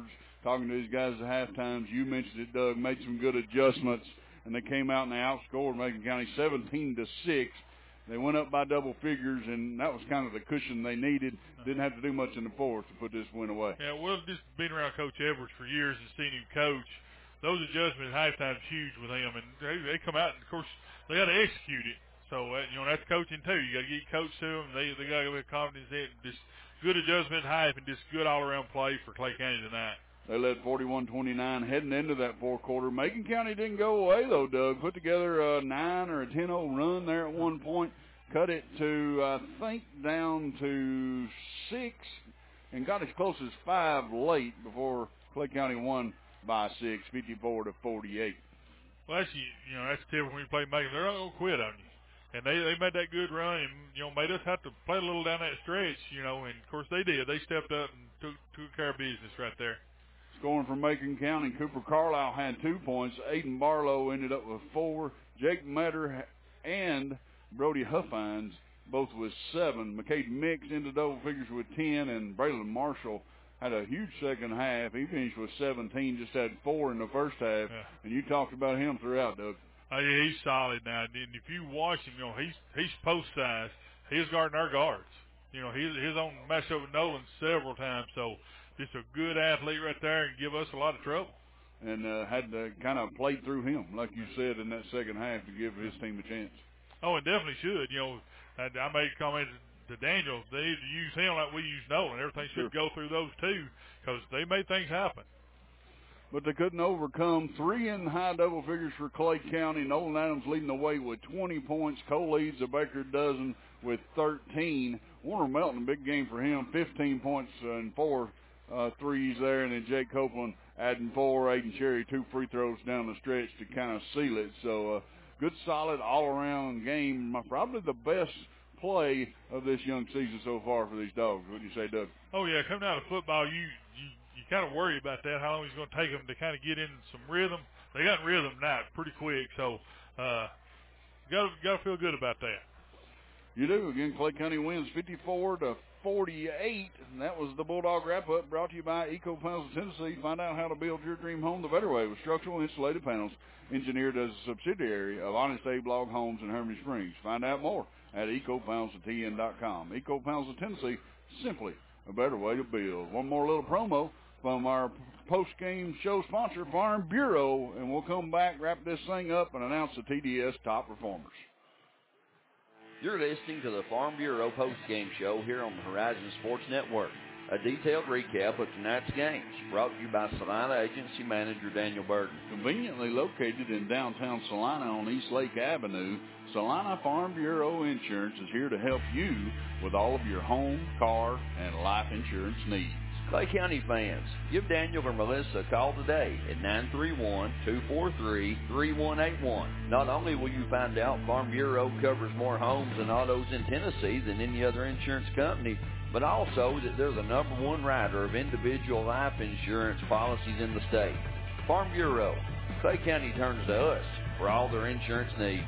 talking to these guys at halftimes, you mentioned it, Doug, made some good adjustments, and they came out and they outscored Macon County seventeen to six. They went up by double figures, and that was kind of the cushion they needed. Didn't have to do much in the fourth to put this win away. Yeah, well, just being around Coach Edwards for years and seeing him coach, those adjustments at halftime is huge with him, and they, they come out and, of course, they got to execute it. So, uh, you know, that's coaching too. You got to get coached to them. They they got to have confidence in it. Just good adjustment at half and just good all-around play for Clay County tonight. They led forty-one twenty-nine heading into that fourth quarter. Macon County didn't go away, though, Doug. Put together a nine or a ten oh run there at one point. Cut it to, I think, down to six and got as close as five late before Clay County won by six, fifty-four to forty-eight. Well, that's, you know, that's typical when you play Macon. They're not going to quit on you. And they, they made that good run and, you know, made us have to play a little down that stretch, you know, and, of course, they did. They stepped up and took, took care of business right there. Scoring from Macon County, Cooper Carlisle had two points. Aiden Barlow ended up with four. Jake Metter and Brody Huffines both with seven. McCade Mix into double figures with ten, and Braylon Marshall had a huge second half. He finished with seventeen, just had four in the first half. Yeah. And you talked about him throughout, Doug. Oh, yeah, he's solid now. And if you watch him, you know, he's he's post size. He's guarding our guards. You know, he's his own matchup with Nolan several times. So just a good athlete right there and give us a lot of trouble. And uh, had to kind of play through him, like you said, in that second half to give his team a chance. Oh, it definitely should. You know, I, I made comments to Daniel. They need to use him like we use Nolan. Everything should sure. go through those two because they made things happen. But they couldn't overcome. Three in high double figures for Clay County. Nolan Adams leading the way with twenty points. Cole leads a Baker dozen with thirteen. Warner Melton, big game for him, fifteen points and four uh, threes there. And then Jake Copeland adding four. Aiden Cherry, two free throws down the stretch to kind of seal it. So uh, good, solid, all-around game. Probably the best play of this young season so far for these dogs. What do you say, Doug? Oh, yeah, coming out of football, you, you, you kind of worry about that, how long it's going to take them to kind of get in some rhythm. They got in rhythm now pretty quick, so uh, you got got to feel good about that. You do. Again, Clay County wins fifty-four to forty-eight, and that was the Bulldog Wrap-Up brought to you by Eco Panels of Tennessee. Find out how to build your dream home the better way with structural insulated panels engineered as a subsidiary of Honest Abe Log Homes in Hermitage Springs. Find out more at eco panels of t n dot com. Eco Panels of Tennessee, simply a better way to build. One more little promo from our post-game show sponsor, Farm Bureau, and we'll come back, wrap this thing up, and announce the T D S top performers. You're listening to the Farm Bureau post-game show here on the Horizon Sports Network. A detailed recap of tonight's games, brought to you by Salina Agency Manager Daniel Burton. Conveniently located in downtown Salina on East Lake Avenue, Salina Farm Bureau Insurance is here to help you with all of your home, car, and life insurance needs. Clay County fans, give Daniel or Melissa a call today at nine three one, two four three, three one eight one. Not only will you find out Farm Bureau covers more homes and autos in Tennessee than any other insurance company, but also that they're the number one writer of individual life insurance policies in the state. Farm Bureau, Clay County turns to us for all their insurance needs.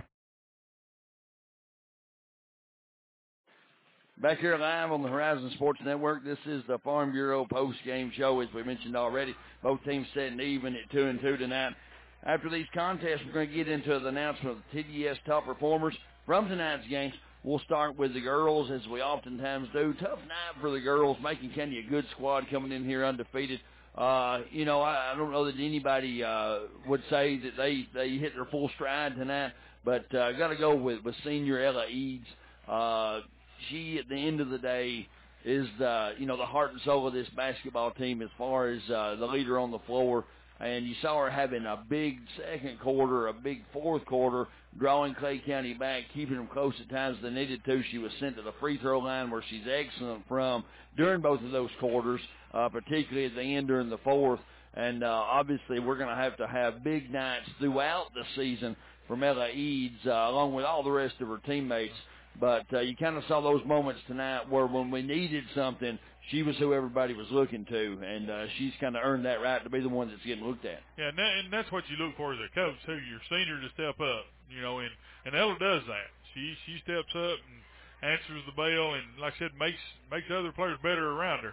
Back here live on the Horizon Sports Network, this is the Farm Bureau post-game show, as we mentioned already. Both teams sitting even at two and two tonight. After these contests, we're going to get into the announcement of the T D S top performers from tonight's games. We'll start with the girls, as we oftentimes do. Tough night for the girls. Macon County, a good squad coming in here undefeated. Uh, you know, I, I don't know that anybody uh, would say that they, they hit their full stride tonight, but I uh, got to go with, with senior Ella Eads. Uh, she, at the end of the day, is the, you know, the heart and soul of this basketball team as far as uh, the leader on the floor. And you saw her having a big second quarter, a big fourth quarter, drawing Clay County back, keeping them close at times they needed to. She was sent to the free throw line where she's excellent from during both of those quarters, uh, particularly at the end during the fourth. And uh, obviously we're going to have to have big nights throughout the season from Ella Eads, uh, along with all the rest of her teammates. But uh, you kind of saw those moments tonight where when we needed something, she was who everybody was looking to, and uh, she's kind of earned that right to be the one that's getting looked at. Yeah, and, that, and that's what you look for as a coach, too. Your senior to step up, you know, and, and Ella does that. She she steps up and answers the bell and, like I said, makes makes other players better around her.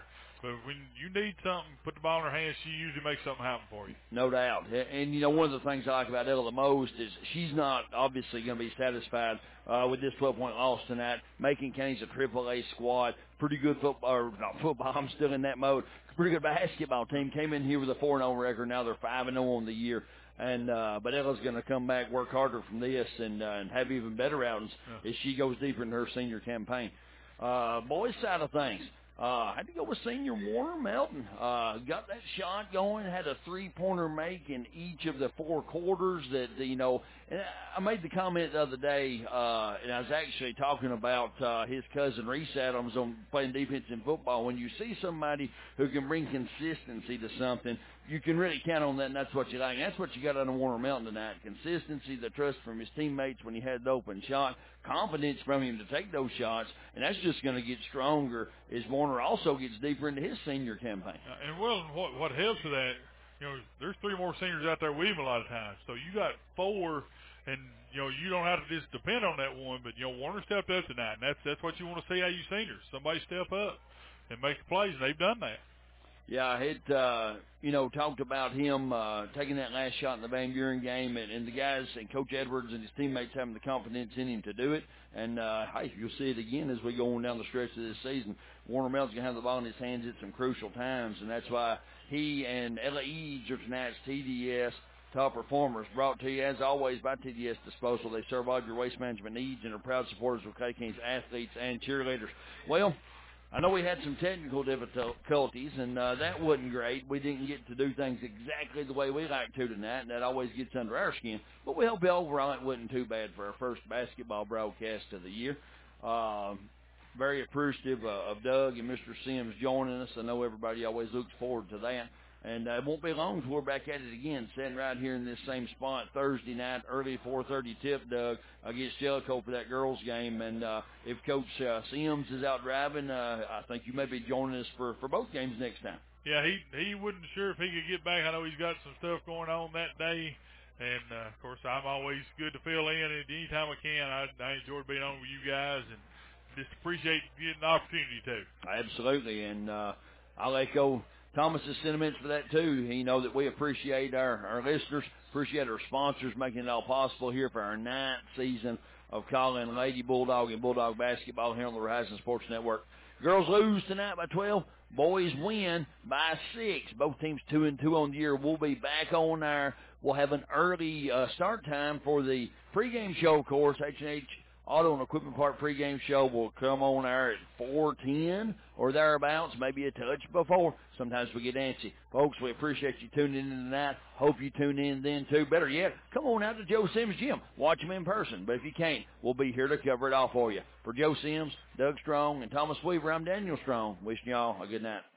but when you need something, put the ball in her hands, she usually makes something happen for you. No doubt. And, and, you know, one of the things I like about Ella the most is she's not obviously going to be satisfied uh, with this twelve-point loss tonight. Macon County's a triple A squad. Pretty good football, or not football, I'm still in that mode. Pretty good basketball team. Came in here with a four and oh record. Now they're five and oh on the year. And uh, but Ella's going to come back, work harder from this, and uh, and have even better outings yeah. as she goes deeper into her senior campaign. Uh, boys' side of things, uh, had to go with senior Warner Melton. Uh, got that shot going, had a three-pointer make in each of the four quarters. That you know, and I made the comment the other day, uh, and I was actually talking about uh, his cousin Reese Adams on playing defense in football. When you see somebody who can bring consistency to something, you can really count on that, and that's what you like. And that's what you got out of Warner Melton tonight. Consistency, the trust from his teammates when he had the open shot, confidence from him to take those shots, and that's just going to get stronger as Warner also gets deeper into his senior campaign. Uh, and, well, what, what helps with that, you know, there's three more seniors out there with him a lot of times. So you got four, and, you know, you don't have to just depend on that one. But, you know, Warner stepped up tonight, and that's, that's what you want to see out of you seniors. Somebody step up and make the plays, and they've done that. Yeah, I had, uh, you know, talked about him uh, taking that last shot in the Van Buren game, and, and the guys and Coach Edwards and his teammates having the confidence in him to do it. And, uh, hey, you'll see it again as we go on down the stretch of this season. Warner Melton's going to have the ball in his hands at some crucial times, and that's why he and Ella Eads are tonight's T D S top performers, brought to you, as always, by T D S Disposal. They serve all your waste management needs and are proud supporters of Clay King's athletes and cheerleaders. Well, I know we had some technical difficulties, and uh, that wasn't great. We didn't get to do things exactly the way we like to tonight, and that always gets under our skin. But we hope overall it wasn't too bad for our first basketball broadcast of the year. Uh, very appreciative uh, of Doug and Mister Sims joining us. I know everybody always looks forward to that. And uh, it won't be long until we're back at it again, sitting right here in this same spot Thursday night, early four thirty tip, Doug, against Jellicoe for that girls' game. And uh, if Coach uh, Sims is out driving, uh, I think you may be joining us for, for both games next time. Yeah, he he wasn't sure if he could get back. I know he's got some stuff going on that day. And, uh, of course, I'm always good to fill in at any time I can. I, I enjoy being on with you guys and just appreciate getting the opportunity to. Absolutely. And uh, I'll echo Thomas's sentiments for that, too. You know that we appreciate our, our listeners, appreciate our sponsors making it all possible here for our ninth season of calling Lady Bulldog and Bulldog basketball here on the Horizon Sports Network. Girls lose tonight by twelve. Boys win by six. Both teams two and two on the year. We'll be back on our, we'll have an early uh, start time for the pregame show, of course. H and H Auto and Equipment Park pregame show will come on air at four ten or thereabouts, maybe a touch before. Sometimes we get antsy. Folks, we appreciate you tuning in tonight. Hope you tune in then, too. Better yet, come on out to Joe Sims Gym. Watch him in person. But if you can't, we'll be here to cover it all for you. For Joe Sims, Doug Strong, and Thomas Weaver, I'm Daniel Strong. Wishing y'all a good night.